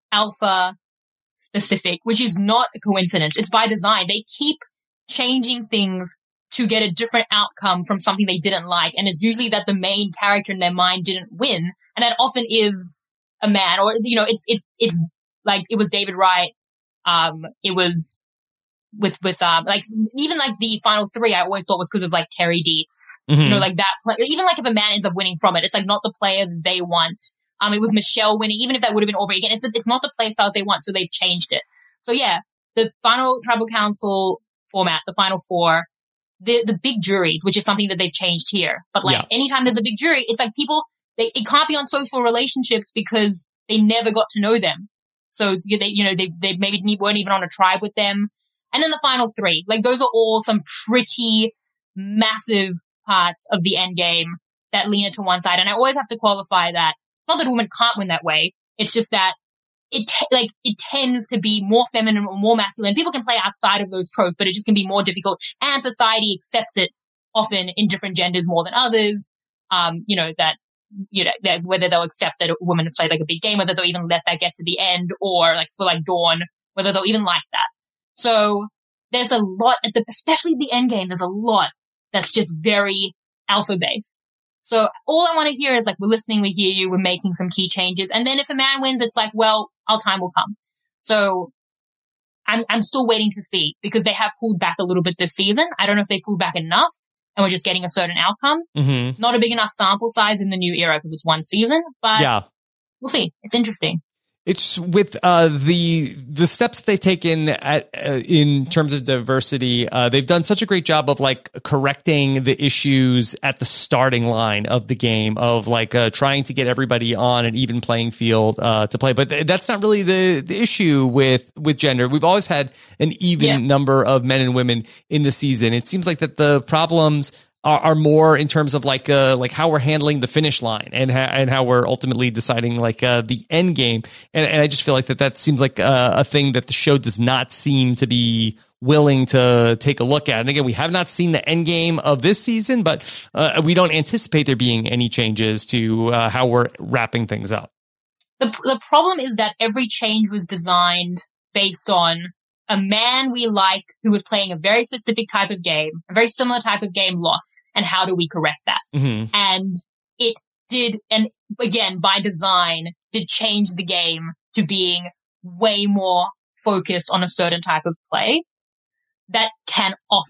alpha specific, which is not a coincidence. It's by design. They keep changing things to get a different outcome from something they didn't like. And it's usually that the main character in their mind didn't win. And that often is a man, or, you know, it's, it's, it's like, it was David Wright. Um, it was with, with, um, like, even like the final three, I always thought was because of like Terry Dietz, Mm-hmm. you know, like that play, even like if a man ends up winning from it, it's like not the player they want. Um, it was Michelle winning, even if that would have been Aubrey again. It's, it's not the play styles they want, so they've changed it. So yeah, the final tribal council format, the final four, the the big juries, which is something that they've changed here. But like Yeah. anytime there's a big jury, it's like people, they, it can't be on social relationships because they never got to know them. So they, you know, they they maybe weren't even on a tribe with them. And then the final three, like those are all some pretty massive parts of the end game that lean it to one side. And I always have to qualify that. It's not that women can't win that way. It's just that it t- like it tends to be more feminine or more masculine. People can play outside of those tropes, but it just can be more difficult. And society accepts it often in different genders more than others. Um, you know, that, you know, that whether they'll accept that a woman has played like a big game, whether they'll even let that get to the end, or like for like Dawn, whether they'll even like that. So there's a lot at the, especially the end game, there's a lot that's just very alpha based. So all I want to hear is like, we're listening, we hear you, we're making some key changes. And then if a man wins, it's like, well, our time will come. So I'm, I'm still waiting to see, because they have pulled back a little bit this season. I don't know if they pulled back enough and we're just getting a certain outcome. Mm-hmm. Not a big enough sample size in the new era because it's one season, but Yeah. we'll see. It's interesting. It's with uh, the the steps that they've taken at, uh, in terms of diversity. Uh, they've done such a great job of like correcting the issues at the starting line of the game, of like uh, trying to get everybody on an even playing field uh, to play. But th- that's not really the, the issue with with gender. We've always had an even Yeah. number of men and women in the season. It seems like that the problems are, are more in terms of like uh like how we're handling the finish line, and ha- and how we're ultimately deciding like uh the end game. And and I just feel like that that seems like uh, a thing that the show does not seem to be willing to take a look at. And again, we have not seen the end game of this season, but uh, we don't anticipate there being any changes to uh, how we're wrapping things up. The the problem is that every change was designed based on a man we like who was playing a very specific type of game, a very similar type of game lost, and how do we correct that? Mm-hmm. And it did, and again, by design, did change the game to being way more focused on a certain type of play that can often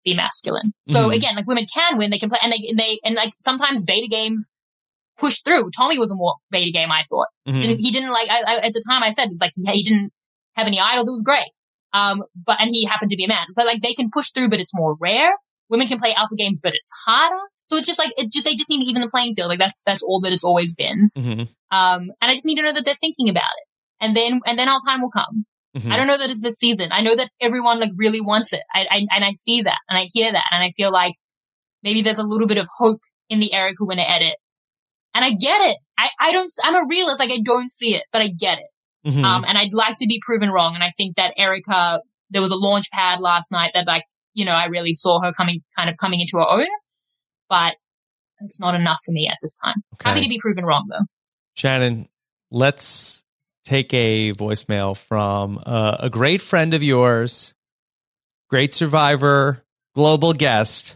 be masculine. So Mhm. again, like women can win, they can play, and they, and they, and like sometimes beta games push through. Tommy was a more beta game, I thought. Mhm. Didn't, he didn't like, I, I, at the time I said, it's like, he, he didn't have any idols. It was great. Um, but, and he happened to be a man, but like they can push through, but it's more rare. Women can play alpha games, but it's harder. So it's just like, it just, they just need to even the playing field. Like that's, that's all that it's always been. Mhm. Um, and I just need to know that they're thinking about it. And then, and then our time will come. Mhm. I don't know that it's this season. I know that everyone like really wants it. I, I, and I see that and I hear that. And I feel like maybe there's a little bit of hope in the Erica winner edit. And I get it. I, I don't, I'm a realist. Like I don't see it, but I get it. Mhm. Um, and I'd like to be proven wrong. And I think that Erica, there was a launch pad last night that like, you know, I really saw her coming, kind of coming into her own, but it's not enough for me at this time. Okay. Happy to be proven wrong though. Shannon, let's take a voicemail from uh, a great friend of yours, great Survivor, global guest.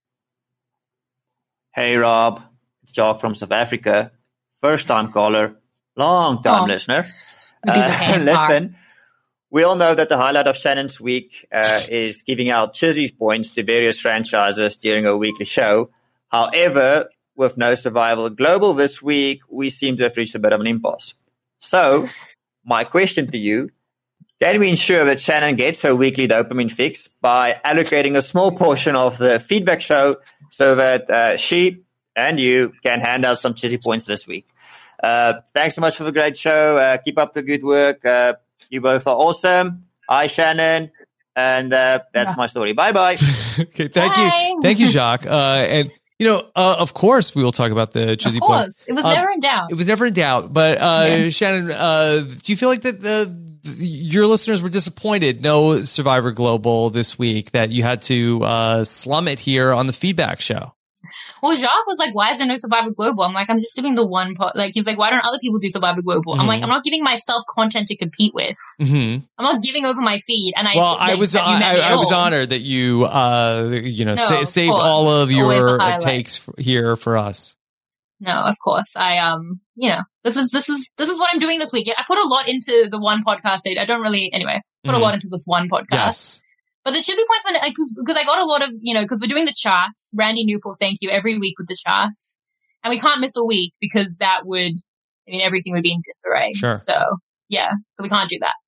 Hey, Rob. It's Jock from South Africa. First time caller, long time Oh. listener. Maybe it's okay, it's listen, we all know that the highlight of Shannon's week uh, is giving out Chizzy points to various franchises during a weekly show. However, with no Survival Global this week, we seem to have reached a bit of an impasse. So, my question to you, can we ensure that Shannon gets her weekly dopamine fix by allocating a small portion of the feedback show so that uh, she and you can hand out some Chizzy points this week? Uh, thanks so much for the great show. Uh, keep up the good work. Uh, you both are awesome. Hi, Shannon. And uh, that's my story. Bye-bye. Okay, thank Bye. you. Thank you, Jacques. Uh, and, you know, uh, of course, we will talk about the Chizzy Of course. points. It was Um, never in doubt. It was never in doubt. But, uh, Yeah. Shannon, uh, do you feel like that the your listeners were disappointed? No Survivor Global this week, that you had to uh, slum it here on the feedback show. Well, Jacques was like, why is there no Survivor Global? I'm like, I'm just doing the one part. Like, he's like, why don't other people do Survivor Global? I'm Mhm. like, I'm not giving myself content to compete with. Mm-hmm. I'm not giving over my feed. And I, Well, I like, was have you I, met me at I was all? honored that you uh you know No, sa- of saved course. all of Always a your uh, highlight. takes f- here for us. No, of course. I, um, you know, this is, this is, this is what I'm doing this week. I put a lot into the one podcast. I don't really, anyway, put Mhm. a lot into this one podcast. Yes. But the Chizzy points, when because because I got a lot of, you know, because we're doing the charts. Randy Newport, thank you, every week with the charts, and we can't miss a week because that would, I mean, everything would be in disarray. Sure. So yeah, so we can't do that.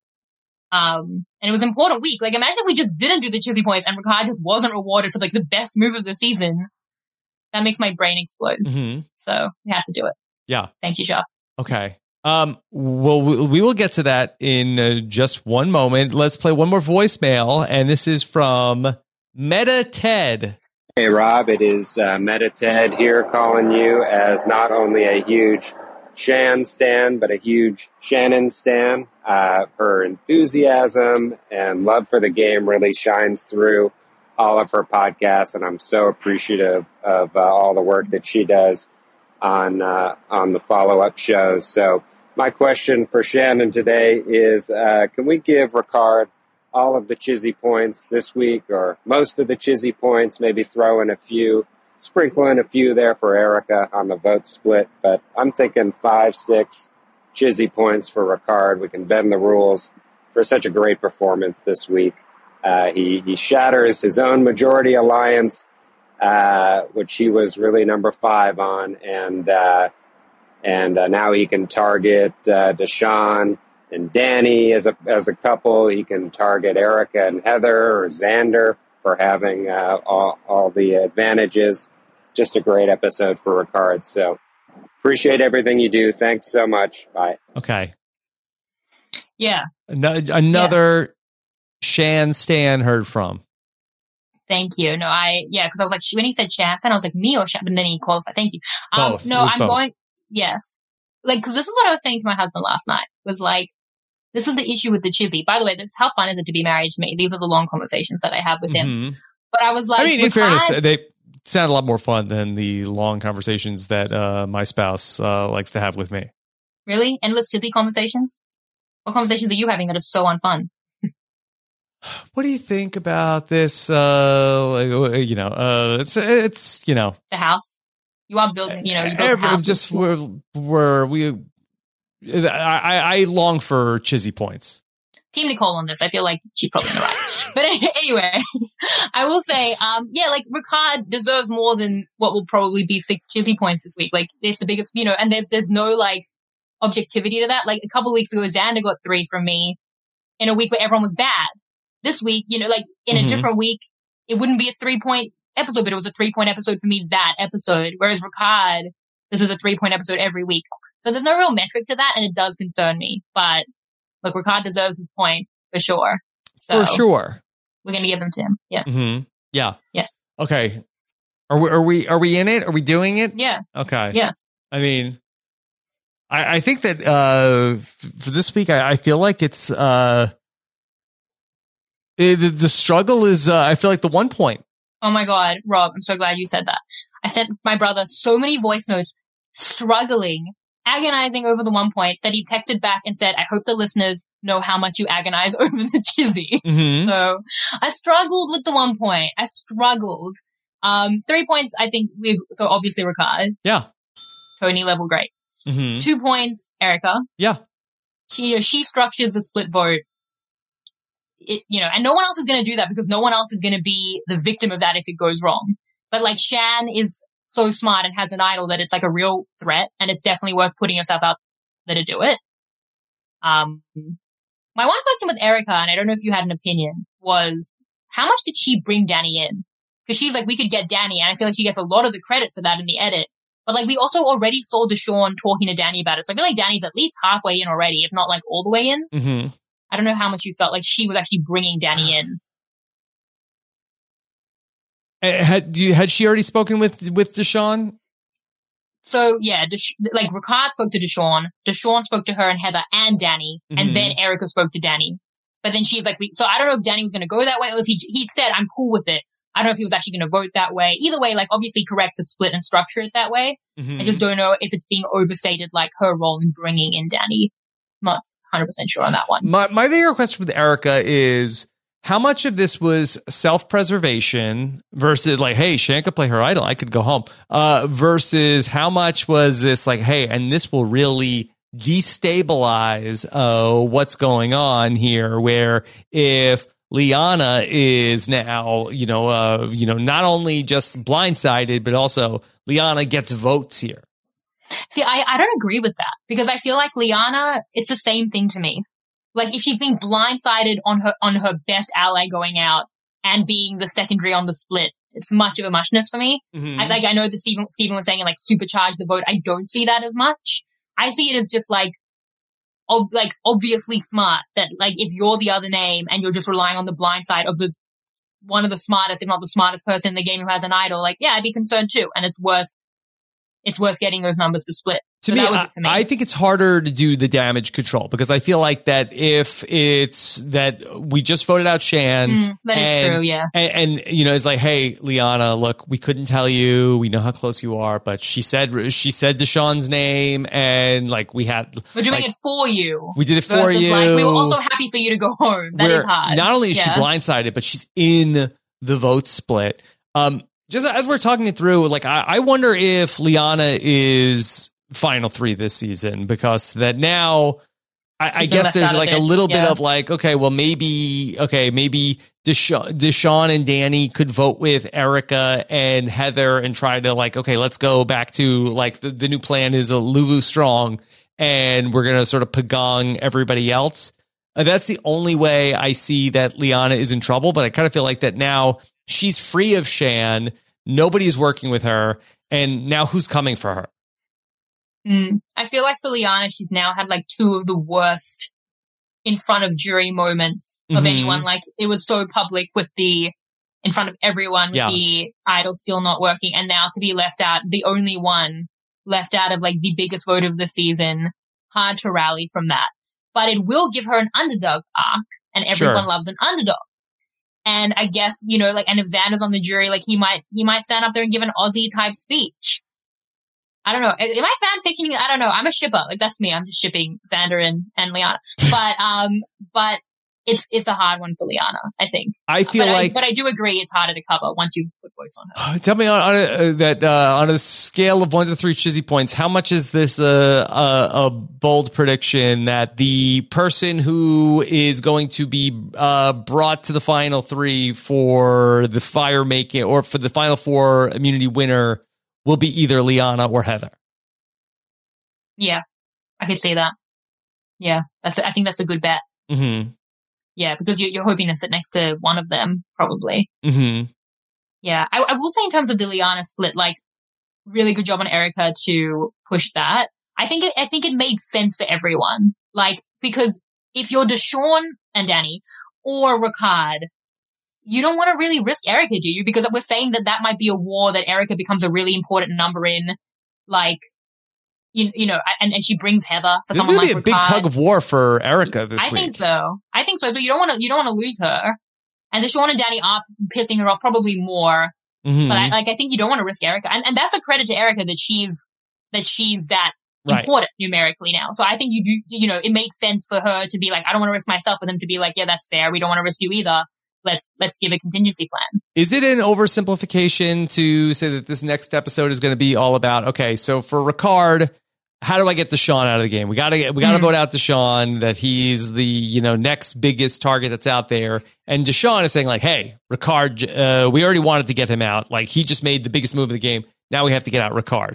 Um, and it was an important week. Like, imagine if we just didn't do the Chizzy points and Ricard just wasn't rewarded for like the best move of the season. That makes my brain explode. Mm-hmm. So we have to do it. Yeah. Thank you, Jacques. Okay. Um. Well, we we will get to that in uh, just one moment. Let's play one more voicemail, and this is from Meta Ted. Hey, Rob, it is uh, Meta Ted here calling you as not only a huge Shan stan, but a huge Shannon stan. Uh, her enthusiasm and love for the game really shines through all of her podcasts, and I'm so appreciative of uh, all the work that she does on uh, on the follow-up shows. So my question for Shannon today is, uh, can we give Ricard all of the Chizzy points this week, or most of the Chizzy points, maybe throw in a few, sprinkle in a few there for Erica on the vote split. But I'm thinking five, six Chizzy points for Ricard. We can bend the rules for such a great performance this week. Uh, he, he shatters his own majority alliance, uh, which he was really number five on. And, uh, and uh, now he can target uh, Deshawn and Danny as a as a couple. He can target Erica and Heather or Xander for having uh, all, all the advantages. Just a great episode for Ricard. So appreciate everything you do. Thanks so much. Bye. Okay. Yeah. Ano- another Shan Stan heard from. Thank you. No, I, yeah, because I was like, when he said Shan, I was like, me or Shan, but then he qualified. Thank you. Um, Both. no, It was I'm both. going, yes. Like, because this is what I was saying to my husband last night, was like, this is the issue with the Chizzy. By the way, this is how fun is it to be married to me? These are the long conversations that I have with him. Mhm. But I was like, I mean, in with fairness, Hyde- they sound a lot more fun than the long conversations that uh, my spouse uh, likes to have with me. really? Endless Chizzy conversations? What conversations are you having that are so unfun? What do you think about this? Uh, like, you know, uh, it's it's you know, The house? You are building, you know, you build a every, house. just we're, we're we. I, I I long for Chizzy points. Team Nicole on this. I feel like she's probably in the right. But anyway, I will say, um, yeah, like Ricard deserves more than what will probably be six Chizzy points this week. Like it's the biggest, you know, and there's there's no like objectivity to that. Like a couple of weeks ago, Xander got three from me in a week where everyone was bad. This week, you know, like in a Mhm. different week, it wouldn't be a three point episode, but it was a three point episode for me that episode. Whereas Ricard, this is a three point episode every week. So there's no real metric to that, and it does concern me. But look, Ricard deserves his points for sure. So For sure. we're gonna give them to him. Yeah. Mm-hmm. Yeah. Yeah. Okay. Are we, are we, are we in it? Are we doing it? Yeah. Okay. Yes. I mean, I, I think that, uh, f- for this week, I, I feel like it's, uh, it, the struggle is, uh, I feel like the one point. Oh my God, Rob, I'm so glad you said that. I sent my brother so many voice notes, struggling, agonizing over the one point that he texted back and said, I hope the listeners know how much you agonize over the Chizzy. Mhm. So I struggled with the one point. I struggled. Um, three points, I think we, so obviously Ricard. Yeah. Tony level great. Mm-hmm. Two points, Erica. Yeah. She, you know, she structures the split vote. It, you know, and no one else is going to do that because no one else is going to be the victim of that if it goes wrong. But like Shan is so smart and has an idol that it's like a real threat, and it's definitely worth putting yourself out there to do it. Um, my one question with Erica, and I don't know if you had an opinion, was how much did she bring Danny in? Because she's like, we could get Danny, and I feel like she gets a lot of the credit for that in the edit. But like, we also already saw Deshawn talking to Danny about it, so I feel like Danny's at least halfway in already, if not like all the way in. Mm-hmm. I don't know how much you felt like she was actually bringing Danny in. Had do you, had she already spoken with with Deshawn? So yeah, Desha- like Ricard spoke to Deshawn, Deshawn spoke to her and Heather and Danny, Mhm. and then Erica spoke to Danny. But then she's like, we, so I don't know if Danny was going to go that way or if he he said I'm cool with it. I don't know if he was actually going to vote that way. Either way, like obviously correct to split and structure it that way. Mhm. I just don't know if it's being overstated, like her role in bringing in Danny. Not one hundred percent sure on that one. My my bigger question with Erica is how much of this was self-preservation versus like, hey, Shan could play her idol, I could go home. Uh, versus how much was this like, hey, and this will really destabilize uh, what's going on here. Where if Liana is now, you know, uh, you know, not only just blindsided, but also Liana gets votes here. See, I, I don't agree with that because I feel like Liana, it's the same thing to me. Like if she's being blindsided on her on her best ally going out and being the secondary on the split, it's much of a muchness for me. Mhm. I, like I know that Stephen Stephen was saying like supercharge the vote. I don't see that as much. I see it as just like ob- like obviously smart that like if you're the other name and you're just relying on the blind side of this one of the smartest, if not the smartest person in the game who has an idol, like yeah, I'd be concerned too. And it's worth it's worth getting those numbers to split. To So me, that was I, it for me. I think it's harder to do the damage control because I feel like that if it's that we just voted out Shan, Mm, that is and, true, yeah. and, and you know it's like, hey, Liana, look, we couldn't tell you, we know how close you are, but she said she said Deshawn's name, and like we had, We're doing like, it for you. We did it for Versus, you. Like, we were also happy for you to go home. That is where hard. Not only is Yeah. she blindsided, but she's in the vote split. Um, just as we're talking it through, like I, I wonder if Liana is final three this season because that now I, I She's been guess left there's out of like a it, little bit yeah. of like, okay, well maybe, okay, maybe Desha- Deshawn and Danny could vote with Erica and Heather and try to like, okay, let's go back to like the, the new plan is a Luvu strong and we're going to sort of pagong everybody else. Uh, that's the only way I see that Liana is in trouble, but I kind of feel like that now she's free of Shan. Nobody's working with her. And now who's coming for her? Mm. I feel like for Liana, she's now had like two of the worst in front of jury moments of Mhm. anyone. Like it was so public with the in front of everyone with Yeah. the idol still not working, and now to be left out, the only one left out of like the biggest vote of the season. Hard to rally from that, but it will give her an underdog arc, and everyone Sure. loves an underdog. And I guess you know, like, and if Xander's on the jury, like he might he might stand up there and give an Aussie type speech. I don't know. Am I fan fictioning? I don't know. I'm a shipper. Like that's me. I'm just shipping Xander and, and Liana. But, um, but it's it's a hard one for Liana, I think. I feel but like, I, but I do agree it's harder to cover once you've put votes on her. tell me on, on a, that uh, on a scale of one to three Chizzy points, how much is this a, a, a bold prediction that the person who is going to be uh, brought to the final three for the fire making or for the final four immunity winner will be either Liana or Heather? Yeah, I could say that. Yeah, that's. I think that's a good bet. Mm-hmm. Yeah, because you're, you're hoping to sit next to one of them, probably. Mm-hmm. Yeah, I, I will say in terms of the Liana split, like, really good job on Erica to push that. I think it, I think it made sense for everyone. Like, because if you're Deshawn and Danny or Ricard, you don't want to really risk Erica, do you? Because we're saying that that might be a war that Erica becomes a really important number in, like, you, you know, and, and she brings Heather for This is someone going to like be a Ricard. big tug of war for Erica this I week. think so. I think so. So you don't want to, you don't want to lose her. And Deshawn and Danny are pissing her off probably more. Mm-hmm. But I, like, I think you don't want to risk Erica. And, and that's a credit to Erica that she's, that she's that Right. important numerically now. So I think you do, you know, it makes sense for her to be like, I don't want to risk myself, for them to be like, yeah, that's fair. We don't want to risk you either. Let's, let's give a contingency plan. Is it an oversimplification to say that this next episode is going to be all about, okay, so for Ricard, how do I get Deshawn out of the game? We got to get, we got to Mhm. vote out Deshawn, that he's the, you know, next biggest target that's out there. And Deshawn is saying like, hey, Ricard, uh, we already wanted to get him out. Like, he just made the biggest move of the game. Now we have to get out Ricard.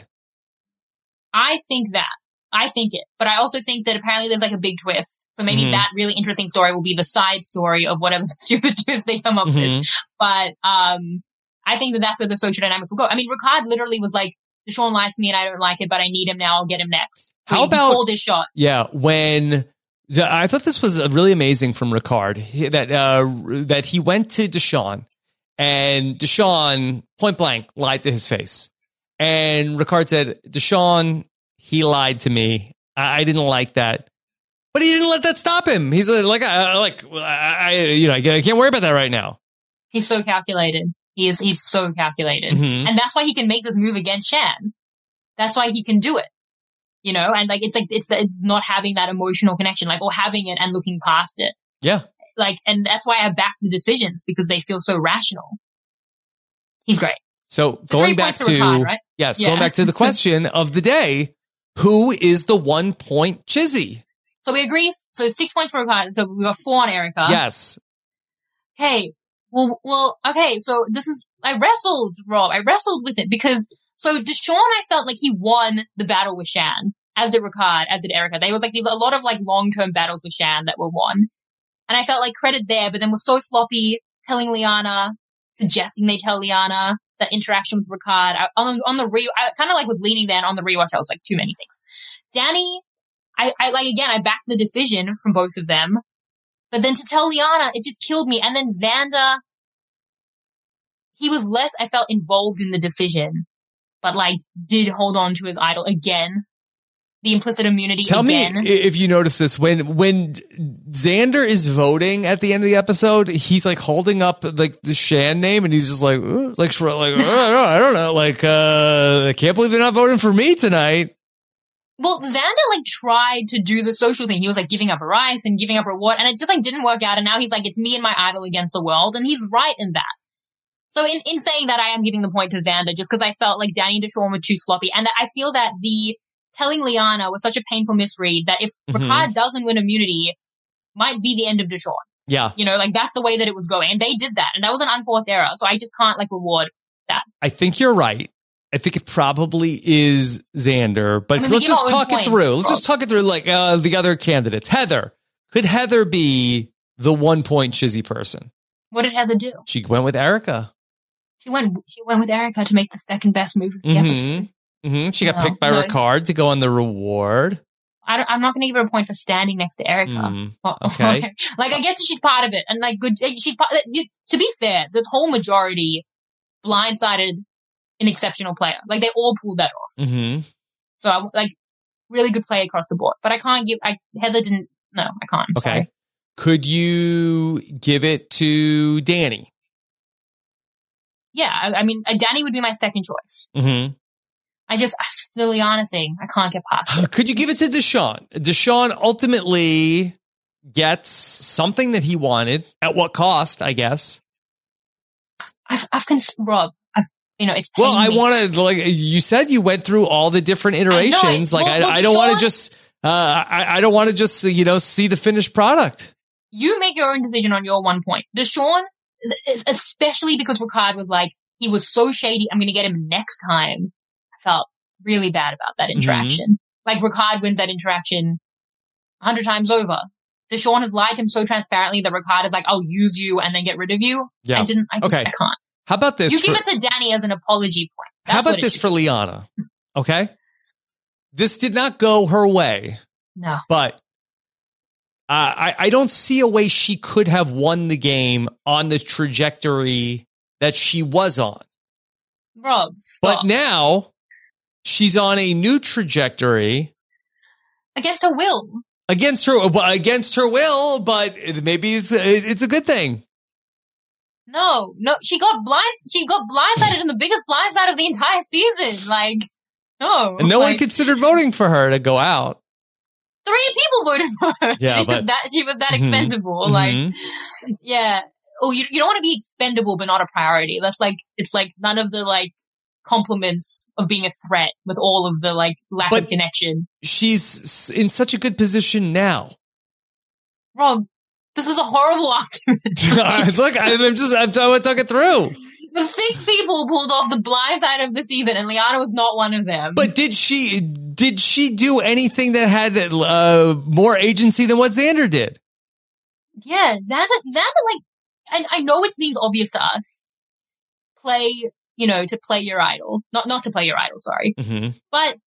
I think that. I think it. But I also think that apparently there's like a big twist. So maybe Mhm. that really interesting story will be the side story of whatever stupid twist they come up Mhm. with. But um, I think that that's where the social dynamics will go. I mean, Ricard literally was like, Deshawn lies to me and I don't like it, but I need him now. I'll get him next. So How he about- called his shot. Yeah, when I thought this was really amazing from Ricard he- that uh, that he went to Deshawn and Deshawn point blank lied to his face, and Ricard said, "Deshawn, he lied to me. I, I didn't like that." But he didn't let that stop him. He's uh, like, I, like, I, I, you know, I can't worry about that right now. He's so calculated. He is, he's so calculated. Mhm. And that's why he can make this move against Shan. That's why he can do it. You know, and like, it's like, it's, it's not having that emotional connection, like, or having it and looking past it. Yeah. Like, and that's why I back the decisions, because they feel so rational. He's great. So, So going three back points to, for Ricard, right? yes, Yeah. going back to the question of the day, who is the one point Chizzy? So we agree. So six points for Ricard. So we got four on Erica. Yes. Okay. Well, well, okay. So this is, I wrestled, Rob. I wrestled with it because, so Deshawn, I felt like he won the battle with Shan, as did Ricard, as did Erica. There was like, there's a lot of like long-term battles with Shan that were won. And I felt like credit there, but then was so sloppy telling Liana, suggesting they tell Liana, that interaction with Ricard. I, on, on the re, I kind of like was leaning there, and on the rewatch, I was like, too many things. Danny, I, I like, again, I backed the decision from both of them. But then to tell Liana, it just killed me. And then Xander, he was less, I felt, involved in the decision, but like did hold on to his idol again. The implicit immunity Tell again. me if you notice this when when Xander is voting at the end of the episode, he's like holding up like the Shan name, and he's just like "Ooh," like for, like I don't know, I don't know, like uh, I can't believe they're not voting for me tonight. Well, Xander like tried to do the social thing. He was like giving up a rice and giving up a reward, and it just like didn't work out. And now he's like, it's me and my idol against the world, and he's right in that. So in, in saying that, I am giving the point to Xander just because I felt like Danny and Deshawn were too sloppy, and that I feel that the telling Liana was such a painful misread that if Mhm. Ricard doesn't win immunity, might be the end of Deshawn. Yeah, You know, like that's the way that it was going, and they did that, and that was an unforced error. So I just can't like reward that. I think you're right. I think it probably is Xander, but I mean, let's you know, just in talk it points. through. Let's just talk it through like uh, the other candidates. Heather, could Heather be the one point Chizzy person? What did Heather do? She went with Erica. She went. She went with Erica to make the second best move of the episode. hmm hmm She got No, picked by no. Ricard to go on the reward. I don't, I'm not going to give her a point for standing next to Erica. Mhm. Well, Okay. like I get that she's part of it, and like good. She's part, you, to be fair, this whole majority blindsided an exceptional player. Like they all pulled that off. hmm So I like really good play across the board. But I can't give. I Heather didn't. No, I can't. I'm Okay. sorry. Could you give it to Danny? Yeah, I, I mean, uh, Danny would be my second choice. hmm I just I, the Liana thing. I can't get past it. Could you give it to Deshawn? Deshawn ultimately gets something that he wanted. At what cost, I guess? I've, I've cons- Rob, I've, you know, it's Well, I me. want to, like, you said you went through all the different iterations. I know, like, well, well, I, I don't want to Deshaun- just, uh, I, I don't want to just, you know, see the finished product. You make your own decision on your one point. Deshaun, especially because Ricard was like, he was so shady, I'm going to get him next time. I felt really bad about that interaction. Mm-hmm. Like, Ricard wins that interaction a hundred times over. Deshaun has lied to him so transparently that Ricard is like, I'll use you and then get rid of you. Yeah. I didn't, I just Okay. I can't. How about this? You give for- it to Danny as an apology point. That's How about what it this should for be. Liana? Okay. This did not go her way, No. but uh, I, I don't see a way she could have won the game on the trajectory that she was on. Rob, stop. But now she's on a new trajectory Against her will. against her well, against her will, but maybe it's it's a good thing. No, no, she got blind, she got blindsided in the biggest blindside of the entire season. Like, no. And no like, one considered voting for her to go out. Three people voted for her. Yeah, because but- that, she was that Mhm. expendable. Mhm. Like, yeah. Oh, you, you don't want to be expendable, but not a priority. That's like, it's like none of the like compliments of being a threat with all of the like lack But- of connection. She's s- in such a good position now. Rob, this is a horrible argument. Look, I'm just I'm trying to talk it through. The six people pulled off the blind side of the season, and Liana was not one of them. But did she did she do anything that had uh, more agency than what Xander did? yeah, Xander, Xander, like, and I know it seems obvious to us. Play, you know, to play your idol, not not to play your idol. Sorry, Mm-hmm. but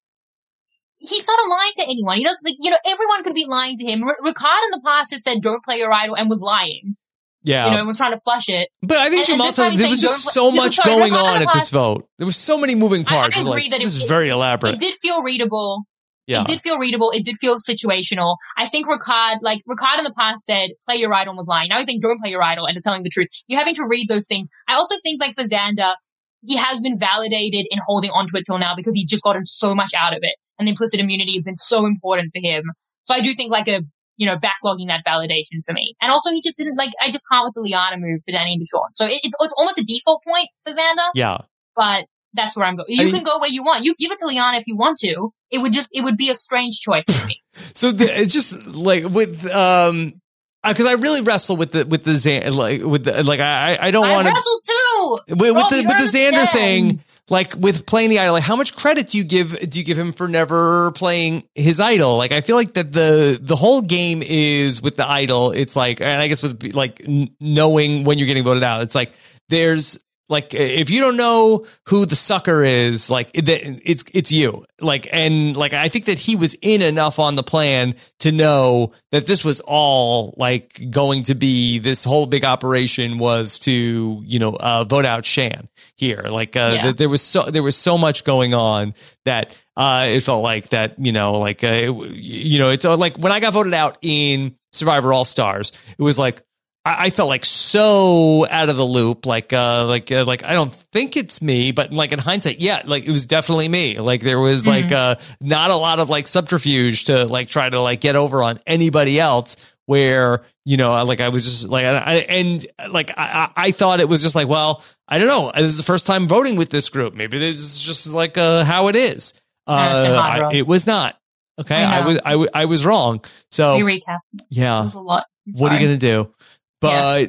he's not lying to anyone. He doesn't, like, you know, everyone could be lying to him. R- Ricard in the past has said, "Don't play your idol," and was lying. Yeah, You know, and was trying to flush it. but I think And- and Jamal this time he's there saying, was just "Don't so play-" much Sorry, going Ricard in on the at this past- vote. There was so many moving I, I parts. agree like, that this it, is very elaborate. It did feel readable. Yeah. It did feel readable. It did feel situational. I think Ricard, like, Ricard in the past said, play your idol and was lying. Now he's saying, don't play your idol and is telling the truth. You're having to read those things. I also think, like, for Xander, he has been validated in holding onto it till now because he's just gotten so much out of it. And the implicit immunity has been so important for him. So I do think, like, a, you know, backlogging that validation for me. And also he just didn't, like, I just can't with the Liana move for Danny and Deshaun. So it, it's, it's almost a default point for Xander. Yeah. But that's where I'm going. You I mean- can go where you want. You give it to Liana if you want to. It would just, it would be a strange choice for me. So the, it's just like with um because I really wrestle with the with the Xan, like with the, like I I don't I want to wrestle too. with, with Rob, the you with the Xander understand. thing. Like with playing the idol, like how much credit do you give do you give him for never playing his idol? Like I feel like that the the whole game is with the idol. It's like, and I guess with like n- knowing when you're getting voted out, it's like there's like if you don't know who the sucker is, like it, it's it's you. Like and like I think that he was in enough on the plan to know that this was all like going to be this whole big operation was to you know uh, vote out Shan here. Like uh, Yeah. th- there was so there was so much going on that uh, it felt like that you know like uh, it, you know it's uh, like when I got voted out in Survivor All Stars, it was like. I felt like so out of the loop, like, uh, like, uh, like I don't think it's me, but like in hindsight, yeah, like it was definitely me. Like there was Mm-hmm. like, uh, not a lot of like subterfuge to like try to like get over on anybody else. Where you know, like I was just like, I, and like I, I thought it was just like, well, I don't know. This is the first time voting with this group. Maybe this is just like uh, how it is. Uh, understand how, I- bro. it was not okay. I I, know. was I, w- I was wrong. So We recap. yeah, It was a lot. I'm what are you sorry. gonna do? But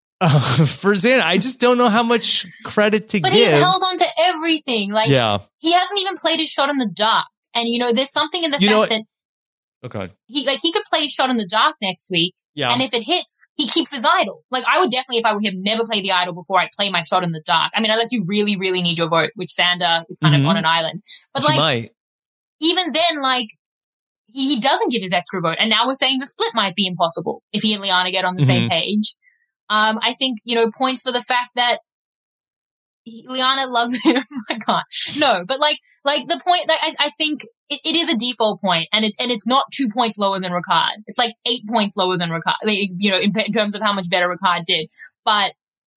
uh, for Xander, I just don't know how much credit to But give. he's held on to everything. Like, Yeah. he hasn't even played his shot in the dark. And, you know, there's something in the You know fact what- that Okay. he, like, he could play his shot in the dark next week. Yeah. And if it hits, he keeps his idol. Like, I would definitely, if I were him, never play the idol before I play my shot in the dark. I mean, unless you really, really need your vote, which Xander is kind Mhm. of on an island. But, Which you like, might. even then, like, he, he doesn't give his extra vote. And now we're saying the split might be impossible if he and Liana get on the same Mhm. page. Um, I think, you know, points for the fact that he, Liana loves him. I can't. No, but like, like the point that I, I think it, it is a default point, and it, and it's not two points lower than Ricard. It's like eight points lower than Ricard, like, you know, in, in terms of how much better Ricard did. But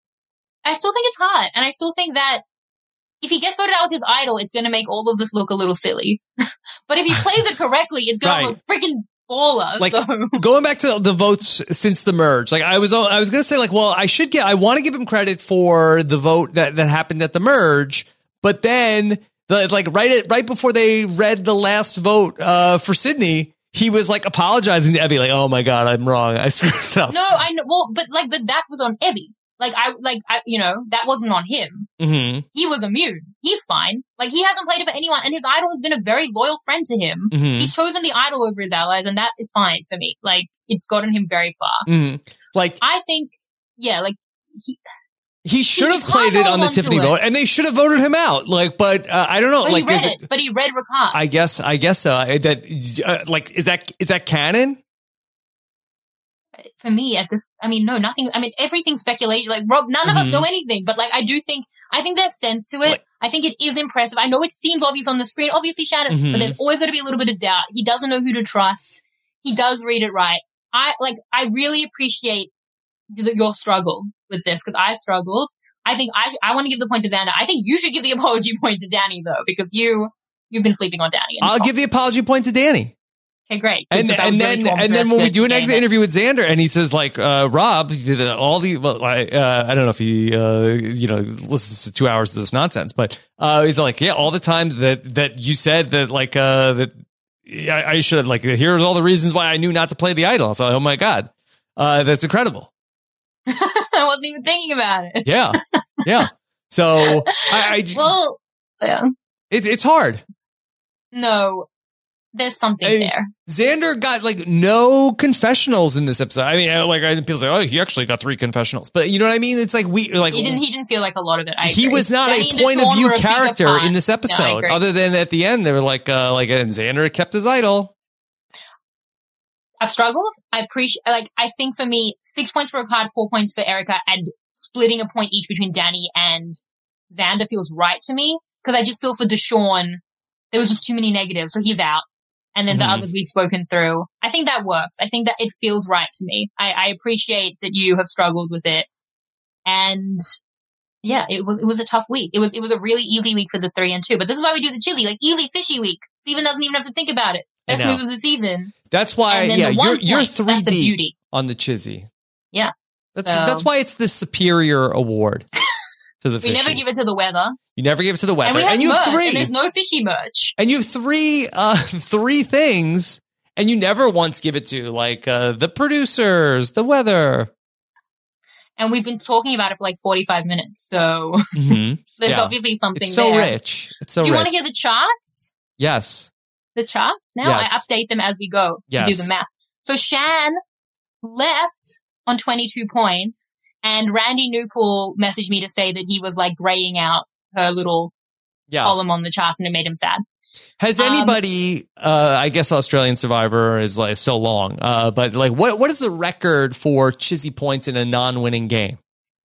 I still think it's hard, and I still think that if he gets voted out with his idol, it's going to make all of this look a little silly. But if he plays it correctly, it's going Right. to look freaking baller. Like so. going back to the votes since the merge, like I was, I was going to say like, well, I should get, I want to give him credit for the vote that, that happened at the merge, but then the, like right at, right before they read the last vote uh, for Sydney, he was like apologizing to Evie, like, oh my God, I'm wrong. I screwed it up. No, I know. Well, but like, but that was on Evie. Like, I, like, I, you know, that wasn't on him. Mm-hmm. He was immune. He's fine. Like, he hasn't played it for anyone, and his idol has been a very loyal friend to him. Mm-hmm. He's chosen the idol over his allies, and that is fine for me. Like, it's gotten him very far. Mm-hmm. Like, I think, yeah, like, he, he should have he played it on the on Tiffany it. vote, and they should have voted him out. Like, but uh, I don't know. But like, he read is it, but he read Ricard. I guess, I guess so. I- That, uh, like, is that is that canon? For me, at this, I mean, no, nothing. I mean, everything's speculation. Like, Rob, none of us Mhm. know anything, but like, I do think, I think there's sense to it. I think it is impressive. I know it seems obvious on the screen, obviously Shannon, Mhm. but there's always got to be a little bit of doubt. He doesn't know who to trust. He does read it right. I like, I really appreciate th- your struggle with this because I struggled. I think I, I want to give the point to Xander. I think you should give the apology point to Danny though, because you, you've been sleeping on Danny. and I'll so- give the apology point to Danny. Okay, great. And, Because I and was really then torn and for then the when we rest do of an the exit game. interview with Xander, and he says like, uh, Rob, you did all the well, I, uh, I don't know if he uh, you know listens to two hours of this nonsense, but uh, he's like, yeah, all the times that that you said that like uh, that I, I should like here's all the reasons why I knew not to play the idol. So oh my God, uh, that's incredible. I wasn't even thinking about it. Yeah, yeah. So I, I well, yeah. it, it's hard. No, there's something And there. Xander got like no confessionals in this episode. I mean, like I people say, oh, he actually got three confessionals, but you know what I mean? It's like we like He didn't. He didn't feel like a lot of it. I he agree. was not Danny a and point of Deshaun view were a bigger character part. in this No, I episode, agree. other than at the end they were like, uh, like and Xander kept his idol. I've struggled. I appreciate. Like I think for me, six points for Ricard, four points for Erica, and splitting a point each between Danny and Xander feels right to me because I just feel for Deshaun there was just too many negatives, so he's out. And then Mhm. the others we've spoken through. I think that works. I think that it feels right to me. I, I appreciate that you have struggled with it. And yeah, it was it was a tough week. It was it was a really easy week for the three and two. But this is why we do the chili, like easy fishy week. Steven doesn't even have to think about it. I Best know. move of the season. That's why, And then yeah, the one you're you're point, three that's the deep beauty. on the Chizzy. Yeah. That's So- that's why it's the superior award to the We fishy. never give it to the weather. you never give it to the weather, And we have you merch, have three. and there's no fishy merch. And you have three, uh, three things, and you never once give it to like uh, the producers, the weather. And we've been talking about it for like forty-five minutes. So Mm-hmm. there's Yeah. obviously something It's so there. rich. It's so Do you rich. want to hear the charts? Yes. The charts now? Yes. I update them as we go to do Yes. the math. So Shan left on twenty-two points, and Randy Newpool messaged me to say that he was like graying out her little Yeah. column on the charts and it made him sad. Has Um, anybody? uh, I guess Australian Survivor is like so long, uh, but like, what what is the record for Chizzy points in a non-winning game?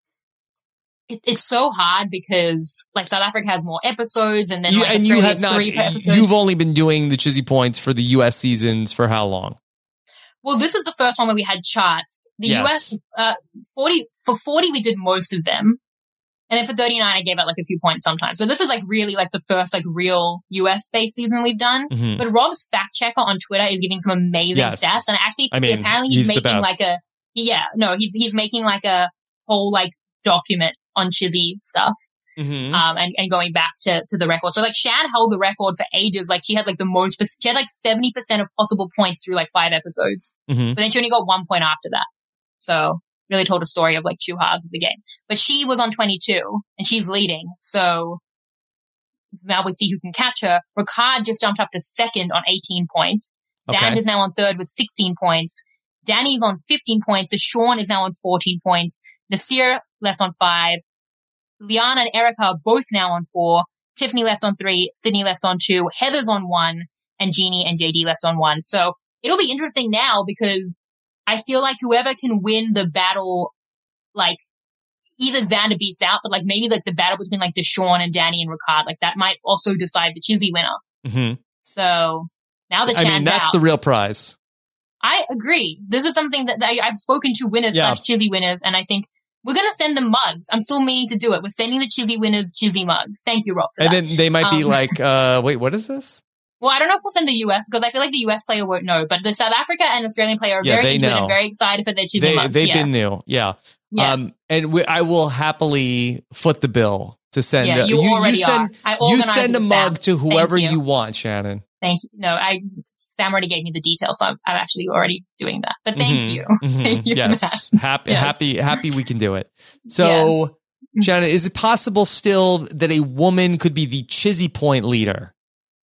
It, it's so hard because like South Africa has more episodes, and then You, like and you Australia have has not. three per episode. You've only been doing the Chizzy points for the U S seasons for how long? Well, this is the first one where we had charts. The Yes. U S, uh, forty, for forty, we did most of them. And then for thirty-nine, I gave out like a few points sometimes. So this is like really like the first like real U S based season we've done. Mhm. But Rob's fact checker on Twitter is giving some amazing Yes. stats. And actually, I mean, apparently he's, he's the making best. like a, yeah, no, he's, he's making like a whole like document on Chizzy stuff. Mm-hmm. Um, and, and going back to, to the record. So like Shan held the record for ages. Like she had like the most, she had like seventy percent of possible points through like five episodes. Mhm. But then she only got one point after that. So really told a story of like two halves of the game. But she was on twenty-two and she's leading. So now we see who can catch her. Ricard just jumped up to second on eighteen points. Okay. Xand is now on third with sixteen points. Danny's on fifteen points. Deshaun is now on fourteen points. Nasir left on five. Liana and Erica are both now on four. Tiffany left on three. Sydney left on two. Heather's on one. And Jeannie and J D left on one. So it'll be interesting now because I feel like whoever can win the battle, like either Xander beats out, but like maybe like the battle between like Deshaun and Danny and Ricard, like that might also decide the Chizzy winner. Mm-hmm. So now that I Chan's mean, that's out, the real prize. I agree. This is something that I, I've spoken to winners Yeah. slash Chizzy winners, and I think we're going to send them mugs. I'm still meaning to do it. We're sending the Chizzy winners Chizzy mugs. Thank you, Rob, for And that. then they might be Um, like, uh, wait, what is this? Well, I don't know if we'll send the U S because I feel like the U S player won't know, but the South Africa and Australian player are Yeah, very they into it know. and very excited for their Chizzy They, months. they've yeah. been new. Yeah. Yeah. Um, and we, I will happily foot the bill to send. Yeah, a- you already send, are. I You organized send it a with mug Sam. to whoever Thank you. you want, Shannon. Thank you. No, I Sam already gave me the details, so I'm, I'm actually already doing that. But thank Mhm, you. mhm. Thank you for Yes. that. Happy, Yes. happy, happy we can do it. So, Yes. Shannon, is it possible still that a woman could be the Chizzy Point leader?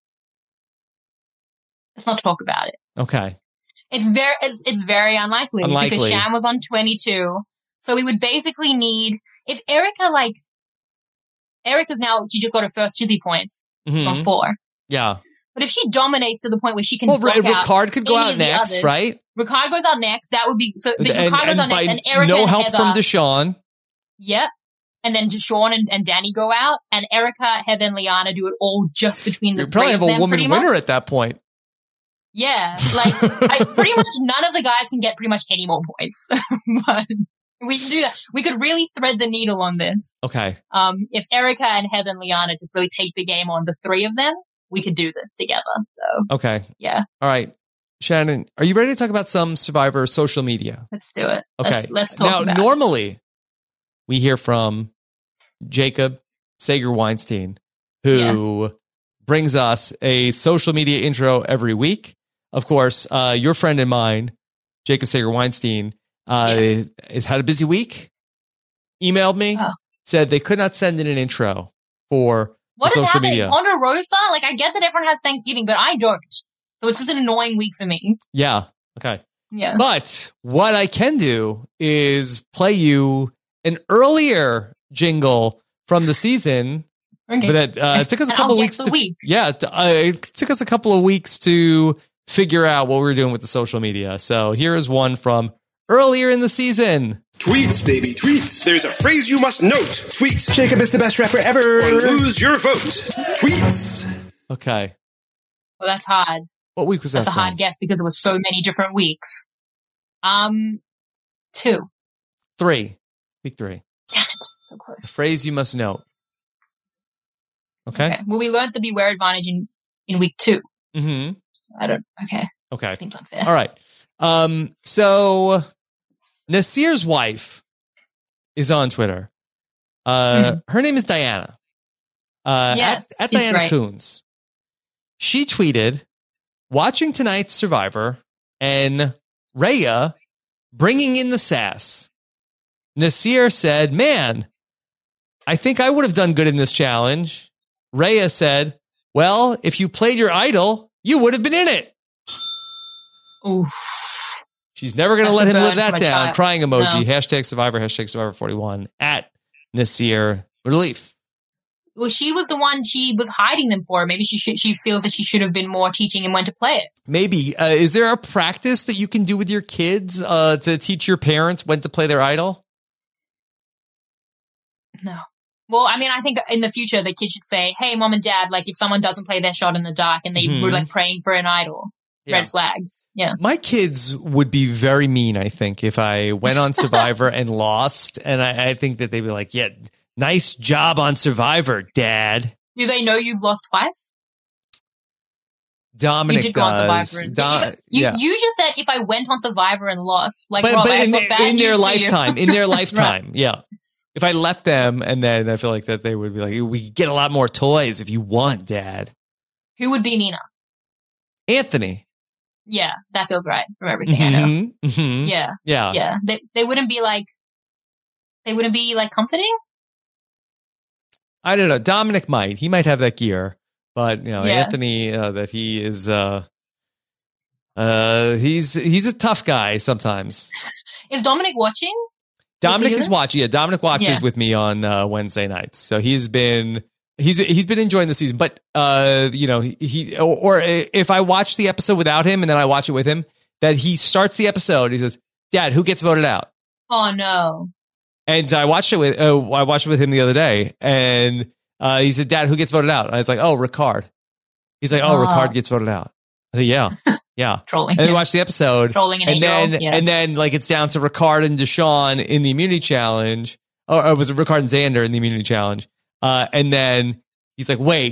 Let's not talk about it. Okay. It's very, it's, it's very unlikely, Unlikely. because Sham was on twenty-two. So we would basically need, if Erica, like, Erica's now, she just got her first Chizzy points Mhm. on four. Yeah. But if she dominates to the point where she can Well, block Ri- out Ricard could go any out of the next, others, right? Ricard goes out next. That would be, so, but And, Ricard goes and out by next, and Erica no and help Heather, from Deshaun. Yep. And then Deshaun and, and Danny go out, and Erica, Heather, and Liana do it all just between the You three probably of have a them, woman pretty winner much. at that point. Yeah, like I pretty much none of the guys can get pretty much any more points, but we can do that. We could really thread the needle on this. Okay. Um, if Erica and Heather and Liana just really take the game on the three of them, we could do this together. So Okay. yeah, All right. Shannon, are you ready to talk about some Survivor social media? let's do it. Okay. Let's, let's talk now, about it. normally we hear from Jacob Sager Weinstein, who brings us a social media intro every week. Of course, uh, your friend and mine, Jacob Sager Weinstein, uh, has had a busy week. Emailed me, Oh. said they could not send in an intro for What the is social happening? media. Ponderosa? Like, I get that everyone has Thanksgiving, but I don't. So it's just an annoying week for me. Yeah. Okay. Yeah. But what I can do is play you an earlier jingle from the season. Okay. But it, uh, it took us a And couple I'll weeks guess the to, week. yeah, t- uh, it took us a couple of weeks to figure out what we were doing with the social media. So here is one from earlier in the season. Tweets, baby, tweets. There's a phrase you must note. Tweets. Jacob is the best rapper ever. Or lose your vote. Tweets. Okay. Well, that's hard. What week was That's that a from? hard guess because it was so many different weeks. Um, two. Three. Week three. Damn it. So close. A phrase you must note. Okay. Okay. Well, we learned the beware advantage in, in week two. Mm-hmm. I don't, okay. Okay. Seems unfair. All right. Um, so Nasir's wife is on Twitter. Uh, her name is Diana. Uh, Yes, at, at she's Diana great. Coons. She tweeted, watching tonight's Survivor and Rhea bringing in the sass. Nasir said, man, I think I would have done good in this challenge. Rhea said, well, if you played your idol, you would have been in it. Oof. She's never going to That's let a him burn live that for my down. child. Crying emoji. No. Hashtag Survivor. Hashtag Survivor forty-one at Nasir Relief. Well, she was the one she was hiding them for. Maybe she should, she feels that she should have been more teaching him when to play it. Maybe. Uh, is there a practice that you can do with your kids uh, to teach your parents when to play their idol? No. Well, I mean, I think in the future the kids should say, "Hey, mom and dad, like if someone doesn't play their shot in the dark and they Mhm. were like praying for an idol, Yeah. red flags." Yeah. My kids would be very mean, I think, if I went on Survivor and lost. And I, I think that they'd be like, yeah, nice job on Survivor, Dad. Do they know you've lost twice? Dominic you did go on does. Survivor. And, Dom- if- you, yeah. you just said if I went on Survivor and lost, like but Rob, but I in, got bad in their news for you. lifetime, in their Right. lifetime, yeah. If I left them, and then I feel like that they would be like, we get a lot more toys if you want, Dad. Who would be Nina? Anthony. Yeah, that feels right from everything I know. Mhm, mhm. Yeah. Yeah. Yeah. They they wouldn't be like they wouldn't be like comforting? I don't know. Dominic might. He might have that gear, but you know, Yeah. Anthony, uh, that he is. Uh, uh, he's he's a tough guy sometimes. Is Dominic watching? Dominic Does he is do watching. Yeah, Dominic watches Yeah. with me on uh, Wednesday nights, so he's been he's he's been enjoying the season. But uh, you know, he, he or, or if I watch the episode without him and then I watch it with him, that he starts the episode. He says, "Dad, who gets voted out?" Oh no. And I watched it with uh, I watched it with him the other day, and uh, he said, "Dad, who gets voted out?" And I was like, "Oh, Ricard." He's like, "Oh, Oh. Ricard gets voted out." I said, "Yeah, yeah." Trolling. And then we Yeah. watched the episode, Trolling an and eight-year-old, then yeah. and then like it's down to Ricard and Deshaun in the immunity challenge, or, or was it Ricard and Xander in the immunity challenge? Uh, and then he's like, "Wait,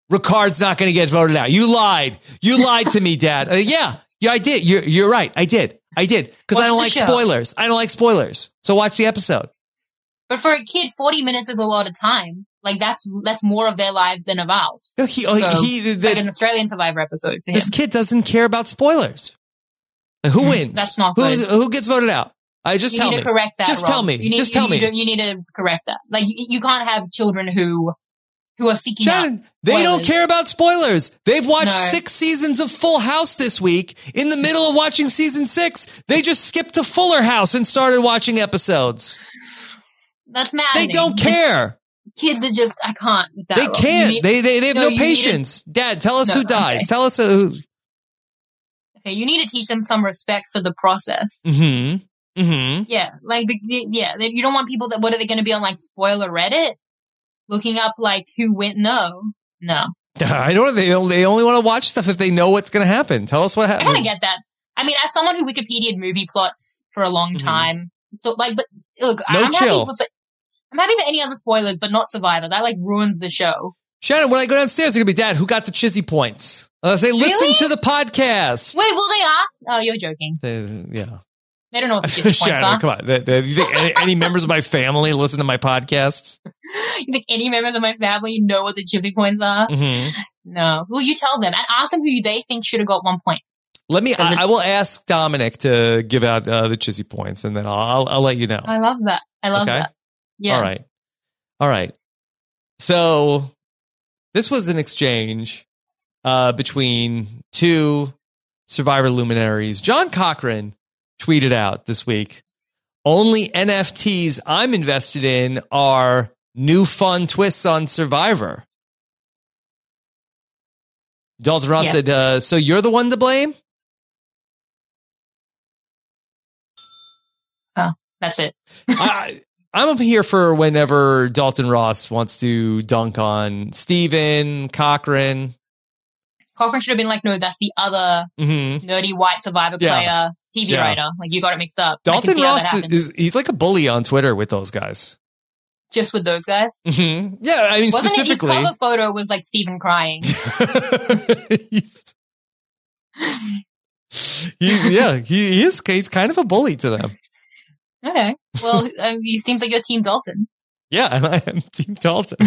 Ricard's not going to get voted out. You lied. You lied to me, Dad. Uh, yeah, yeah, I did. You're you're right. I did. I did because I don't like show. spoilers. I don't like spoilers. So watch the episode. But for a kid, forty minutes is a lot of time. Like that's that's more of their lives than of ours. No, he, oh, so, he, the, like an Australian Survivor episode for him. This kid doesn't care about spoilers. Like, who wins? That's not who, good. Who gets voted out? I just you tell need me. to correct that. Just Rob. tell me. You need, just you tell need me. To, you need to correct that. Like you, you can't have children who who are seeking Shannon, out. they don't spoilers. care about spoilers. They've watched No. six seasons of Full House this week. In the middle of watching season six, they just skipped to Fuller House and started watching episodes. That's maddening. They don't care. Kids are just, I can't with that. They Rob. can't. You need- they, they they have no, you need to- patience. Dad, tell us No, who dies. okay. Tell us who. Okay, you need to teach them some respect for the process. Mm-hmm. Mm-hmm. Yeah, like the, the- yeah, they, you don't want people that. What are they going to be on like spoiler Reddit, looking up like who went? No, no. I don't know. They they only want to watch stuff if they know what's going to happen. Tell us what I happened. kind of get that. I mean, as someone who Wikipedia'd movie plots for a long Mm-hmm. time, so like, but look, No I'm chill. happy with. I'm happy for any other spoilers, but not Survivor. That like ruins the show. Shannon, when I go downstairs, they're going to be, Dad, who got the Chizzy points? I'll say, listen Really? to the podcast. Wait, will they ask? Oh, you're joking. They, yeah. They don't know what the Chizzy points Shannon, are. come on. They- they- you think any, any members of my family listen to my podcast? You think any members of my family know what the Chizzy points are? Mm-hmm. No. Well, you tell them and ask them who they think should have got one point. Let me, I, I will ask Dominic to give out uh, the Chizzy points, and then I'll, I'll, I'll let you know. I love that. I love Okay. that. Yeah. All right. All right. So this was an exchange uh, between two Survivor luminaries. John Cochran tweeted out this week, only N F Ts I'm invested in are new fun twists on Survivor. Dalton Ross Yes. said, uh, so you're the one to blame? Oh, that's it. I, I'm up here for whenever Dalton Ross wants to dunk on Steven, Cochran. Cochran should have been like, no, that's the other Mm-hmm. nerdy white Survivor Yeah. player, T V Yeah. writer. Like, you got it mixed up. I can Dalton see how that Ross happens. is, he's like a bully on Twitter with those guys. Just with those guys. hmm Yeah, I mean, Wasn't it his specifically. cover photo was like Stephen crying? he's, he, yeah, he, he is. He's kind of a bully to them. Okay. Well, um, you seems like you're Team Dalton. Yeah, and I am Team Dalton.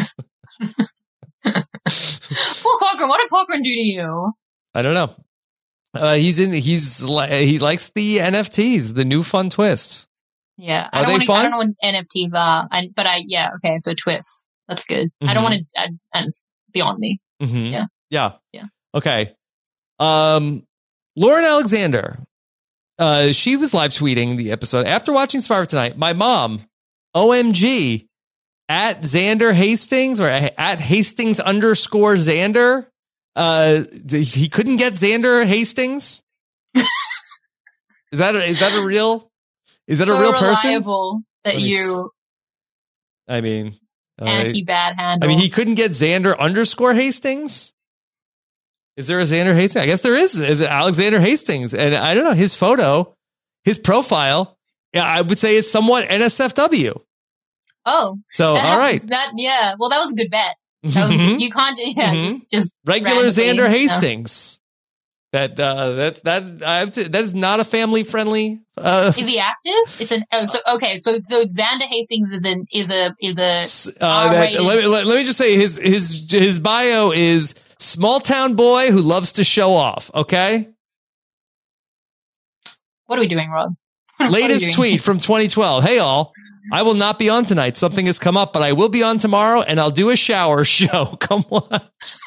Poor Cochran. What did Cochran do to you? I don't know. Uh, he's in. He's li- he likes the N F Ts, the new fun twist. Yeah. Are I don't they wanna, fun? I don't know what N F Ts are. I, but I, yeah, okay. So twists. That's good. I don't Mhm. want to, and it's beyond me. Mm-hmm. Yeah. Yeah. Yeah. Okay. Um, Lauren Alexander. Uh, she was live tweeting the episode after watching Survivor Tonight. My mom, O M G, at Xander Hastings or at Hastings underscore Xander. Uh, he couldn't get Xander Hastings. Is that a, is that a real? Is that so a real person? reliable that Let me you I mean, uh, anti bad handle. I mean, he couldn't get Xander underscore Hastings. Is there a Xander Hastings? I guess there is. Is it Alexander Hastings? And I don't know his photo, his profile. Yeah, I would say it's somewhat N S F W. Oh, So, that all happens. right. That yeah. Well, that was a good bet. That was a good, you can't. Yeah, Mhm. just just Regular randomly, Xander no. Hastings. That uh, that that I have to, that is not a family friendly. Uh, Is he active? It's an oh, so okay. So so Xander Hastings is an is a is a uh, that, R-rated- let, me, let, let me just say his his his bio is small town boy who loves to show off. Okay. What are we doing, Rob? What are we Latest doing? tweet from twenty twelve. Hey all, I will not be on tonight. Something has come up, but I will be on tomorrow, and I'll do a shower show. Come on.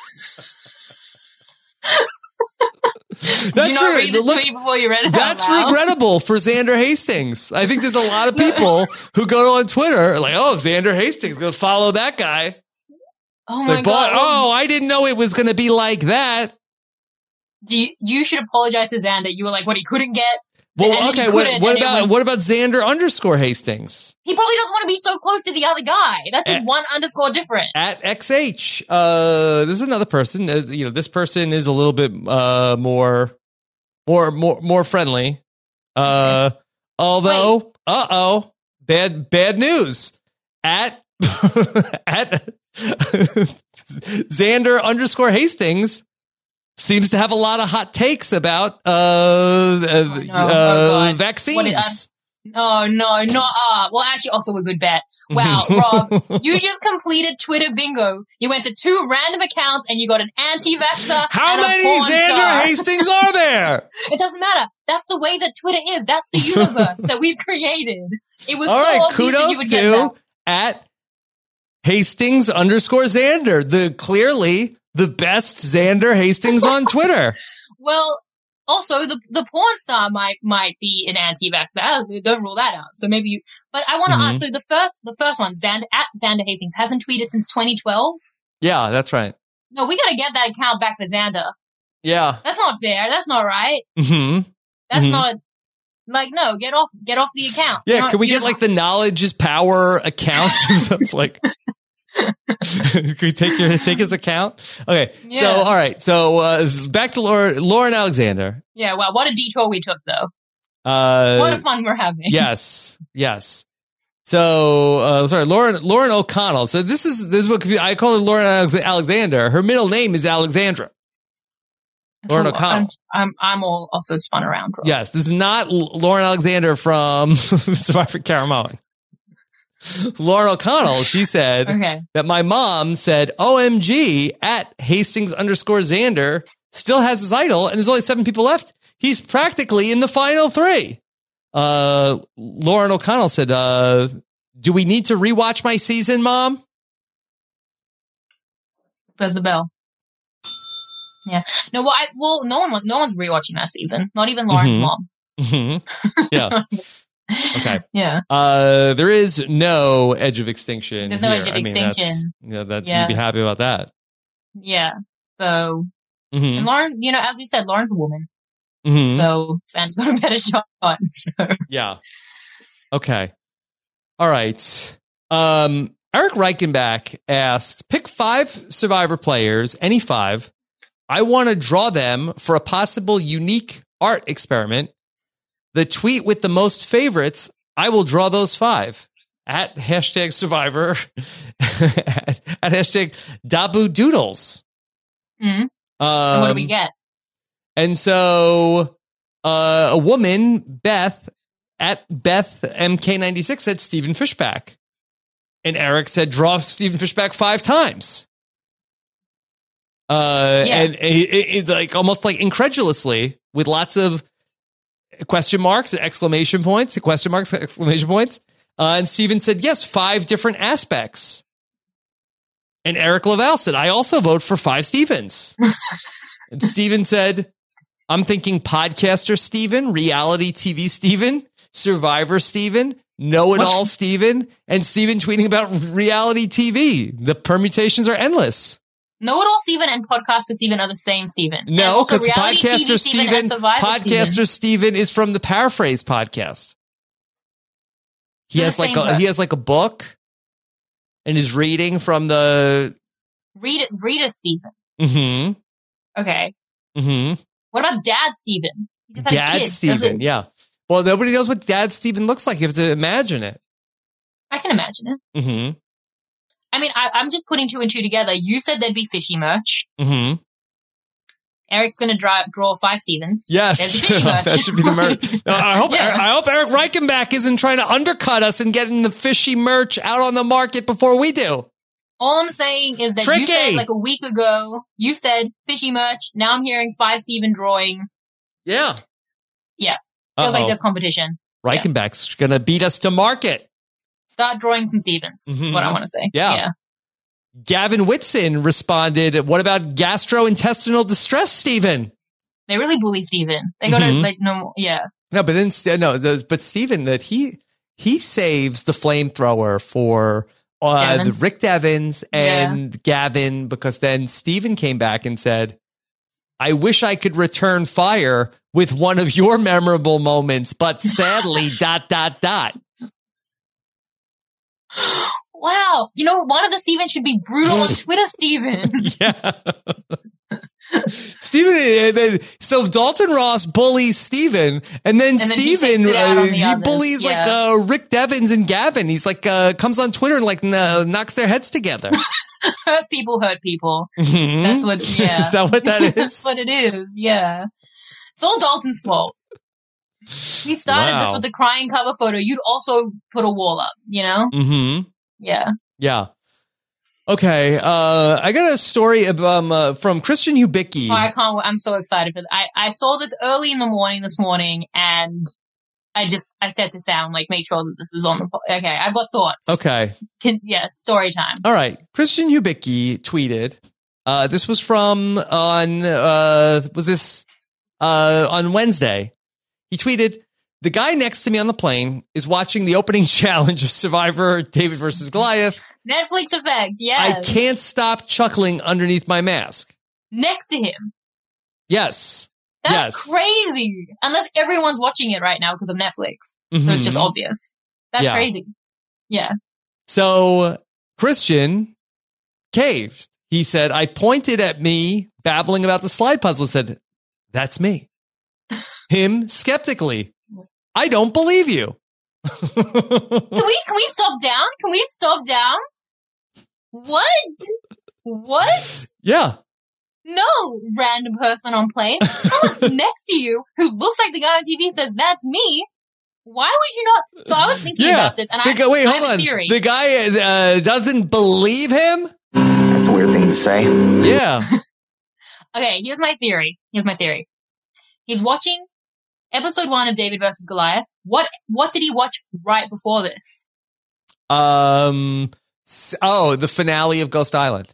Did you not read the Look, tweet before you read it? out That's loud? regrettable for Xander Hastings. I think there's a lot of people who go on Twitter like, "Oh, Xander Hastings, go follow that guy." Oh my Like, boy, god! oh, I didn't know it was going to be like that. Do you, you should apologize to Xander. You were like, what he couldn't get. and Well, then okay. he What, couldn't, what and it about was- what about Xander underscore Hastings He probably doesn't want to be so close to the other guy. That's just Eh. one underscore different. at X H? Uh, this is another person. Uh, you know, this person is a little bit uh more, more, more, more friendly. Uh, although, uh oh, bad, bad news. At at Xander underscore Hastings seems to have a lot of hot takes about uh, uh, Oh, no. uh Oh, God. vaccines. What did I- No, no, not uh well actually also a good bet. Wow, Rob, you just completed Twitter bingo. You went to two random accounts and you got an anti-vaxxer. How and a many porn Xander star. Hastings are there? It doesn't matter. That's the way that Twitter is. That's the universe that we've created. It was All so right, obvious that you kudos would get that. to at Hastings underscore Xander, the clearly the best Xander Hastings on Twitter. Well, also the the porn star might might be an anti-vaxxer. Don't rule that out. So maybe you. But I want to Mhm. ask. So the first the first one, Xander at Xander Hastings hasn't tweeted since twenty twelve. Yeah, that's right. No, we got to get that account back for Xander. Yeah. That's not fair. That's not right. hmm That's Mhm. not like no. Get off. Get off the account. Yeah, You're not- can we you get just- like the knowledge is power account? like, can we take your take his account? Okay, Yeah. so all right, so uh, back to Lauren, Lauren Alexander. Yeah. Wow. What a detour we took though. Uh, What a fun we're having. yes, yes. So uh, sorry, Lauren Lauren O'Connell. So this is this is what confu- I call her Lauren Alex- Alexander. Her middle name is Alexandra. Lauren So, O'Connell. I'm, I'm I'm all also spun around. Rob. Yes, this is not L- Lauren Alexander from Survivor Caramoan. Lauren O'Connell, she said Okay. that my mom said, O M G, at Hastings underscore Xander still has his idol and there's only seven people left. He's practically in the final three. Uh, Lauren O'Connell said, uh, do we need to rewatch my season, Mom? There's the bell. Yeah. No. Well, I, well, no one. No one's rewatching that season. Not even Lauren's Mhm. mom. Mm-hmm. Yeah. Okay. Yeah. Uh, there is no Edge of Extinction. There's no here. Edge of I mean, that's- Extinction. Yeah, that Yeah. you'd be happy about that. Yeah. So, Mhm. and Lauren, you know, as we said, Lauren's a woman, Mhm. so Sam's got a better shot. So. Yeah. Okay. All right. Um, Eric Reichenbach asked, pick five Survivor players, any five. I want to draw them for a possible unique art experiment. The tweet with the most favorites, I will draw those five. At hashtag Survivor, at, at hashtag Dabu Doodles. Mm. Um, And what do we get? And so uh, a woman, Beth, at Beth M K ninety-six said Stephen Fishback. And Eric said, draw Stephen Fishback five times. Uh, Yeah. And it, it, it, like almost like incredulously with lots of question marks, exclamation points, question marks, exclamation points. Uh, and Stephen said, yes, five different aspects. And Eric Laval said, I also vote for five Stevens. And Steven said, I'm thinking podcaster Steven, reality T V Steven, Survivor Steven, know-it-all Steven, and Steven tweeting about reality T V. The permutations are endless. Know It All Steven and Podcaster Steven are the same Steven. And No, also because reality T V podcaster Steven Steven, and Survivor podcaster Steven. Steven is from the Paraphrase podcast. He They're has the like same a, he person. has like a book and is reading from the. Read it, Rita Steven. Mm-hmm. Okay. Mm-hmm. What about Dad Steven? He just had a Dad kid. Does Steven, it- yeah. Well, nobody knows what Dad Steven looks like. You have to imagine it. I can imagine it. Mm-hmm. I mean, I, I'm just putting two and two together. You said there'd be fishy merch. Mm-hmm. Eric's going to draw, draw five Stevens. There's Yes, the fishy merch. that should be the merch. No, I hope Yeah. I hope Eric Reichenbach isn't trying to undercut us and getting the fishy merch out on the market before we do. All I'm saying is that Tricky. you said like a week ago, you said fishy merch. Now I'm hearing five Steven drawing. Yeah. Yeah. Feels Uh-oh. like there's competition. Reichenbach's gonna beat us to market. Start drawing some Stevens. Is Mhm. what I want to say. Yeah. Yeah. Gavin Whitson responded, "What about gastrointestinal distress, Stephen?" They really bully Steven. They gotta Mhm. like no yeah. No, but then no, the, but Stephen that he he saves the flamethrower for uh, the Devins. Rick Devins and Gavin because then Stephen came back and said, "I wish I could return fire with one of your memorable moments, but sadly, dot dot dot." Wow. You know, one of the Stevens should be brutal on Twitter, Steven. Yeah. Steven, uh, then, so Dalton Ross bullies Steven, and then, And then he Steven, takes it out on uh, the he others, bullies yeah. like uh, Rick Devens and Gavin. He's like, uh, comes on Twitter and like n- knocks their heads together. Hurt people hurt people. Mhm. That's what, yeah. Is that what that is? That's what it is, yeah. It's all Dalton's fault. He started Wow. this with the crying cover photo. You'd also put a wall up, you know? Mm-hmm. Yeah. Yeah. Okay. Uh, I got a story about, um, uh, from Christian Hubicki. Oh, I can't. I'm so excited for that. I, I saw this early in the morning this morning, and I just I said to Sam, like, make sure that this is on the. Po- okay, I've got thoughts. Okay. Can, yeah, story time. All right. Christian Hubicki tweeted. Uh, this was from on uh, was this uh, on Wednesday. He tweeted, "The guy next to me on the plane is watching the opening challenge of Survivor David versus Goliath. Netflix effect. Yes. I can't stop chuckling underneath my mask." Next to him. Yes. That's yes. crazy. Unless everyone's watching it right now because of Netflix, so it's just Mhm. obvious. That's Yeah. crazy. Yeah. So Christian caved. He said, "I pointed at me babbling about the slide puzzle. Said, that's me." Him skeptically. "I don't believe you." Can we can we stop down? Can we stop down? What? What? Yeah. No, random person on plane. Someone next to you who looks like the guy on T V says, "That's me." Why would you not? So I was thinking Yeah. about this, and The I, guy- wait, I hold have a on. theory. The guy uh, doesn't believe him? That's a weird thing to say. Yeah. Okay, here's my theory. Here's my theory. He's watching episode one of David versus Goliath. What What did he watch right before this? Um. s- Oh, the finale of Ghost Island.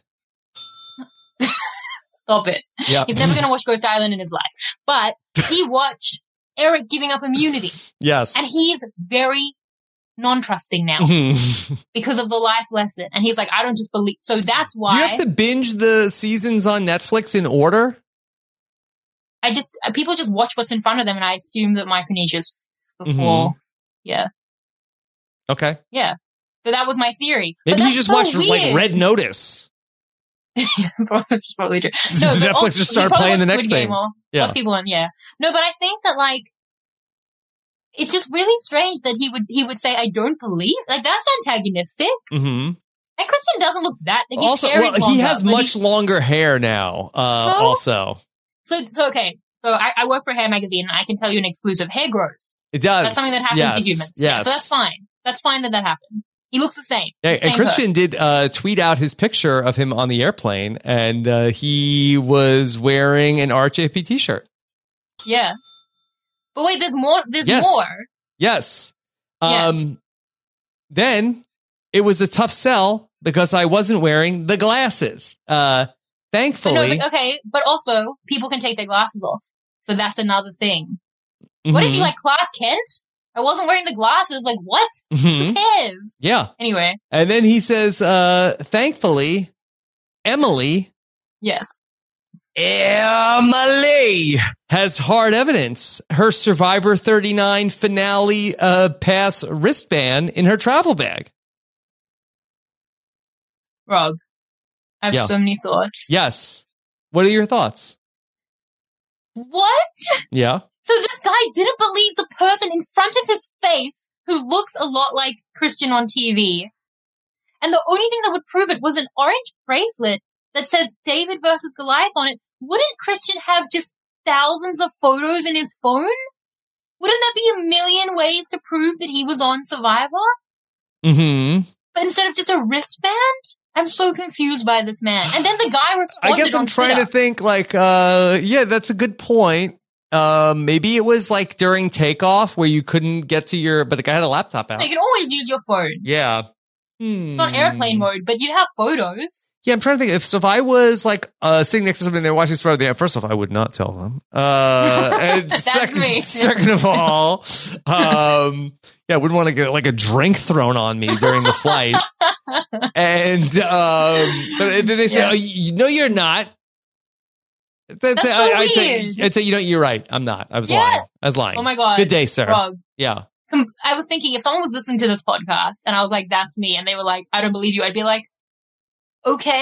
Stop it. Yeah. He's never going to watch Ghost Island in his life. But he watched Eric giving up immunity. Yes. And he's very non-trusting now Mhm. because of the life lesson. And he's like, I don't just believe. So that's why Do you have to binge the seasons on Netflix in order? I just, uh, people just watch what's in front of them. And I assume that Micronesia's before. Mhm. Yeah. Okay. Yeah. So that was my theory. But Maybe you that's just so watched like weird. Red Notice. That's probably true. No, but Netflix also, just we started probably playing the watch next Squid Game thing. or Yeah. lots of people on, yeah. No, but I think that like it's just really strange that he would he would say I don't believe. Like that's antagonistic. Mm-hmm. And Christian doesn't look that. Like, his Also, hair is well, he longer, has but much longer hair now. Uh, So? also, So, so okay. So I, I work for Hair Magazine, and I can tell you an exclusive: hair grows. it does. That's something that happens yes. to humans. Yeah, Yes. so that's fine. That's fine that that happens. He looks the same. Yeah, Same and Christian person. did uh, tweet out his picture of him on the airplane, and uh, he was wearing an R J P t-shirt. Yeah. But wait, there's more. There's Yes. more. Yes. Um, Then it was a tough sell because I wasn't wearing the glasses. Uh, But thankfully, no, but, okay, but also people can take their glasses off, so that's another thing. What if Mhm. you like Clark Kent? I wasn't wearing the glasses. Like what? Who Mhm. cares? Yeah. Anyway, And then he says, uh, thankfully, Emily. yes. Emily has hard evidence. Her Survivor thirty-nine finale uh, pass wristband in her travel bag. Rob, I have Yeah. so many thoughts. Yes. What are your thoughts? What? Yeah. So this guy didn't believe the person in front of his face who looks a lot like Christian on T V. And the only thing that would prove it was an orange bracelet that says David versus Goliath on it. Wouldn't Christian have just thousands of photos in his phone? Wouldn't that be a million ways to prove that he was on Survivor? Mm-hmm. But instead of just a wristband? I'm so confused by this man. And then the guy responded I guess I'm on trying Twitter. to think like, uh, yeah, that's a good point. Um, maybe it was like during takeoff where you couldn't get to your, but the guy had a laptop out. You can always use your phone. Yeah. Hmm. It's on airplane mode, but you'd have photos. Yeah, I'm trying to think if so if I was like uh sitting next to somebody and they're watching this photo, yeah, first off, I would not tell them. Uh and That's second, me. second of all, um yeah, I wouldn't want to get like a drink thrown on me during the flight. And um but then they say, Yeah. oh, you, no, you're not. That's, That's so I, I'd say weird. I'd say you know you're right. I'm not. I was Yeah. lying. I was lying. Oh my God. Good day, sir. Rob. Yeah. Com- I was thinking if someone was listening to this podcast and I was like, that's me, and they were like, I don't believe you, I'd be like, okay,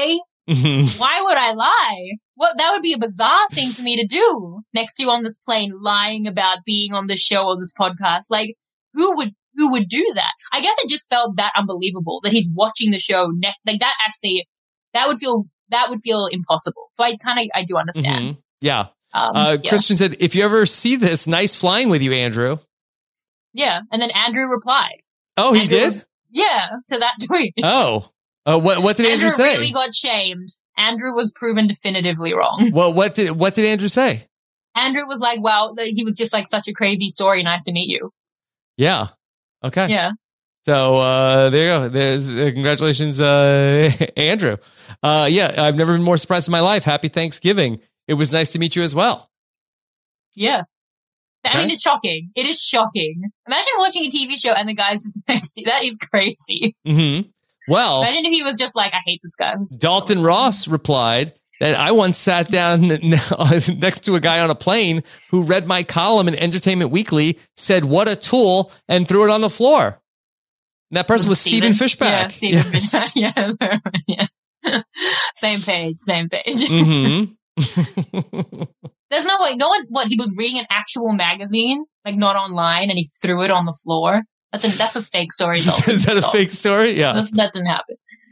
Mm-hmm. Why would I lie? Well, that would be a bizarre thing for me to do next to you on this plane, lying about being on this show or this podcast. Like, who would who would do that? I guess it just felt that unbelievable that he's watching the show. Ne- like that actually, that would feel that would feel impossible. So I kind of I do understand. Mm-hmm. Yeah. Um, uh, yeah. Christian said, "If you ever see this, nice flying with you, Andrew." Yeah, and then Andrew replied. Oh, he Andrew did. was- yeah, to that tweet. Oh, uh, what what did Andrew, Andrew say? really got shamed. Andrew was proven definitively wrong. Well, what did what did Andrew say? Andrew was like, "Well, he was just like such a crazy story. Nice to meet you." Yeah. Okay. Yeah. So uh, there you go. There's, uh, congratulations, uh, Andrew. Uh, yeah, I've never been more surprised in my life. Happy Thanksgiving. It was nice to meet you as well. Yeah. I Okay. mean, it's shocking. It is shocking. Imagine watching a T V show and the guy's just next to you. That is crazy. Mm-hmm. Well, Imagine if he was just like, I hate this guy. Dalton Ross replied that I once sat down next to a guy on a plane who read my column in Entertainment Weekly, said, "What a tool," and threw it on the floor. And that person was Stephen Fishback. Yeah, Stephen Yes. Fishback. Yeah. yeah. Same page, same page. Mm-hmm. There's no way. No one, what, he was reading an actual magazine, like not online, and he threw it on the floor? That's a, that's a fake story. Dalton. Is that a Stop. fake story? Yeah. That's, that didn't happen.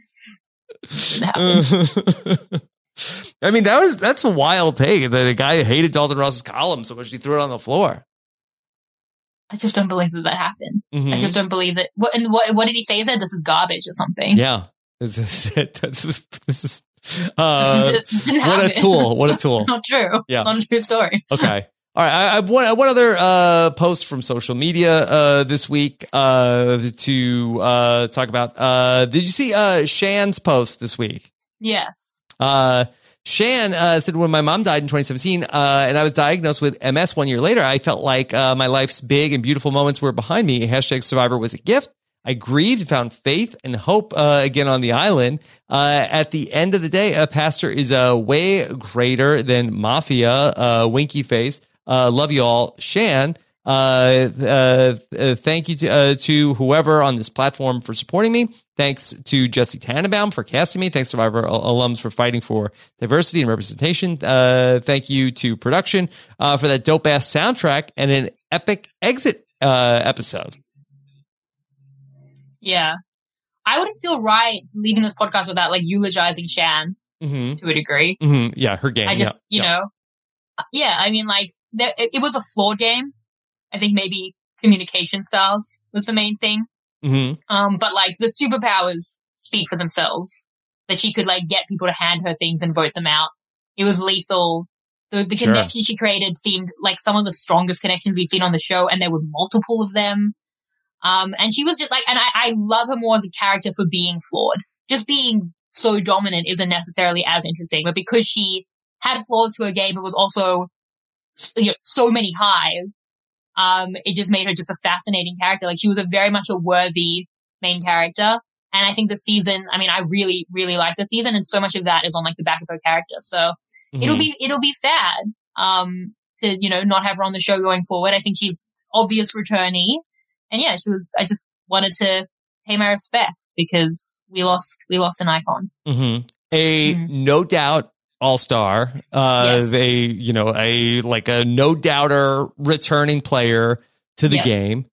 Didn't happen. I mean, that was that's a wild take. The, the guy hated Dalton Ross's column so much he threw it on the floor. I just don't believe that that happened. Mhm. I just don't believe that. What, and what, what did he say? He said this is garbage or something. Yeah. This is it. This is, this is uh, This, is, this didn't what a happen. tool. What a tool. It's not true. Yeah. It's not a true story. Okay. All right. I, I have one, one other uh, post from social media uh, this week uh, to uh, talk about. Uh, did you see uh, Shan's post this week? Yes. Uh, Shan uh, said, when my mom died in twenty seventeen uh, and I was diagnosed with M S one year later, I felt like uh, my life's big and beautiful moments were behind me. Hashtag Survivor was a gift. I grieved, found faith and hope uh, again on the island. Uh, at the end of the day, a pastor is uh, way greater than mafia. Uh, winky face. Uh, love you all. Shan, uh, uh, uh, thank you to, uh, to whoever on this platform for supporting me. Thanks to Jesse Tannenbaum for casting me. Thanks Survivor al- alums for fighting for diversity and representation. Uh, thank you to production uh, for that dope ass soundtrack and an epic exit uh, episode. Yeah. I wouldn't feel right leaving this podcast without like eulogizing Shan Mm-hmm. to a degree. Mm-hmm. Yeah, her game. I just, yeah, you yeah. know, yeah, I mean, like, there, it, it was a flawed game. I think maybe communication styles was the main thing. Mm-hmm. Um, but like the superpowers speak for themselves. That she could like get people to hand her things and vote them out. It was lethal. The, the Sure. connection she created seemed like some of the strongest connections we've seen on the show, and there were multiple of them. Um, and she was just like, and I, I love her more as a character for being flawed. Just being so dominant isn't necessarily as interesting, but because she had flaws to her game, but was also, you know, so many highs. Um, it just made her just a fascinating character. Like she was a very much a worthy main character. And I think the season, I mean, I really, really like the season, and so much of that is on like the back of her character. So Mm-hmm. it'll be, it'll be sad, um, to, you know, not have her on the show going forward. I think she's obvious returnee. And yeah, she was, I just wanted to pay my respects because we lost, we lost an icon. Mm-hmm. A no doubt all star, uh, Yes. a you know a like a no doubter returning player to the Yeah. game,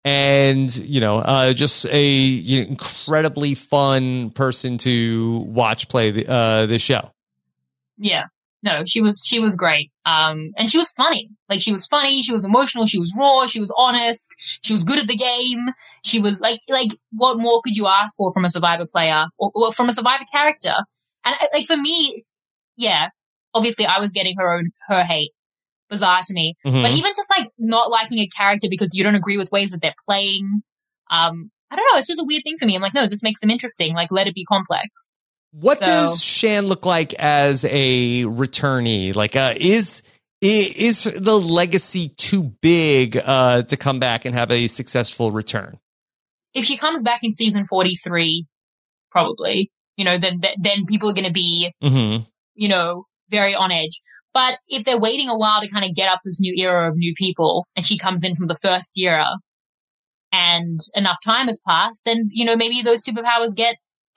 and you know uh, just a you know, incredibly fun person to watch play the uh, the show. Yeah. No, she was, she was great. Um, and she was funny. Like she was funny. She was emotional. She was raw. She was honest. She was good at the game. She was like, like what more could you ask for from a Survivor player or, or from a Survivor character? And uh, like for me, yeah, obviously I was getting her own, her hate. Bizarre to me. Mhm. But even just like not liking a character because you don't agree with ways that they're playing. Um, I don't know. It's just a weird thing for me. I'm like, no, this makes them interesting. Like let it be complex. What So- does Shan look like as a returnee? Like, uh, is i- is the legacy too big uh, to come back and have a successful return? If she comes back in season forty-three, probably, you know, then then people are going to be, Mm-hmm. you know, very on edge. But if they're waiting a while to kind of get up this new era of new people, and she comes in from the first era, and enough time has passed, then you know maybe those superpowers get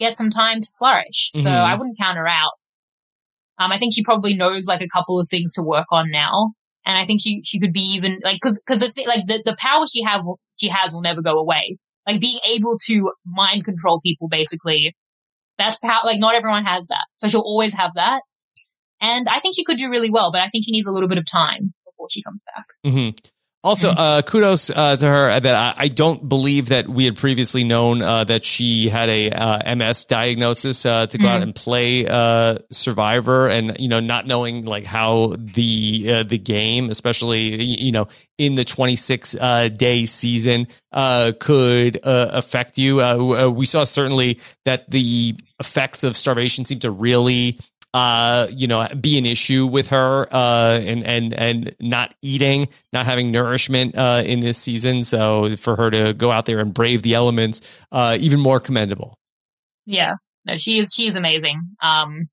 get some time to flourish. So Mhm. I wouldn't count her out. Um, I think she probably knows like a couple of things to work on now. And I think she, she could be even like, cause, cause the thing, like the, the power she have, she has will never go away. Like being able to mind control people, basically. That's power. Like not everyone has that. So she'll always have that. And I think she could do really well, but I think she needs a little bit of time before she comes back. Mm-hmm. Also, uh, kudos uh, to her that I, I don't believe that we had previously known uh, that she had a uh, M S diagnosis uh, to go Mm. out and play uh, Survivor, and you know, not knowing like how the uh, the game, especially y- you know, in the twenty-six uh, day season, uh, could uh, affect you. Uh, w- uh, we saw certainly that the effects of starvation seem to really uh, you know, be an issue with her, uh, and, and, and not eating, not having nourishment, uh, in this season. So for her to go out there and brave the elements, uh, even more commendable. Yeah, no, she is, she is amazing. Um,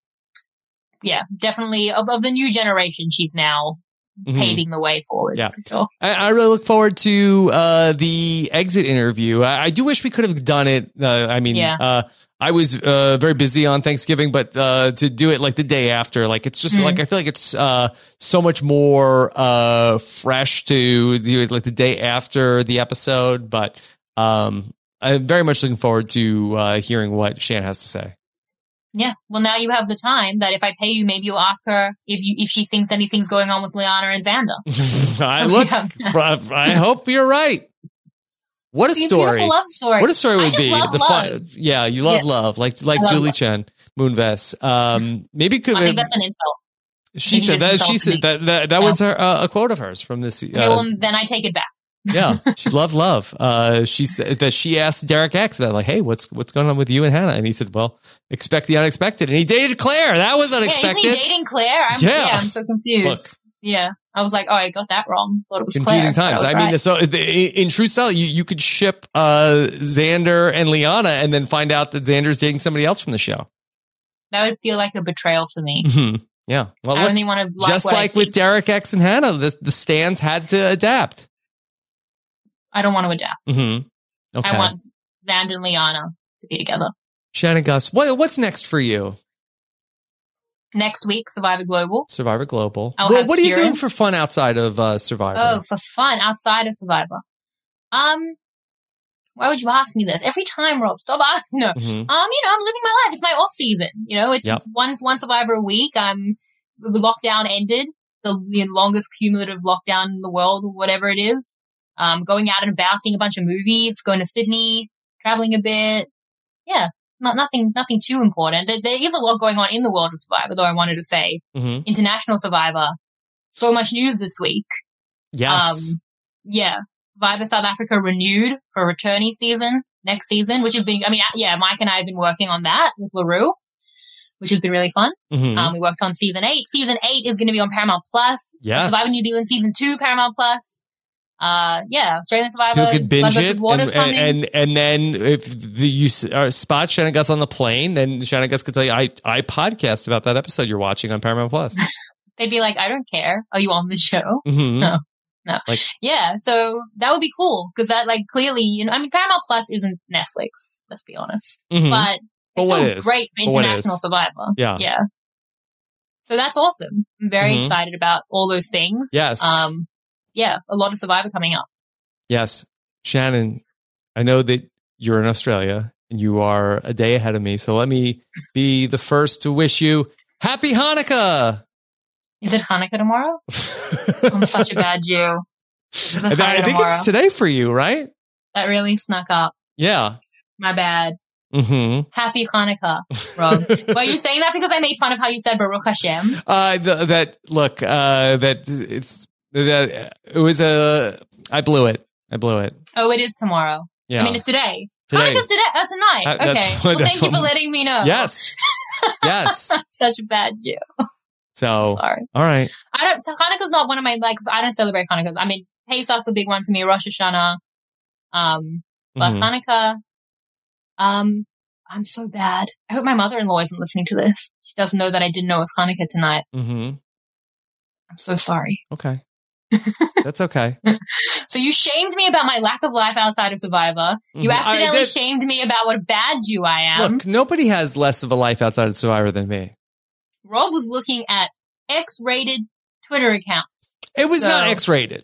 yeah, definitely of, of the new generation, she's now Mhm. paving the way forward. Yeah. For sure. I, I really look forward to, uh, the exit interview. I, I do wish we could have done it. Uh, I mean, Yeah. uh, I was uh, very busy on Thanksgiving, but uh, to do it like the day after, like it's just Mm. like I feel like it's uh, so much more uh, fresh to do it like the day after the episode. But um, I'm very much looking forward to uh, hearing what Shan has to say. Yeah. Well, now you have the time that if I pay you, maybe you'll ask her if you if she thinks anything's going on with Liana and Xander. I look. I hope you're right. What a It's a story! beautiful love story. What a story I would just be. love The love. fun, yeah, you love Yeah. love, like like I love Julie love. Chen, Moonves. Um, maybe could I think that's an insult. she think said you that just she insulted said that that, that Yeah. was her uh, a quote of hers from this. Uh, Okay, well, then I take it back. yeah, she loved love. Uh, she said that she asked Derek X about like, hey, what's what's going on with you and Hannah? And he said, well, expect the unexpected. And he dated Claire. That was Yeah, unexpected. is he dating Claire? I'm, Yeah. yeah. I'm so confused. Look. Yeah. I was like, oh, I got that wrong. Thought it was Confusing Claire. times. but I, I, was mean, right. so the- in true style, you, you could ship uh, Xander and Liana and then find out that Xander's dating somebody else from the show. That would feel like a betrayal for me. Mhm. Yeah. Well, I look, only want to like just what I like see. with Derek X and Hannah, the, the stands had to adapt. I don't want to adapt. Mm-hmm. Okay. I want Xander and Liana to be together. Shannon Gus, what, what's next for you? Next week, Survivor Global. Survivor Global. I'll Well, have what are you Kieran. doing for fun outside of uh, Survivor? Oh, for fun outside of Survivor. Um, why would you ask me this every time, Rob? Stop asking. No, Mhm. um, you know, I'm living my life. It's my off season. You know, it's, Yep. it's one one Survivor a week. Um, the lockdown ended, the, the longest cumulative lockdown in the world, or whatever it is. Um, going out and about, seeing a bunch of movies, going to Sydney, traveling a bit. Yeah, it's not nothing, nothing too important. There, there is a lot going on in the world of Survivor, though. I wanted to say Mhm. international Survivor. So much news this week. Yes. Um, yeah. Survivor South Africa renewed for a returnee season next season, which has been, I mean, yeah, Mike and I have been working on that with LaRue, which has been really fun. Mhm. Um, we worked on season eight. Season eight is going to be on Paramount Plus. Yes. Survivor New Zealand season two, Paramount Plus. Uh, yeah, Australian Survivor. You could binge Blood it, versus. Water's and, coming. and and then if the, you s- uh, spot Shannon Gus on the plane, then Shannon Gus could tell you, I I podcast about that episode you're watching on Paramount Plus. They'd be like, I don't care. Are you on the show? Mhm. No. No. Like, Yeah, so that would be cool because that, like, clearly, you know, I mean, Paramount Plus isn't Netflix, let's be honest, Mhm. but But it's what still is? great for But what international is? Survivor. Yeah. Yeah. So that's awesome. I'm very Mhm. excited about all those things. Yes. Um, yeah, a lot of Survivor coming up. yes, Shannon, I know that you're in Australia and you are a day ahead of me, so let me be the first to wish you Happy Hanukkah. Is it Hanukkah tomorrow? I'm such a bad Jew. Is it I, I Hanukkah think tomorrow? it's today for you, right? That really snuck up. Yeah. My bad. Mm-hmm. Happy Hanukkah, Rob. Well, you're saying that because I made fun of how you said Baruch Hashem. Uh, the, that look, uh, that it's that it was a. I blew it. I blew it. Oh, it is tomorrow. Yeah. I mean, it's today. Today. Hanukkah's today. Oh, tonight. Uh, that's okay. what- Well, that's thank you for what- letting me know. Yes. Yes. I'm such a bad Jew. So, Sorry. all right. I don't. So Hanukkah's not one of my like. I don't celebrate Hanukkah. I mean, Pesach's a big one for me. Rosh Hashanah. Um, but Mhm. Hanukkah. Um, I'm so bad. I hope my mother-in-law isn't listening to this. She doesn't know that I didn't know it was Hanukkah tonight. Mm-hmm. I'm so sorry. Okay. That's okay. So you shamed me about my lack of life outside of Survivor. You Mhm. accidentally I- that- shamed me about what a bad Jew I am. Look, nobody has less of a life outside of Survivor than me. Rob was looking at X-rated Twitter accounts. It was So- not X-rated.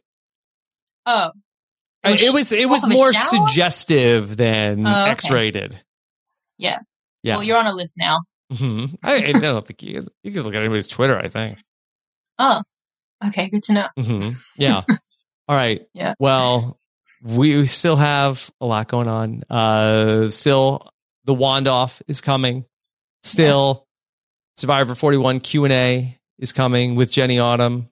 Oh. I- It was it was off of a more shower? suggestive than Oh, okay. X-rated. Yeah. Yeah. Well, you're on a list now. hmm I, I don't think you, you can look at anybody's Twitter, I think. Oh. Okay, good to know. hmm Yeah. All right. Yeah. Well, we still have a lot going on. Uh, still, the Wand Off is coming. Still, Survivor forty-one Q and A is coming with Jenny Autumn.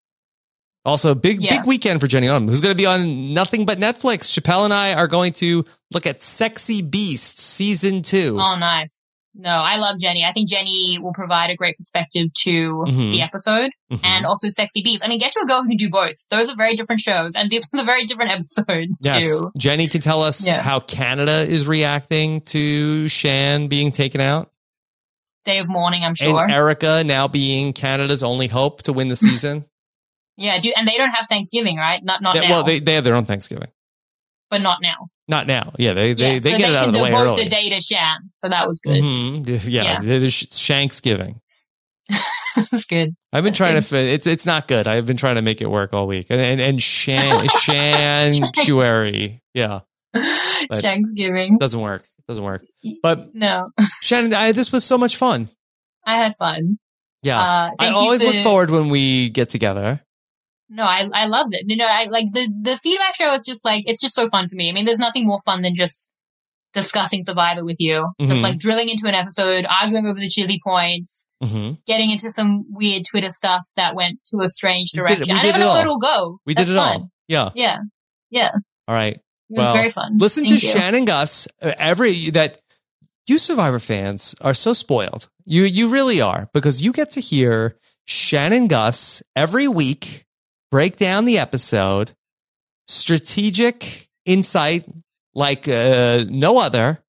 Also, big Yeah. big weekend for Jenny Autumn, who's going to be on Nothing But Netflix. Chappelle and I are going to look at Sexy Beast season two. Oh, nice. No, I love Jenny. I think Jenny will provide a great perspective to Mhm. the episode Mhm. and also Sexy Beast. I mean, get to a girl who can do both. Those are very different shows, and this was a very different episode Yes, too. Jenny can tell us Yeah. how Canada is reacting to Shan being taken out. Day of mourning, I'm sure. And Erica now being Canada's only hope to win the season. Yeah, do, and they don't have Thanksgiving, right? Not not Yeah, now, well, they, they have their own Thanksgiving. but not now. Not now. Yeah, they they, Yeah, they so get they it out can of the way devote early. the day to Shan, so that was good. Mhm. Yeah, Yeah. there's Shanksgiving. That's good. I've been trying to fit. It's it's not good. I've been trying to make it work all week. And and, and Shan Shantuary. Yeah. But Thanksgiving. doesn't work. Doesn't work. But No, Shannon, I, this was so much fun. I had fun. Yeah. Uh, I thank you always for- look forward when we get together. No, I I loved it. You know, I like the the feedback show is just like it's just so fun for me. I mean, there's nothing more fun than just discussing Survivor with you. Mhm. Just like drilling into an episode, arguing over the chili points, Mm-hmm. getting into some weird Twitter stuff that went to a strange We did- direction. we I did never it know all. where it'll go. We That's did it fun. all. Yeah. Yeah. Yeah. All right. It was very fun. Listen Thank to you. Shannon Gus. Uh, every that you Survivor fans are so spoiled. You you really are, because you get to hear Shannon Gus every week break down the episode, strategic insight like uh, no other,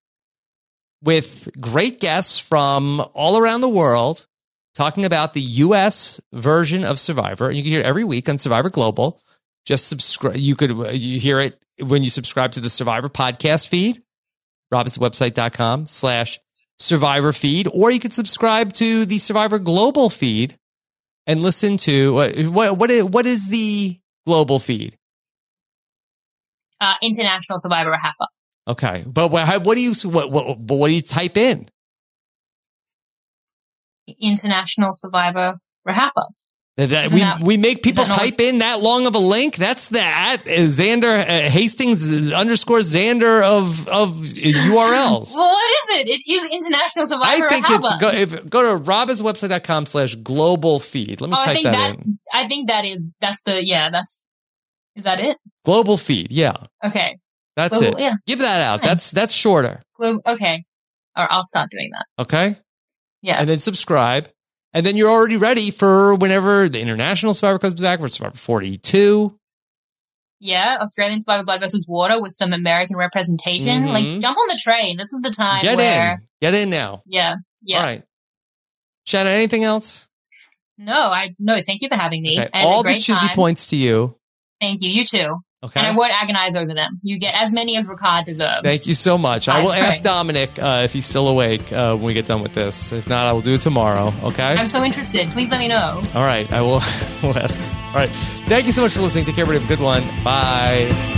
with great guests from all around the world talking about the U S version of Survivor. You can hear it every week on Survivor Global. Just subscribe. You could you hear it when you subscribe to the Survivor podcast feed, robinsonwebsite.com slash Survivor feed, or you could subscribe to the Survivor Global feed and listen to uh, what what is, what is the global feed? Uh, International Survivor Wrap Ups. Okay, but what, how- what do you what, what what do you type in? International Survivor Wrap Ups. That, that Isn't we that- we make people is that not type in that long of a link. That's the at uh, Xander uh, Hastings underscore Xander of of U R Ls. Well, what is it? It is International Survivor I think Wrap it's Ups. go, if, go to robinswebsite.com slash global feed. Let me Oh, type I think that, that, in. I think that is that's the yeah that's is that it? Global feed. Yeah, Okay. that's Global- it. yeah. Give that out. Fine. That's that's shorter. Glo- Okay. Or I'll start doing that. Okay. Yeah. And then subscribe. And then you're already ready for whenever the International Survivor comes back for Survivor forty-two. Yeah, Australian Survivor Blood versus Water with some American representation. Mhm. Like, jump on the train. This is the time Get where, in. Get in now. yeah, yeah. All right. Shannon, anything else? No, I no. Thank you for having me. Okay. I had a All the great cheesy time. points to you. Thank you. You too. Okay. And I won't agonize over them. You get as many as Ricard deserves. Thank you so much. I Nice will ask thanks. Dominic uh, if he's still awake uh, when we get done with this. If not, I will do it tomorrow. Okay. I'm so interested. Please let me know. All right. I will we'll ask him. All right. Thank you so much for listening. Take care, everybody. Have a good one. Bye.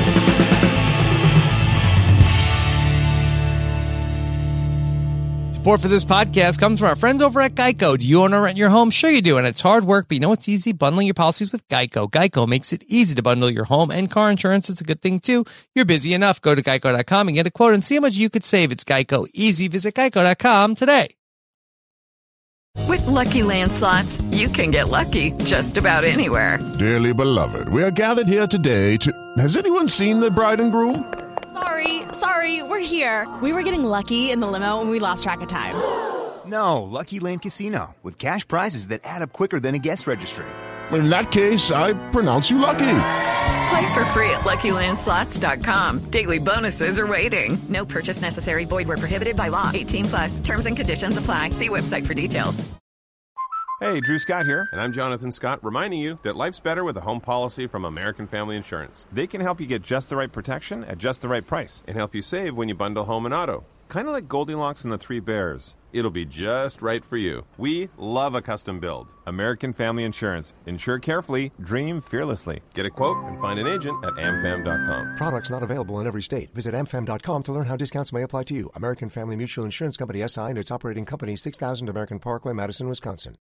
Support for this podcast comes from our friends over at Geico. Do you want to rent your home? Sure you do, and it's hard work, but you know it's easy? Bundling your policies with Geico. Geico makes it easy to bundle your home and car insurance. It's a good thing, too. You're busy enough. Go to geico dot com and get a quote and see how much you could save. It's Geico. Easy. Visit geico dot com today. With Lucky Land Slots, you can get lucky just about anywhere. Dearly beloved, we are gathered here today to... Has anyone seen the bride and groom? Sorry, sorry, we're here. We were getting lucky in the limo and we lost track of time. No, Lucky Land Casino, with cash prizes that add up quicker than a guest registry. In that case, I pronounce you lucky. Play for free at lucky land slots dot com. Daily bonuses are waiting. No purchase necessary. Void where prohibited by law. eighteen plus. Terms and conditions apply. See website for details. Hey, Drew Scott here, and I'm Jonathan Scott, reminding you that life's better with a home policy from American Family Insurance. They can help you get just the right protection at just the right price and help you save when you bundle home and auto. Kind of like Goldilocks and the Three Bears. It'll be just right for you. We love a custom build. American Family Insurance. Insure carefully, dream fearlessly. Get a quote and find an agent at amfam dot com. Products not available in every state. Visit amfam dot com to learn how discounts may apply to you. American Family Mutual Insurance Company S I and its operating company, six thousand American Parkway, Madison, Wisconsin.